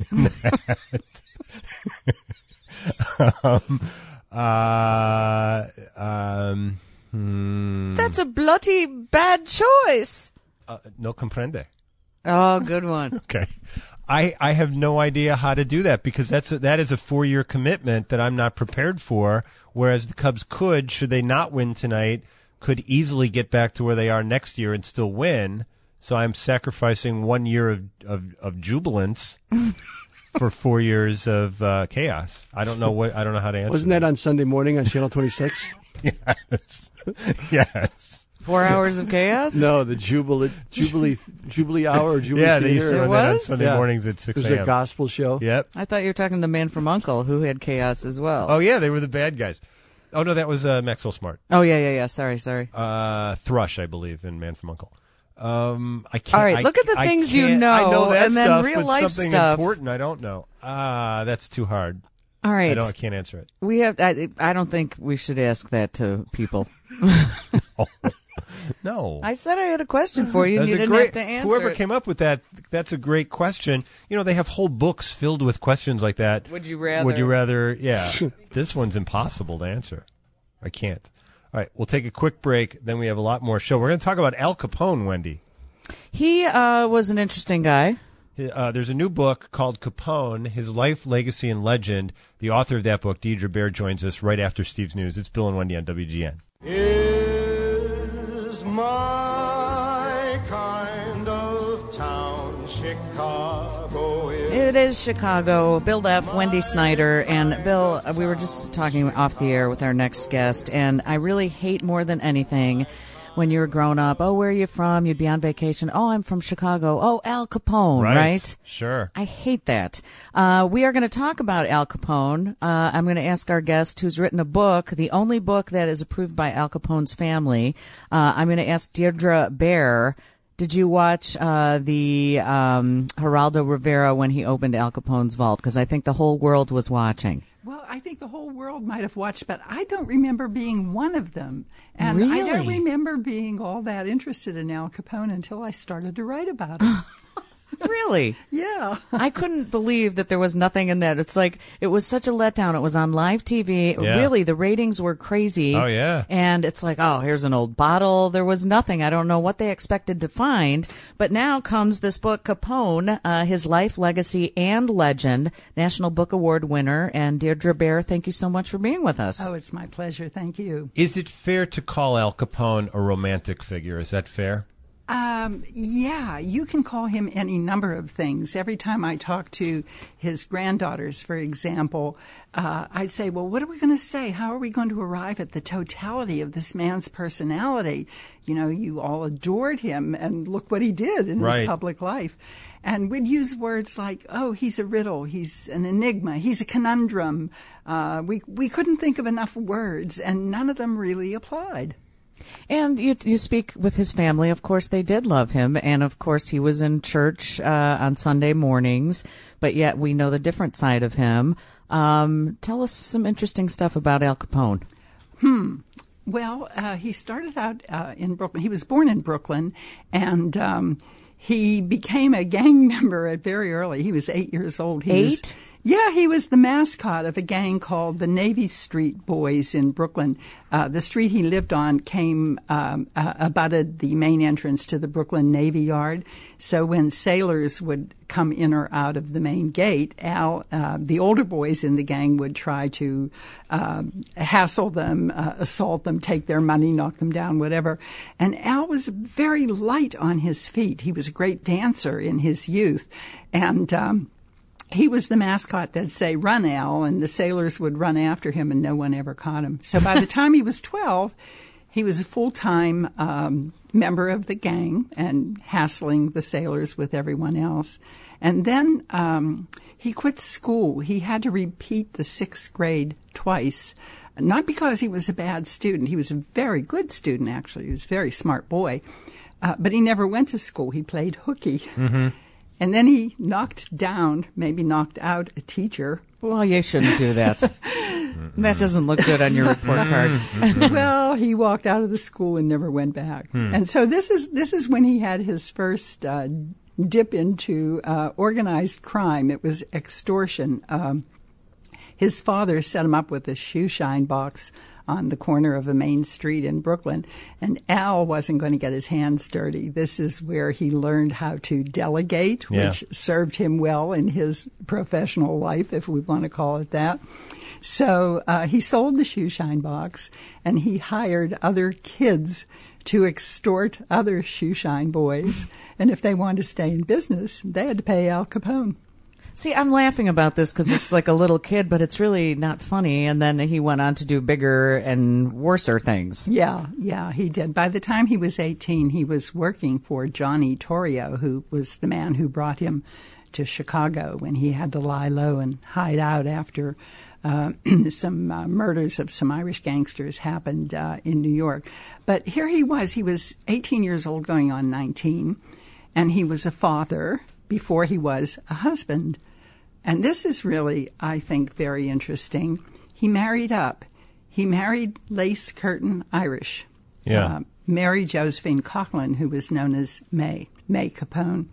That's a bloody bad choice. No comprende. Oh, good one. Okay. I have no idea how to do that because that is a 4-year commitment that I'm not prepared for, whereas the Cubs could, should they not win tonight, could easily get back to where they are next year and still win. So I'm sacrificing 1 year of jubilance for 4 years of chaos. I don't know how to answer. Wasn't that on Sunday morning on Channel 26? Yes. Yes. 4 hours of chaos? No, the Jubilee hour or Jubilee Yeah, they used to Theater. run that on Sunday mornings at 6 a.m. It was a gospel show. Yep. I thought you were talking to the Man from U.N.C.L.E. who had chaos as well. Oh, yeah, they were the bad guys. Oh, no, that was Maxwell Smart. Oh, yeah. Sorry. Thrush, I believe, in Man from U.N.C.L.E. I can't. All right, look at the things you know, I know that and then stuff, real but life something stuff. important I don't know. That's too hard. All right. I can't answer it. We have. I don't think we should ask that to people. No. I said I had a question for you, and you didn't have to answer. Whoever came up with that, that's a great question. You know, they have whole books filled with questions like that. Would you rather? Would you rather? Yeah. This one's impossible to answer. I can't. All right, we'll take a quick break. Then we have a lot more show. We're going to talk about Al Capone, Wendy. He was an interesting guy. There's a new book called Capone, His Life, Legacy, and Legend. The author of that book, Deidre Bair, joins us right after Steve's News. It's Bill and Wendy on WGN. Is my kind of town Chicago? It is Chicago. Bill Duff, Wendy Snyder, and Bill, we were just talking off the air with our next guest, and I really hate more than anything when you were growing up. Oh, where are you from? You'd be on vacation. Oh, I'm from Chicago. Oh, Al Capone, right? Sure. I hate that. We are going to talk about Al Capone. I'm going to ask our guest who's written a book, the only book that is approved by Al Capone's family. I'm going to ask Deirdre Bair. Did you watch the Geraldo Rivera when he opened Al Capone's vault? Because I think the whole world was watching. Well, I think the whole world might have watched, but I don't remember being one of them. And really? I don't remember being all that interested in Al Capone until I started to write about him. Really? Yeah. I couldn't believe that there was nothing in that. It's like, it was such a letdown. It was on live TV. Yeah. Really, the ratings were crazy. Oh, yeah. And it's like, oh, here's an old bottle. There was nothing. I don't know what they expected to find. But now comes this book, Capone, His Life, Legacy, and Legend, National Book Award winner. And Deirdre Bair, thank you so much for being with us. Oh, it's my pleasure. Thank you. Is it fair to call Al Capone a romantic figure? Is that fair? Yeah, you can call him any number of things. Every time I talk to his granddaughters, for example, I'd say, well, what are we going to say? How are we going to arrive at the totality of this man's personality? You know, you all adored him, and look what he did in his public life. And we'd use words like, oh, he's a riddle, he's an enigma, he's a conundrum. We couldn't think of enough words, and none of them really applied. And you speak with his family. Of course, they did love him. And, of course, he was in church on Sunday mornings. But yet we know the different side of him. Tell us some interesting stuff about Al Capone. Well, he started out in Brooklyn. He was born in Brooklyn. And he became a gang member at very early. He was 8 years old. Yeah, he was the mascot of a gang called the Navy Street Boys in Brooklyn. The street he lived on abutted the main entrance to the Brooklyn Navy Yard. So when sailors would come in or out of the main gate, Al, the older boys in the gang would try to hassle them, assault them, take their money, knock them down, whatever. And Al was very light on his feet. He was a great dancer in his youth. And he was the mascot that'd say, run, Al, and the sailors would run after him, and no one ever caught him. So by the time he was 12, he was a full-time member of the gang and hassling the sailors with everyone else. And then he quit school. He had to repeat the 6th grade twice, not because he was a bad student. He was a very good student, actually. He was a very smart boy. But he never went to school. He played hooky. Mm-hmm. And then he knocked out a teacher. Well, you shouldn't do that. That doesn't look good on your report card. Well, he walked out of the school and never went back. And so this is when he had his first dip into organized crime. It was extortion. His father set him up with a shoe shine box on the corner of a main street in Brooklyn. And Al wasn't going to get his hands dirty. This is where he learned how to delegate, which served him well in his professional life, if we want to call it that. So he sold the shoe shine box, and he hired other kids to extort other shoe shine boys. And if they wanted to stay in business, they had to pay Al Capone. See, I'm laughing about this because it's like a little kid, but it's really not funny. And then he went on to do bigger and worser things. Yeah, he did. By the time he was 18, he was working for Johnny Torrio, who was the man who brought him to Chicago when he had to lie low and hide out after some murders of some Irish gangsters happened in New York. But here he was 18 years old going on 19, and he was a father before he was a husband. And this is really, I think, very interesting. He married up. He married Lace Curtin Irish. Yeah. Mary Josephine Coughlin, who was known as May Capone.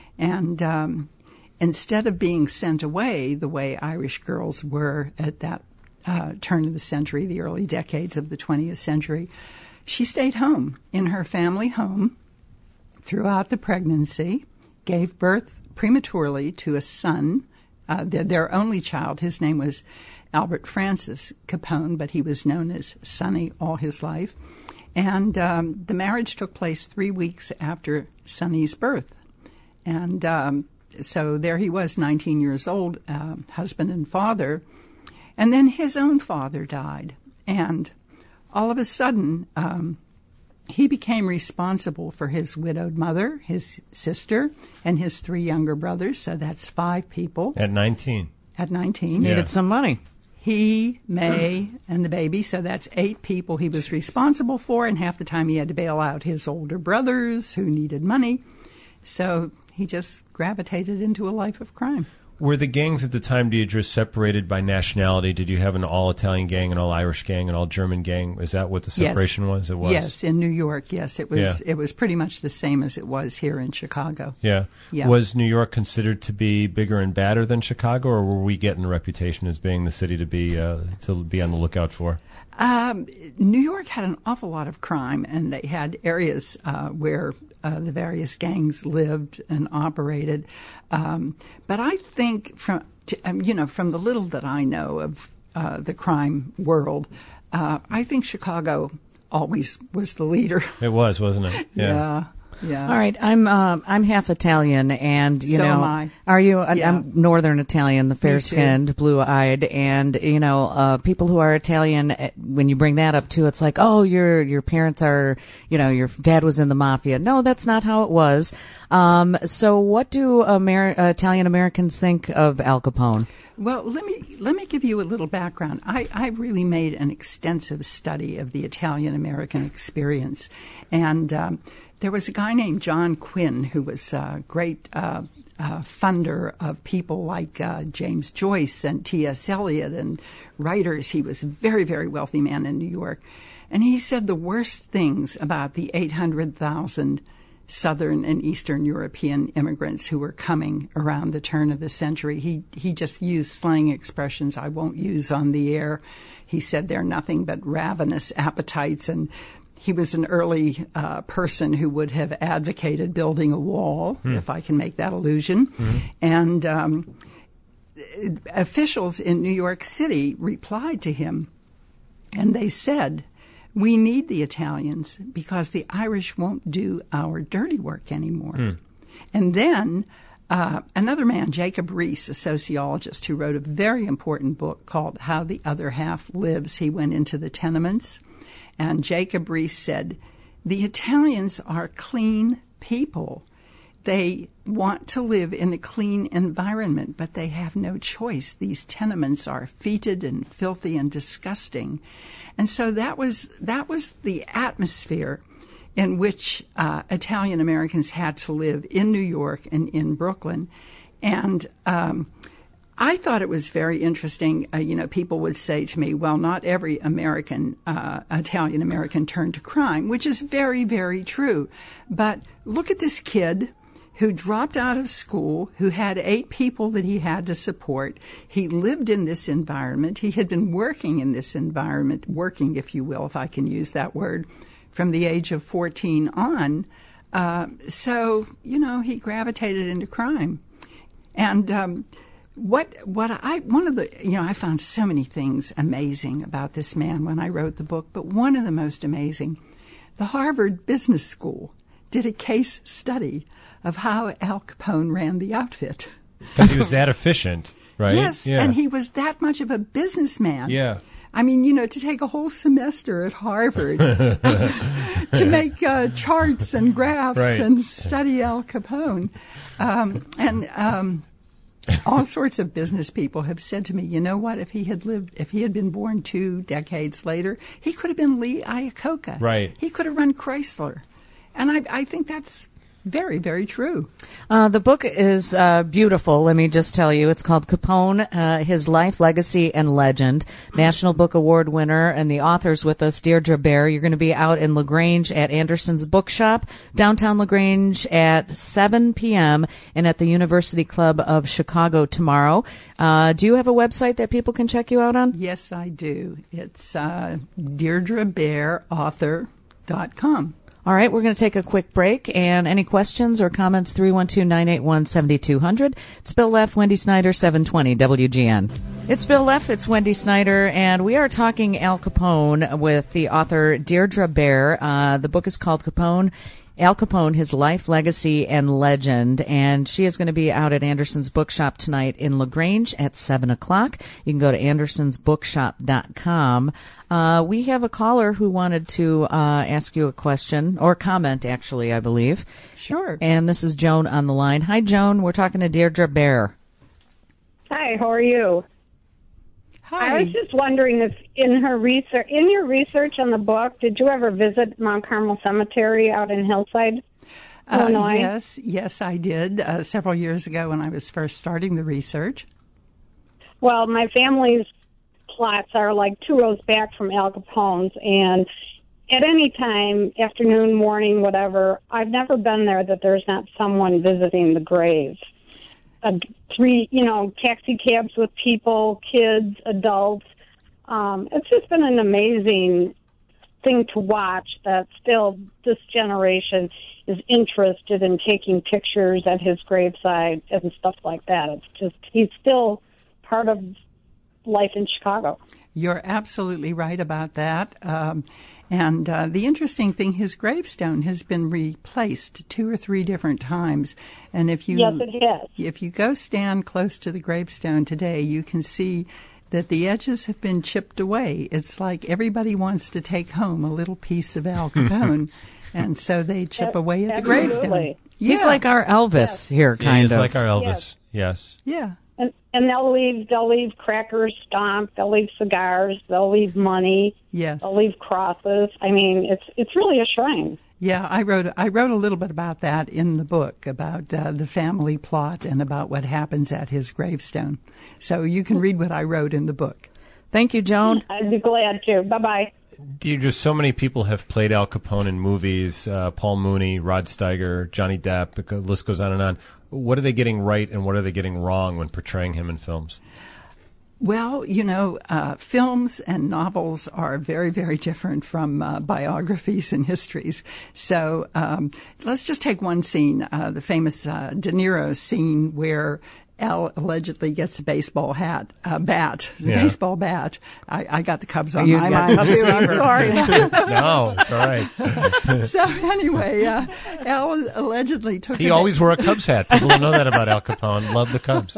And instead of being sent away the way Irish girls were at that turn of the century, the early decades of the 20th century, she stayed home in her family home throughout the pregnancy, gave birth prematurely to a son, their only child. His name was Albert Francis Capone, but he was known as Sonny all his life. And the marriage took place 3 weeks after Sonny's birth. And so there he was, 19 years old, husband and father. And then his own father died. And all of a sudden, he became responsible for his widowed mother, his sister, and his 3 younger brothers. So that's 5 people. At 19. At 19. Needed some money. He, May, and the baby, so that's 8 people he was responsible for, and half the time he had to bail out his older brothers who needed money. So he just gravitated into a life of crime. Were the gangs at the time, Deidre, separated by nationality? Did you have an all-Italian gang, an all-Irish gang, an all-German gang? Is that what the separation was? It was? Yes, in New York, yes. It was. Yeah. It was pretty much the same as it was here in Chicago. Yeah. Was New York considered to be bigger and badder than Chicago, or were we getting a reputation as being the city to be on the lookout for? New York had an awful lot of crime, and they had areas where the various gangs lived and operated. But I think from the little that I know of the crime world, I think Chicago always was the leader. It was, wasn't it? Yeah. Yeah. All right, I'm half Italian, and so am I. Are you? Yeah. I'm Northern Italian, the fair-skinned, blue-eyed, and people who are Italian. When you bring that up too, it's like, oh, your parents are, your dad was in the mafia. No, that's not how it was. So, what do Italian Americans think of Al Capone? Well, let me give you a little background. I really made an extensive study of the Italian American experience, and there was a guy named John Quinn who was a great funder of people like James Joyce and T.S. Eliot and writers. He was a very, very wealthy man in New York. And he said the worst things about the 800,000 Southern and Eastern European immigrants who were coming around the turn of the century. He just used slang expressions I won't use on the air. He said they're nothing but ravenous appetites, and he was an early person who would have advocated building a wall, if I can make that allusion. Mm-hmm. And officials in New York City replied to him, and they said, we need the Italians because the Irish won't do our dirty work anymore. And then another man, Jacob Riis, a sociologist who wrote a very important book called How the Other Half Lives, he went into the tenements. And Jacob Riis said, the Italians are clean people. They want to live in a clean environment, but they have no choice. These tenements are fetid and filthy and disgusting. And so that was the atmosphere in which Italian Americans had to live in New York and in Brooklyn. And I thought it was very interesting. People would say to me, well, not every Italian American turned to crime, which is very, very true. But look at this kid who dropped out of school, who had 8 people that he had to support. He lived in this environment. He had been working in this environment, working, if you will, if I can use that word, from the age of 14 on. So, he gravitated into crime. And I found so many things amazing about this man when I wrote the book, but one of the most amazing, the Harvard Business School did a case study of how Al Capone ran the outfit. Because he was that efficient, right? Yes, yeah. And he was that much of a businessman. Yeah. I mean, to take a whole semester at Harvard to make charts and graphs and study Al Capone. all sorts of business people have said to me, you know what, if he had been born 2 decades later, he could have been Lee Iacocca. Right. He could have run Chrysler. And I think that's very, very true. The book is beautiful, let me just tell you. It's called Capone, His Life, Legacy, and Legend. National Book Award winner, and the author's with us, Deirdre Bair. You're going to be out in LaGrange at Anderson's Bookshop, downtown LaGrange at 7 p.m., and at the University Club of Chicago tomorrow. Do you have a website that people can check you out on? Yes, I do. It's DeirdreBairAuthor.com. All right, we're going to take a quick break, and any questions or comments, 312-981-7200. It's Bill Leff, Wendy Snyder, 720 WGN. It's Bill Leff, it's Wendy Snyder, and we are talking Al Capone with the author Deirdre Bair. The book is called Al Capone, His Life, Legacy, and Legend, and she is going to be out at Anderson's Bookshop tonight in LaGrange at 7 o'clock. You can go to andersonsbookshop.com. We have a caller who wanted to ask you a question, or comment, actually, I believe. Sure. And this is Joan on the line. Hi, Joan. We're talking to Deirdre Bair. Hi, how are you? Hi. I was just wondering if in your research on the book, did you ever visit Mount Carmel Cemetery out in Hillside, Illinois? Yes, I did several years ago when I was first starting the research. Well, my family's plots are like 2 rows back from Al Capone's, and at any time, afternoon, morning, whatever, I've never been there that there's not someone visiting the grave. 3, taxi cabs with people, kids, adults. It's just been an amazing thing to watch that still this generation is interested in taking pictures at his graveside and stuff like that. It's just, he's still part of life in Chicago. You're absolutely right about that. And the interesting thing, his gravestone has been replaced 2 or 3 different times. And yes, it has. If you go stand close to the gravestone today, you can see that the edges have been chipped away. It's like everybody wants to take home a little piece of Al Capone, and so they chip away at the gravestone. He's like our Elvis here, kind of. He's like our Elvis, yes. Yeah. And they'll leave crackers stomped, they'll leave cigars, they'll leave money, yes, they'll leave crosses. I mean, it's really a shrine. Yeah, I wrote a little bit about that in the book, about the family plot and about what happens at his gravestone. So you can read what I wrote in the book. Thank you, Joan. I'd be glad to. Bye-bye. Deirdre, so many people have played Al Capone in movies, Paul Mooney, Rod Steiger, Johnny Depp, the list goes on and on. What are they getting right and what are they getting wrong when portraying him in films? Well, films and novels are very, very different from biographies and histories. So let's just take one scene, the famous De Niro scene where Al allegedly gets a baseball bat. Baseball bat. I got the Cubs on my mind, too. I'm sorry. No, it's all right. So anyway, Al allegedly took... He always wore a Cubs hat. People don't know that about Al Capone. Loved the Cubs.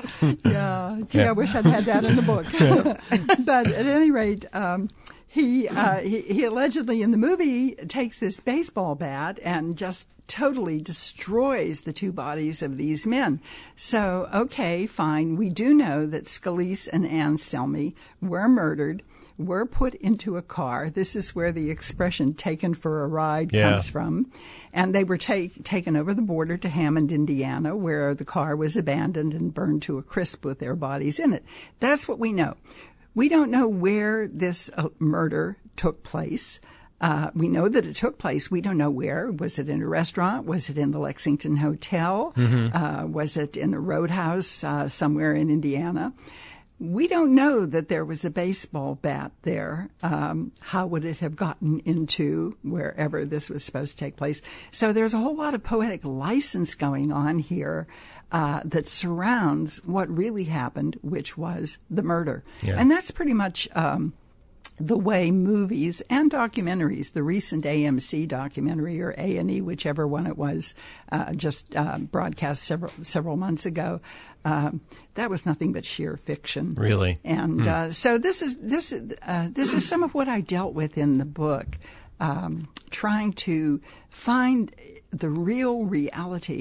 Gee, I wish I'd had that in the book. But at any rate... He allegedly in the movie takes this baseball bat and just totally destroys the 2 bodies of these men. So, okay, fine. We do know that Scalise and Anselmi were murdered, were put into a car. This is where the expression taken for a ride comes from. And they were taken over the border to Hammond, Indiana, where the car was abandoned and burned to a crisp with their bodies in it. That's what we know. We don't know where this murder took place. We know that it took place. We don't know where. Was it in a restaurant? Was it in the Lexington Hotel? Mm-hmm. Was it in a roadhouse somewhere in Indiana? We don't know that there was a baseball bat there. How would it have gotten into wherever this was supposed to take place? So there's a whole lot of poetic license going on here that surrounds what really happened, which was the murder. Yeah. And that's pretty much the way movies and documentaries, the recent AMC documentary or A&E, whichever one it was, just broadcast several months ago, that was nothing but sheer fiction. Really? And so this is some of what I dealt with in the book, trying to find the real reality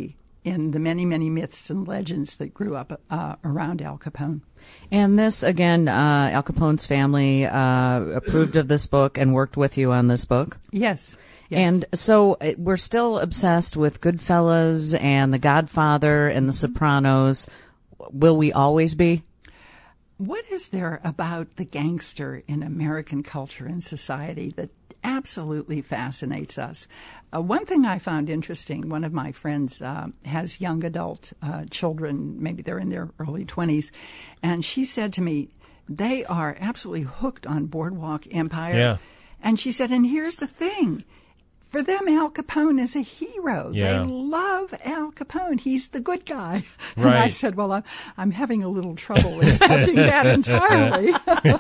in the many, many myths and legends that grew up around Al Capone. And this, again, Al Capone's family approved of this book and worked with you on this book? Yes. And so we're still obsessed with Goodfellas and The Godfather and The Sopranos. Will we always be? What is there about the gangster in American culture and society that absolutely fascinates us? One thing I found interesting, one of my friends has young adult children, maybe they're in their early 20s, and she said to me, they are absolutely hooked on Boardwalk Empire. Yeah. And she said, and here's the thing. For them, Al Capone is a hero. Yeah. They love Al Capone. He's the good guy. And Right. I said, well, I'm having a little trouble accepting that entirely.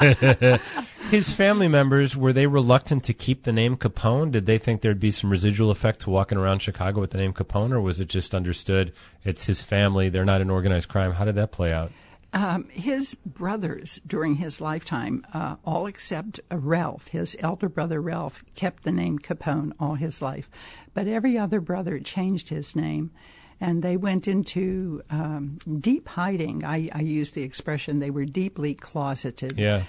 His family members, were they reluctant to keep the name Capone? Did they think there'd be some residual effect to walking around Chicago with the name Capone, or was it just understood it's his family, they're not in organized crime? How did that play out? His brothers during his lifetime, all except Ralph, his elder brother Ralph, kept the name Capone all his life. But every other brother changed his name, and they went into deep hiding. I use the expression they were deeply closeted. Yeah.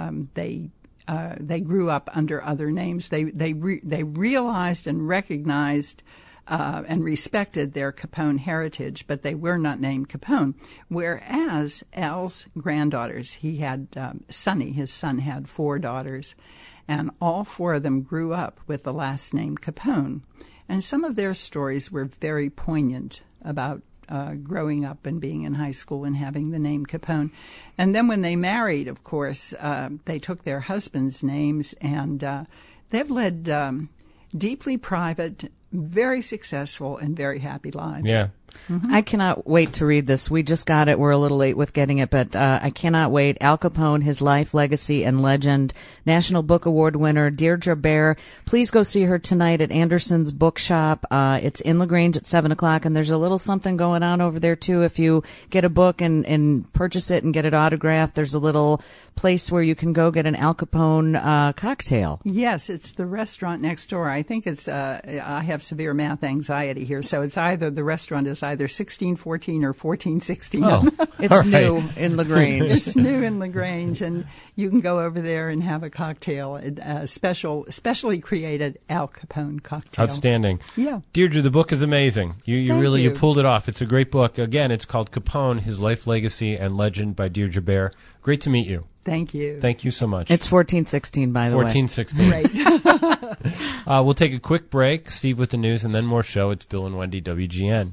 They grew up under other names. They realized and recognized and respected their Capone heritage, but they were not named Capone. Whereas Al's granddaughters, he had Sonny, his son had 4 daughters, and all 4 of them grew up with the last name Capone. And some of their stories were very poignant about growing up and being in high school and having the name Capone. And then when they married, of course, they took their husbands' names, and they've led deeply private, very successful, and very happy lives. Yeah. Mm-hmm. I cannot wait to read this. We just got it. We're a little late with getting it, but I cannot wait. Al Capone, His Life, Legacy, and Legend. National Book Award winner Deirdre Bair. Please go see her tonight at Anderson's Bookshop. It's in LaGrange at 7 o'clock, and there's a little something going on over there, too. If you get a book and purchase it and get it autographed, there's a little place where you can go get an Al Capone cocktail. Yes, it's the restaurant next door. I think it's, I have severe math anxiety here, so it's either the restaurant is either 1614 or 1416. Oh, it's new in LaGrange. It's new in LaGrange, and you can go over there and have a cocktail, a specially created Al Capone cocktail. Outstanding. Yeah. Deirdre, the book is amazing. You Thank really you. pulled it off. It's a great book. Again, it's called Capone, His Life, Legacy, and Legend by Deirdre Bair. Great to meet you. Thank you. Thank you so much. It's 1416, by the way. 1416. Great. We'll take a quick break, Steve with the news, and then more show. It's Bill and Wendy, WGN.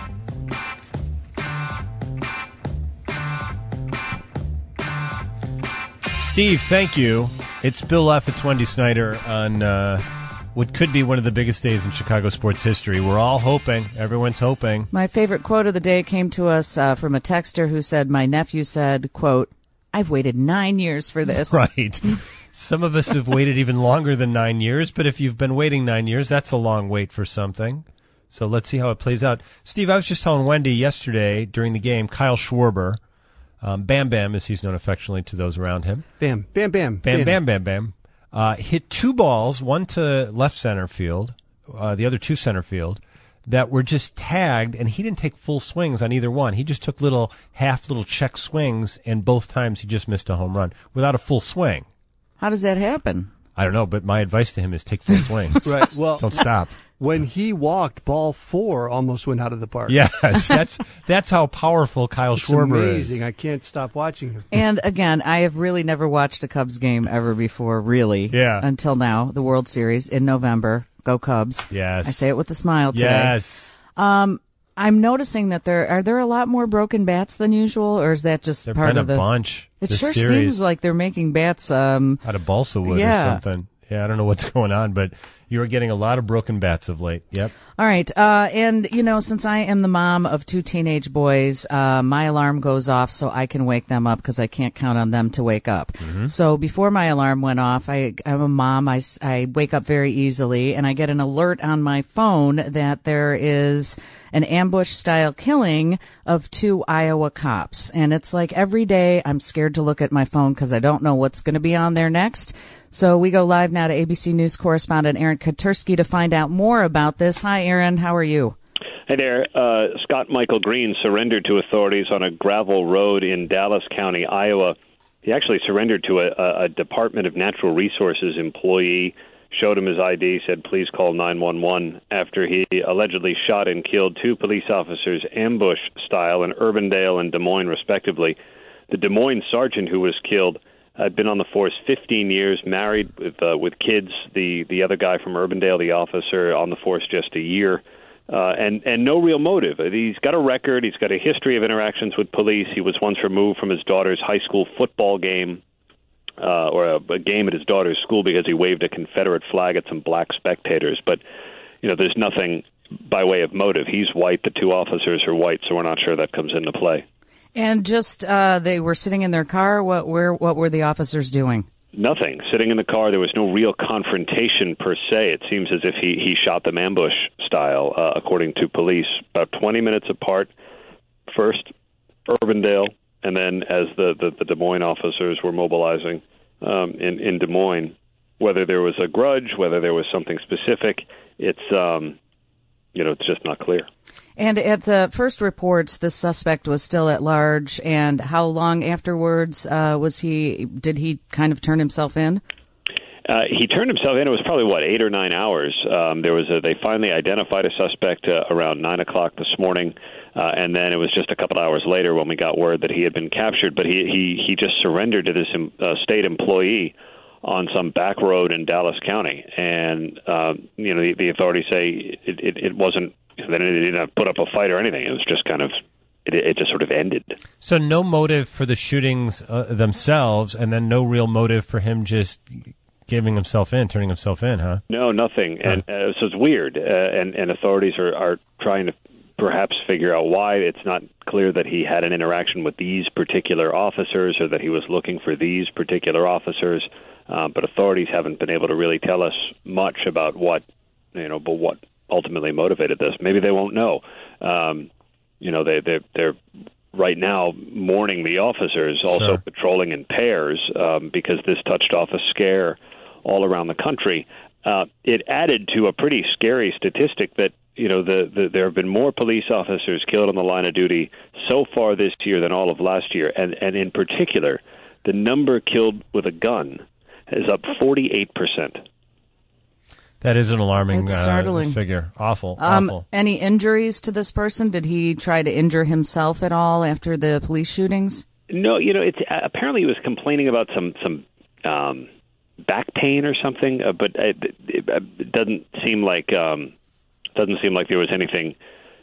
Steve, thank you. It's Bill F. It's Wendy Snyder on what could be one of the biggest days in Chicago sports history. We're all hoping. Everyone's hoping. My favorite quote of the day came to us from a texter who said, my nephew said, quote, I've waited 9 years for this. Right. Some of us have waited even longer than 9 years, but if you've been waiting 9 years, that's a long wait for something. So let's see how it plays out. Steve, I was just telling Wendy yesterday during the game, Kyle Schwarber, Bam Bam, as he's known affectionately to those around him. Bam, bam, bam. Bam, bam, bam, bam. Hit 2 balls, one to left center field, the other to center field, that were just tagged, and he didn't take full swings on either one. He just took little check swings, and both times he just missed a home run without a full swing. How does that happen? I don't know, but my advice to him is take full swings. Right. Well, don't stop. When he walked, ball 4 almost went out of the park. Yes, that's how powerful Kyle Schwarber is. Amazing. I can't stop watching him. And again, I have really never watched a Cubs game ever before, really. Yeah. Until now, the World Series in November. Go Cubs. Yes. I say it with a smile today. Yes. I'm noticing that are there a lot more broken bats than usual, or is that just There've part been of the bunch. It this sure series. seems like they're making bats out of balsa wood yeah. or something. Yeah, I don't know what's going on, but you are getting a lot of broken bats of late. Yep. All right. And, since I am the mom of 2 teenage boys, my alarm goes off so I can wake them up because I can't count on them to wake up. Mm-hmm. So before my alarm went off, I'm a mom. I wake up very easily, and I get an alert on my phone that there is an ambush-style killing of 2 Iowa cops. And it's like every day I'm scared to look at my phone because I don't know what's going to be on there next. So we go live now to ABC News correspondent Aaron Katersky to find out more about this. Hi, Aaron. How are you? Hey there. Scott Michael Green surrendered to authorities on a gravel road in Dallas County, Iowa. He actually surrendered to a Department of Natural Resources employee, showed him his ID, said, please call 911, after he allegedly shot and killed 2 police officers ambush style in Urbandale and Des Moines, respectively. The Des Moines sergeant who was killed had been on the force 15 years, married with kids. The other guy from Urbandale, the officer, on the force just a year. And no real motive. He's got a record. He's got a history of interactions with police. He was once removed from his daughter's high school football game, or a game at his daughter's school, because he waved a Confederate flag at some black spectators. But, there's nothing by way of motive. He's white. The 2 officers are white, so we're not sure that comes into play. And just they were sitting in their car. What were the officers doing? Nothing. Sitting in the car, there was no real confrontation per se. It seems as if he shot them ambush style, according to police. About 20 minutes apart, first Urbandale, and then as the Des Moines officers were mobilizing in Des Moines. Whether there was a grudge, whether there was something specific, it's just not clear. And at the first reports, the suspect was still at large. And how long afterwards did he kind of turn himself in? He turned himself in. It was probably 8 or 9 hours. They finally identified a suspect around 9 o'clock this morning, and then it was just a couple hours later when we got word that he had been captured. But he just surrendered to this state employee on some back road in Dallas County, and the authorities say it wasn't. They didn't put up a fight or anything. It was just kind of. It just sort of ended. So no motive for the shootings themselves, and then no real motive for him just turning himself in, huh? No, nothing. And so it's weird. And authorities are trying to perhaps figure out why. It's not clear that he had an interaction with these particular officers or that he was looking for these particular officers. But authorities haven't been able to really tell us much about what ultimately motivated this. Maybe they won't know. They're right now mourning the officers, also patrolling in pairs because this touched off a scare all around the country. It added to a pretty scary statistic that there have been more police officers killed on the line of duty so far this year than all of last year, and in particular, the number killed with a gun is up 48%. That is an alarming figure. Awful. Any injuries to this person? Did he try to injure himself at all after the police shootings? No, it's apparently he was complaining about some back pain or something, but it doesn't seem like there was anything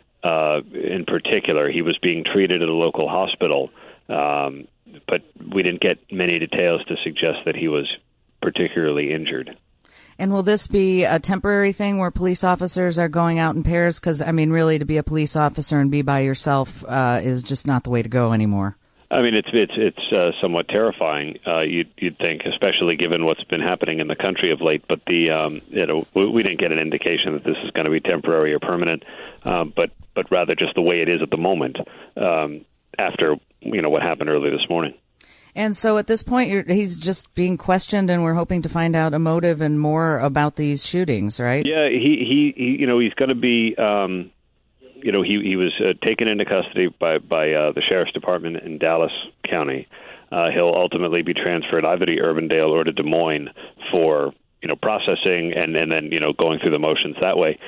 in particular. He was being treated at a local hospital, but we didn't get many details to suggest that he was particularly injured. And will this be a temporary thing where police officers are going out in pairs? Because, really, to be a police officer and be by yourself is just not the way to go anymore. It's somewhat terrifying. You'd think, especially given what's been happening in the country of late. But we didn't get an indication that this is going to be temporary or permanent, but rather just the way it is at the moment after what happened early this morning. And so at this point, he's just being questioned, and we're hoping to find out a motive and more about these shootings, right? Yeah, he's going to be. He was taken into custody by the sheriff's department in Dallas County. He'll ultimately be transferred either to Urbandale or to Des Moines for processing and then going through the motions that way.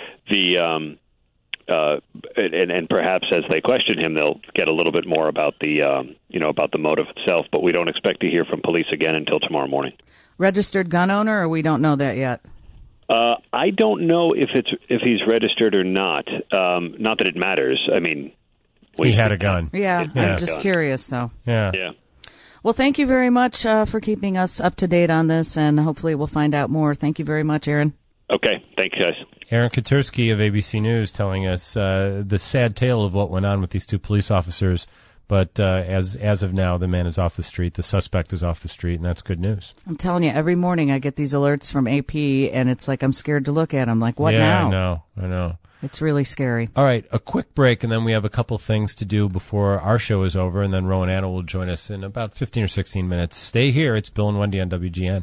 And perhaps as they question him, they'll get a little bit more about the motive itself. But we don't expect to hear from police again until tomorrow morning. Registered gun owner, or we don't know that yet? I don't know if he's registered or not. Not that it matters. He had a gun. Yeah, I'm just curious, though. Yeah. Well, thank you very much for keeping us up to date on this, and hopefully we'll find out more. Thank you very much, Aaron. Okay, thanks, guys. Aaron Katursky of ABC News telling us the sad tale of what went on with these 2 police officers. But as of now, the man is off the street. The suspect is off the street, and that's good news. I'm telling you, every morning I get these alerts from AP, and it's like I'm scared to look at them. Like, what now? I know. It's really scary. All right, a quick break, and then we have a couple things to do before our show is over, and then Rowan Anna will join us in about 15 or 16 minutes. Stay here. It's Bill and Wendy on WGN.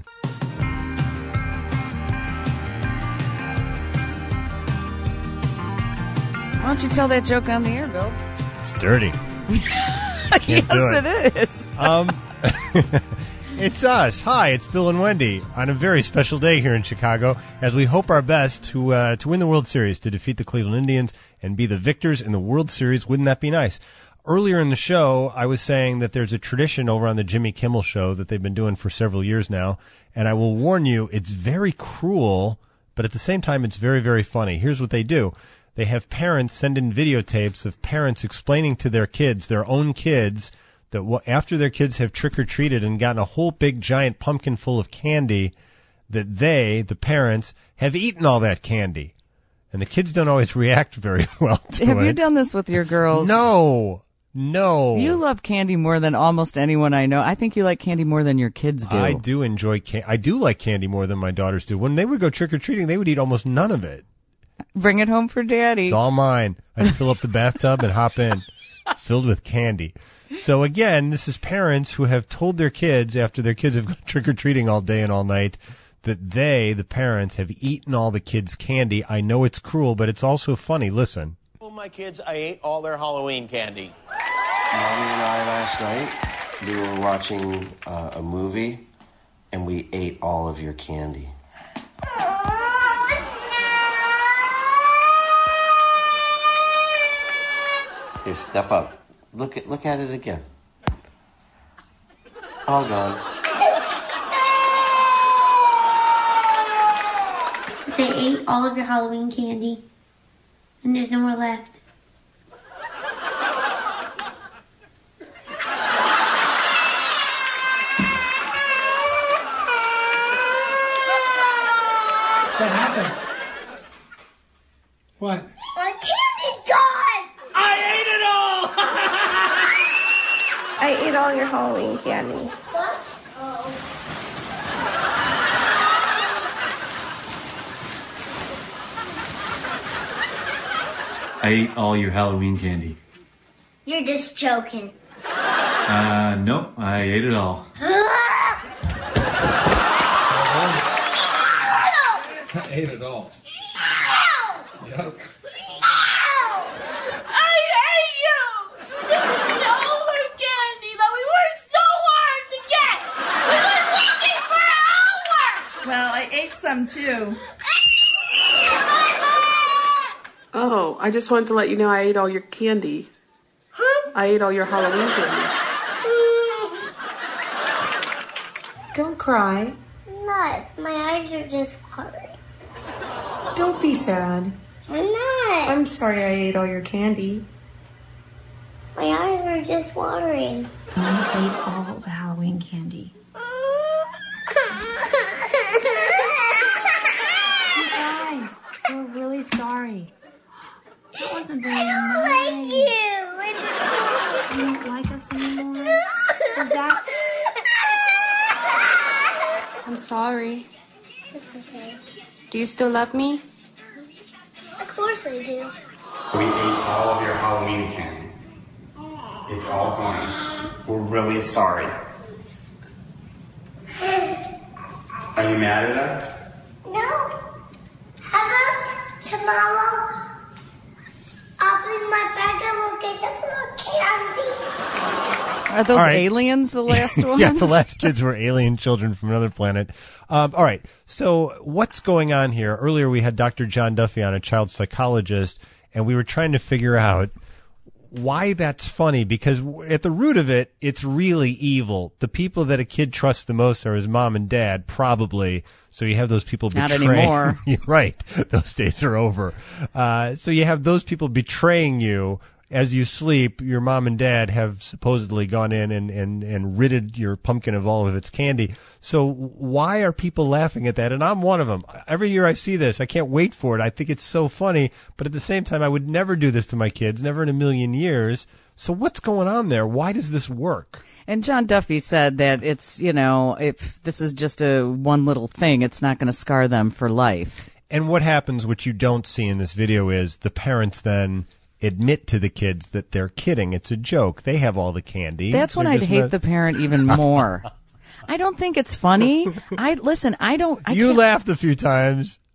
don't you tell that joke on the air, Bill? It's dirty. Yes, it is. It's us. Hi, it's Bill and Wendy on a very special day here in Chicago as we hope our best to win the World Series, to defeat the Cleveland Indians and be the victors in the World Series. Wouldn't that be nice? Earlier in the show, I was saying that there's a tradition over on the Jimmy Kimmel Show that they've been doing for several years now, and I will warn you, it's very cruel, but at the same time, it's very, very funny. Here's what they do. They have parents send in videotapes of parents explaining to their kids, their own kids, that after their kids have trick-or-treated and gotten a whole big giant pumpkin full of candy, that they, the parents, have eaten all that candy. And the kids don't always react very well to it. Have you done this with your girls? No. You love candy more than almost anyone I know. I think you like candy more than your kids do. I do enjoy candy. I do like candy more than my daughters do. When they would go trick-or-treating, they would eat almost none of it. Bring it home for Daddy. It's all mine. I'd fill up the bathtub and hop in, filled with candy. So again, this is parents who have told their kids after their kids have gone trick-or-treating all day and all night that they, the parents, have eaten all the kids' candy. I know it's cruel, but it's also funny. Listen. I told my kids I ate all their Halloween candy. Mommy and I last night, we were watching a movie, and we ate all of your candy. Here, step up. Look at it again. All gone. They ate all of your Halloween candy, and there's no more left. What happened? What? My candy's gone! I ate it all! I ate all your Halloween candy. What? Oh. I ate all your Halloween candy. You're just joking. Nope, I ate it all. I ate it all. Yep. I hate you! You didn't know our candy that we worked so hard to get! We were looking for hours! Well, I ate some too. Oh, I just wanted to let you know I ate all your candy. Huh? I ate all your Halloween candy. Don't cry. Not. My eyes are just watering. Don't be sad. I'm not. I'm sorry I ate all your candy. My eyes were just watering. I ate all the Halloween candy. You guys, we're really sorry. That wasn't very nice. I don't like you. You don't like us anymore? Is that... I'm sorry. It's okay. Do you still love me? Of course I do. We ate all of your Halloween candy. It's all gone. We're really sorry. Are you mad at us? No. How about tomorrow? I'll bring my bag and we'll get some more candy. Are those aliens, the last ones? Yeah, the last kids were alien children from another planet. All right, so what's going on here? Earlier we had Dr. John Duffy on, a child psychologist, and we were trying to figure out why that's funny, because at the root of it, it's really evil. The people that a kid trusts the most are his mom and dad, probably. So you have those people Not betraying. anymore. You're right. Those days are over. So you have those people betraying you. As you sleep, your mom and dad have supposedly gone in and ridded your pumpkin of all of its candy. So why are people laughing at that? And I'm one of them. Every year I see this, I can't wait for it. I think it's so funny. But at the same time, I would never do this to my kids, never in a million years. So what's going on there? Why does this work? And John Duffy said that it's, if this is just one little thing, it's not going to scar them for life. And what happens, which you don't see in this video, is the parents then admit to the kids that they're kidding. It's a joke. They have all the candy. That's when I'd hate the parent even more. I don't think it's funny. You laughed a few times.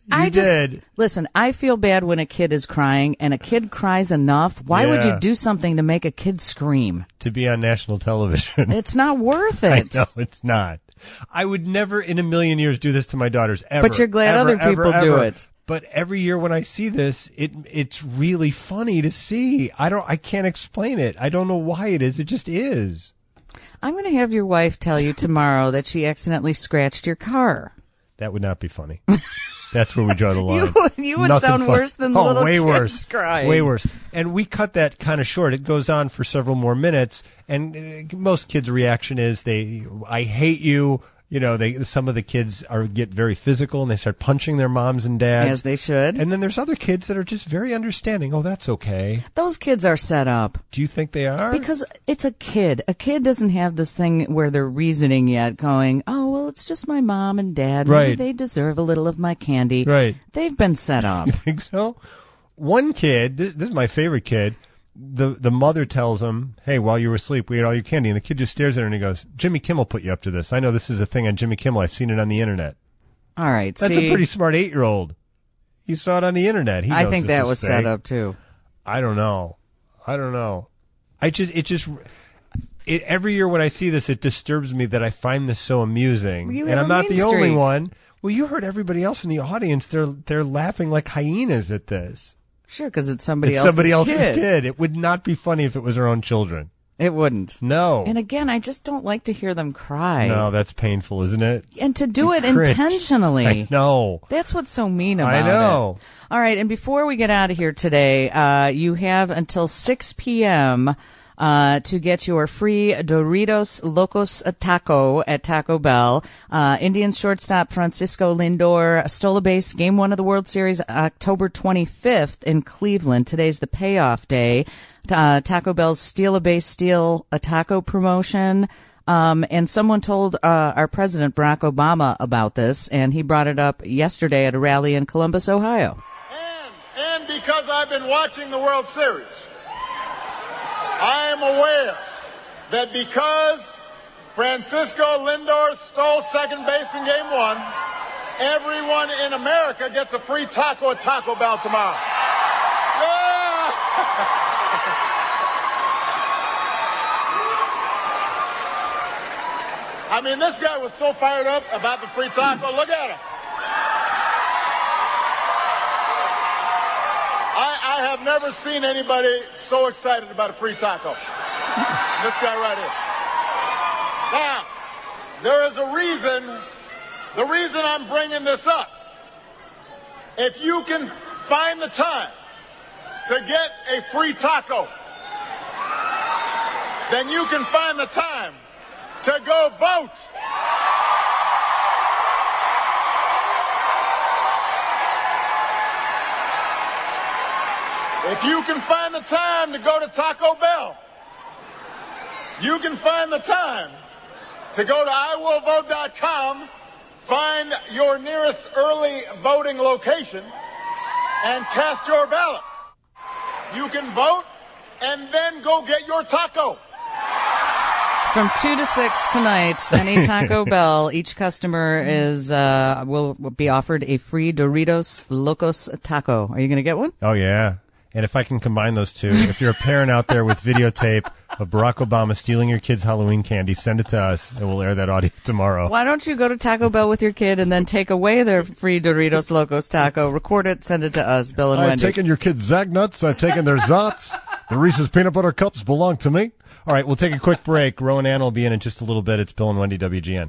Listen, I feel bad when a kid is crying, and a kid cries enough. Why would you do something to make a kid scream? To be on national television. It's not worth it. I know, it's not. I would never in a million years do this to my daughters, ever. But you're glad other people do it. But every year when I see this, it's really funny to see. I can't explain it. I don't know why it is. It just is. I'm going to have your wife tell you tomorrow that she accidentally scratched your car. That would not be funny. That's where we draw the line. You would sound worse than the little kids crying. Way worse. And we cut that kind of short. It goes on for several more minutes, and most kids' reaction is I hate you. You know, some of the kids get very physical, and they start punching their moms and dads. As they should. And then there's other kids that are just very understanding. Oh, that's okay. Those kids are set up. Do you think they are? Because it's a kid. A kid doesn't have this thing where they're reasoning yet, going, oh, well, it's just my mom and dad. Right. Maybe they deserve a little of my candy. Right. They've been set up. You think so? One kid, this is my favorite kid, the mother tells him, hey, while you were asleep, we ate all your candy. And the kid just stares at her and he goes, Jimmy Kimmel put you up to this. I know this is a thing on Jimmy Kimmel. I've seen it on the internet. All right. That's a pretty smart 8-year-old. He saw it on the internet. I think that was set up too. I don't know. Every year when I see this, it disturbs me that I find this so amusing. And I'm not the only one. Well, you heard everybody else in the audience. They're laughing like hyenas at this. Sure, because it's somebody else's kid. It would not be funny if it was our own children. It wouldn't. No. And again, I just don't like to hear them cry. No, that's painful, isn't it? And to do it intentionally. I know. That's what's so mean about it. I know. All right, and before we get out of here today, you have until 6 p.m., to get your free Doritos Locos Taco at Taco Bell. Indians shortstop Francisco Lindor stole a base Game 1 of the World Series October 25th in Cleveland. Today's the payoff day. Taco Bell's Steal a Base, Steal a Taco promotion. And someone told our president, Barack Obama, about this, and he brought it up yesterday at a rally in Columbus, Ohio. And because I've been watching the World Series, I am aware that because Francisco Lindor stole second base in Game 1, everyone in America gets a free taco at Taco Bell tomorrow. Yeah! I mean, this guy was so fired up about the free taco. Look at him. I have never seen anybody so excited about a free taco. This guy right here. Now, there is a reason. The reason I'm bringing this up. If you can find the time to get a free taco, then you can find the time to go vote. If you can find the time to go to Taco Bell, you can find the time to go to iwillvote.com, find your nearest early voting location, and cast your ballot. You can vote and then go get your taco. From 2 to 6 tonight, any Taco Bell, each customer will be offered a free Doritos Locos Taco. Are you going to get one? Oh, yeah. And if I can combine those two, if you're a parent out there with videotape of Barack Obama stealing your kid's Halloween candy, send it to us, and we'll air that audio tomorrow. Why don't you go to Taco Bell with your kid and then take away their free Doritos Locos Taco, record it, send it to us, Bill and Wendy. I've taken your kid's Zagnuts. I've taken their Zots. The Reese's Peanut Butter Cups belong to me. All right, we'll take a quick break. Rowan Ann will be in just a little bit. It's Bill and Wendy, WGN.